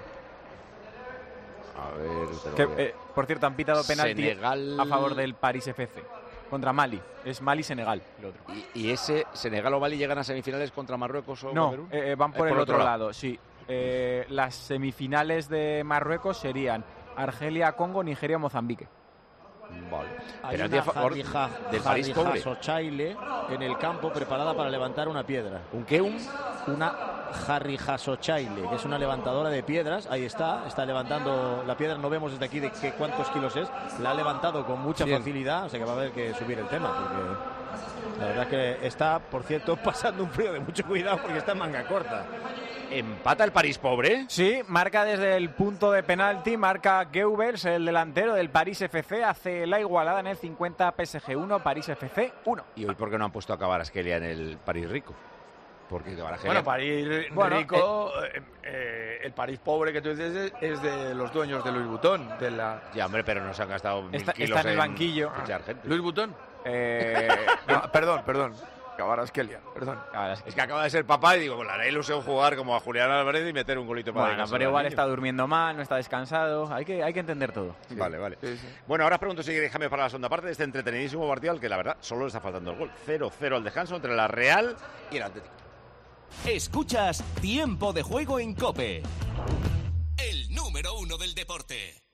[SPEAKER 12] A ver...
[SPEAKER 16] Que, eh, por cierto, han pitado penalti
[SPEAKER 12] Senegal...
[SPEAKER 16] a favor del París F C. Contra Mali. Es Mali-Senegal. El otro.
[SPEAKER 12] ¿Y, ¿Y ese Senegal o Mali llegan a semifinales contra Marruecos o
[SPEAKER 16] no,
[SPEAKER 12] Camerún?
[SPEAKER 16] No, eh, van por,
[SPEAKER 12] eh,
[SPEAKER 16] el
[SPEAKER 12] por
[SPEAKER 16] otro,
[SPEAKER 12] otro
[SPEAKER 16] lado,
[SPEAKER 12] lado.
[SPEAKER 16] sí. Eh, las semifinales de Marruecos serían Argelia-Congo, Nigeria-Mozambique.
[SPEAKER 12] Vale.
[SPEAKER 18] Hay
[SPEAKER 12] Pero
[SPEAKER 18] una
[SPEAKER 12] a favor
[SPEAKER 18] jarrija,
[SPEAKER 12] del París pobre.
[SPEAKER 18] Sochaile en el campo preparada para levantar una piedra.
[SPEAKER 12] ¿Un qué? Un?
[SPEAKER 18] Una jarrija Sochaile, que es una levantadora de piedras. Ahí está, está levantando la piedra. No vemos desde aquí de qué, cuántos kilos es. La ha levantado con mucha Bien. facilidad, o sea que va a haber que subir el tema. Porque la verdad es que está, por cierto, pasando un frío de mucho cuidado porque está en manga corta.
[SPEAKER 12] ¿Empata el París pobre?
[SPEAKER 16] Sí, marca desde el punto de penalti, marca Goebbels, el delantero del París F C, hace la igualada en el cincuenta, P S G uno, París F C uno.
[SPEAKER 12] ¿Y hoy por qué no han puesto a Kvaratskhelia en el París rico? Porque
[SPEAKER 7] Kvaratskhelia... Bueno, París bueno, rico, eh, eh, el París pobre que tú dices es de los dueños de Louis Vuitton. De la...
[SPEAKER 12] Ya, hombre, pero no se han gastado mil
[SPEAKER 16] está,
[SPEAKER 12] kilos
[SPEAKER 16] está en el
[SPEAKER 12] en,
[SPEAKER 16] banquillo.
[SPEAKER 12] En
[SPEAKER 7] ¿Louis Vuitton?
[SPEAKER 16] Eh...
[SPEAKER 7] no, perdón, perdón. Kvaratskhelia, perdón.
[SPEAKER 12] Es que acaba de ser papá y digo, pues le haré ilusión jugar como a Julián Álvarez y meter un golito para
[SPEAKER 16] Bueno, pero igual está durmiendo mal, no está descansado. Hay que, hay que entender todo.
[SPEAKER 12] Sí. Vale, vale.
[SPEAKER 7] Sí, sí.
[SPEAKER 12] Bueno, ahora os pregunto si queréis cambiar para la segunda parte de este entretenidísimo partido al que la verdad solo le está faltando el gol. cero cero al descanso entre la Real y el Atlético.
[SPEAKER 1] Escuchas Tiempo de Juego en COPE. El número uno del deporte.